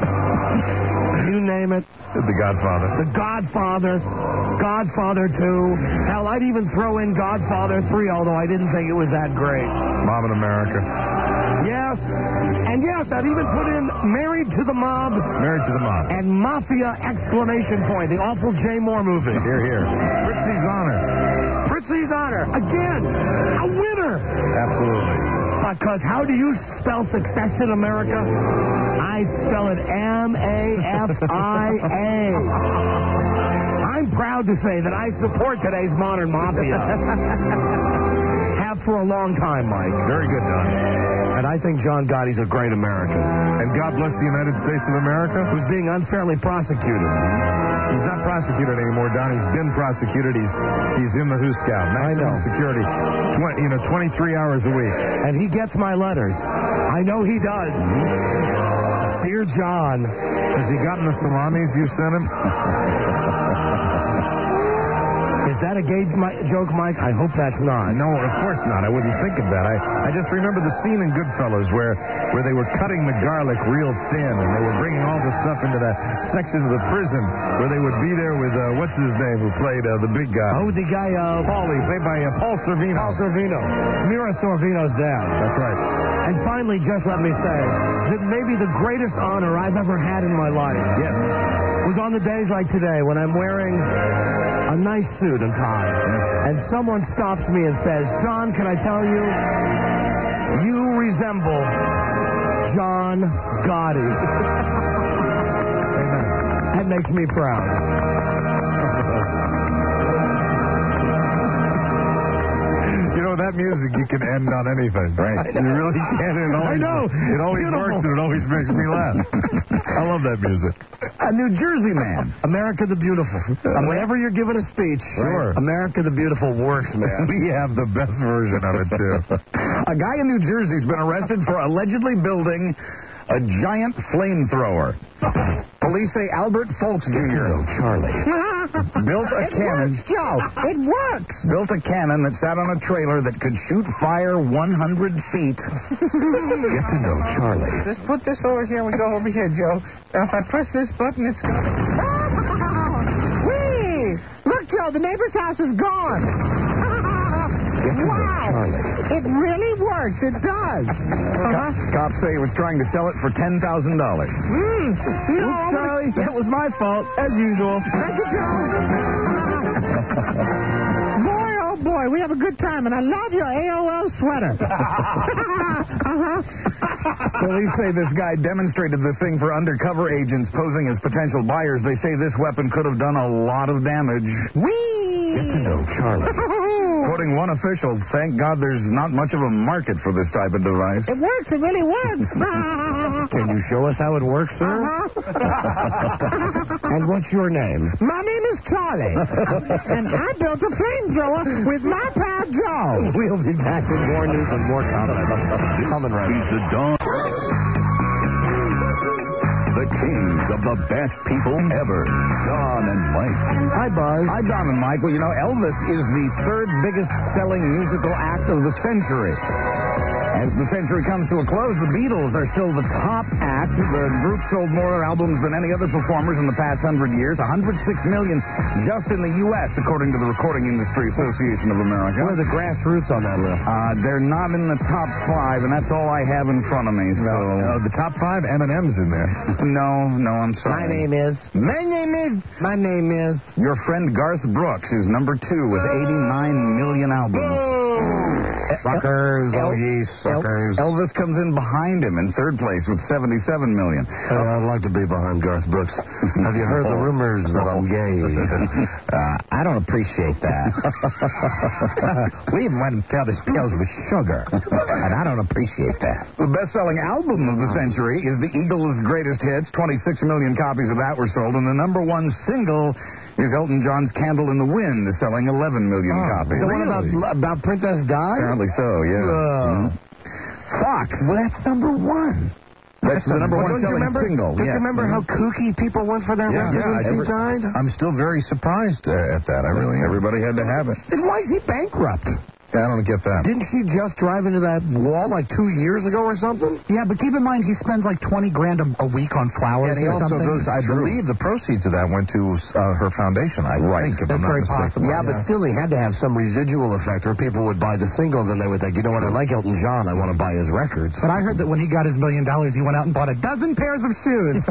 you name it.
The Godfather.
The Godfather. Godfather 2. Hell, I'd even throw in Godfather 3, although I didn't think it was that great.
Mob in America.
Yes. And yes, I'd even put in Married to the Mob.
Married to the Mob.
And Mafia! Exclamation point. The awful Jay Moore movie.
Here, here. Fritzy's Honor.
Fritzy's Honor. Again, a winner.
Absolutely.
Because how do you spell success in America? I spell it M-A-F-I-A. I'm proud to say that I support today's modern mafia. Have for a long time, Mike.
Very good, Don.
And I think John Gotti's a great American.
And God bless the United States of America.
Who's being unfairly prosecuted.
He's not prosecuted anymore, Don. He's been prosecuted. He's in the Who Scout. Maximum security. 23 hours a week.
And he gets my letters. I know he does. Dear John.
Has he gotten the salamis you sent him?
Is that a gay joke, Mike? I hope that's not.
No, of course not. I wouldn't think of that. I just remember the scene in Goodfellas where they were cutting the garlic real thin, and they were bringing all the stuff into that section of the prison where they would be there with, what's his name, who played the big guy?
Oh, the guy,
Paulie, played by Paul Sorvino.
Paul Sorvino. Mira Sorvino's dad.
That's right.
And finally, just let me say that maybe the greatest honor I've ever had in my life was on the days like today when I'm wearing a nice suit and tie, and someone stops me and says, John, can I tell you, you resemble John Gotti. That makes me proud.
You know, that music you can end on anything, right? You really can. It always works, and it always makes me laugh. I love that music.
A New Jersey man.
America the Beautiful. Whenever you're giving a speech, America the Beautiful works, man.
We have the best version of it, too.
A guy in New Jersey's been arrested for allegedly building a giant flamethrower. Police say Albert Folks Jr. built a cannon.
It works, Joe. It works.
Built a cannon that sat on a trailer that could shoot fire 100 feet. Get to know Charlie.
Just put this over here and we go over here, Joe. Now, if I press this button, it's going to... Whee! Look, Joe, the neighbor's house is gone. Wow! It really works. It does.
Cops say he was trying to sell it for $10,000.
No,
Charlie, that was my fault, as usual.
Thank you, Joe. Boy, oh boy, we have a good time, and I love your AOL sweater.
Police say this guy demonstrated the thing for undercover agents posing as potential buyers. They say this weapon could have done a lot of damage.
Whee!
Get to know Charlie. Quoting one official, thank God there's not much of a market for this type of device.
It works. It really works.
Can you show us how it works, sir? And what's your name?
My name is Charlie, and I built a flamethrower with my pal Joe.
We'll be back with more news and more comments. Coming right up.
The Dawn. The kings of the best people ever. Don and Mike.
Hi, Buzz. Hi, Don and Mike. Well, you know, Elvis is the third biggest selling musical act of the century. As the century comes to a close, the Beatles are still the top act. The group sold more albums than any other performers in the past 100 years. 106 million just in the U.S., according to the Recording Industry Association of America.
Where are the grassroots on that list?
They're not in the top 5, and that's all I have in front of me. So
the top 5, Eminem's in there.
No, I'm sorry.
My name is.
Your friend Garth Brooks is number 2 with 89 million albums.
Suckers, suckers.
Elvis comes in behind him in third place with 77 million.
I'd like to be behind Garth Brooks. Have you heard the rumors that I'm gay? I don't appreciate that. We even went and filled his pills with sugar, and I don't appreciate that.
The best-selling album of the century is the Eagles' Greatest Hits. 26 million copies of that were sold, and the number 1 single is Elton John's Candle in the Wind, selling 11 million copies.
The one about Princess Di?
Apparently so, yeah. Fox.
Well, that's number 1.
That's the number 1 selling single.
Don't you remember how kooky people went for that record when she died?
I'm still very surprised at that. I really am.
Everybody had to have it.
Then why is he bankrupt?
I don't get that.
Didn't she just drive into that wall like 2 years ago or something?
Yeah, but keep in mind he spends like $20,000 a week on flowers.
And he also goes, I believe the proceeds of that went to her foundation, I think.
That's very possible.
Yeah, but still he had to have some residual effect where people would buy the single, then they would think, you know what, I like Elton John, I want to buy his records.
But I heard that when he got his $1 million, he went out and bought a dozen pairs of shoes.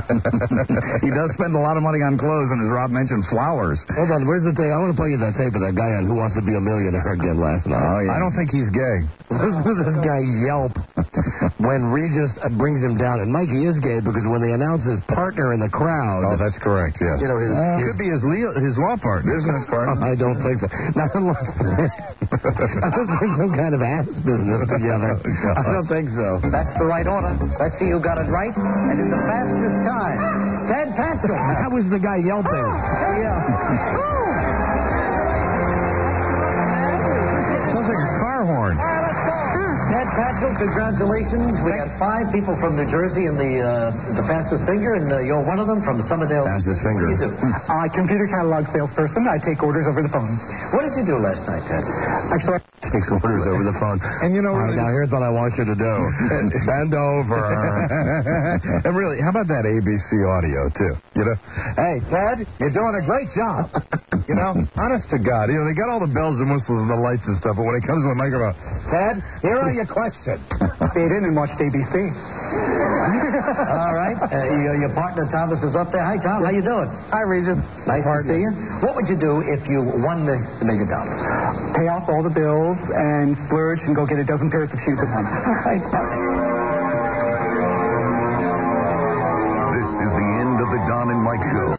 He does spend a lot of money on clothes, and as Rob mentioned, flowers.
Hold on, where's the tape? I want to play you that tape of that guy on Who Wants to Be a Millionaire again last night.
Oh, yeah.
I don't think he's gay.
Listen to this guy yelp when Regis brings him down. And Mikey is gay because when they announce his partner in the crowd...
Oh, that's correct, yes.
You know,
could be his law partner, business partner.
I don't think so. Not unless there's some kind of ass business together. I don't think so.
That's the right order. Let's see who got it right. And in the fastest time, Ted Patchell.
That was the guy yelping.
Yeah.
Sounds like a car horn.
Ted Patchell, congratulations. We had 5 people from New Jersey in the fastest finger, and you're one of them from Summerdale.
Fastest finger.
What do you do?
Computer catalog salesperson. I take orders over the phone.
What did you do last night, Ted?
Actually,
takes orders over the phone.
And you know, really,
now here's what I want you to do. Bend over.
And really, how about that ABC audio, too? You know?
Hey, Ted, you're doing a great job.
You know, honest to God, you know, they got all the bells and whistles and the lights and stuff, but when it comes to the microphone,
Ted, here are your questions.
Stayed in and watched ABC.
All right. Your partner Thomas is up there. Hi, Tom. How you doing?
Hi, Regis.
Nice to see you. What would you do if you won the $1 million?
Pay off all the bills and splurge and go get a dozen pairs of shoes at once.
This is the end of the Don and Mike Show.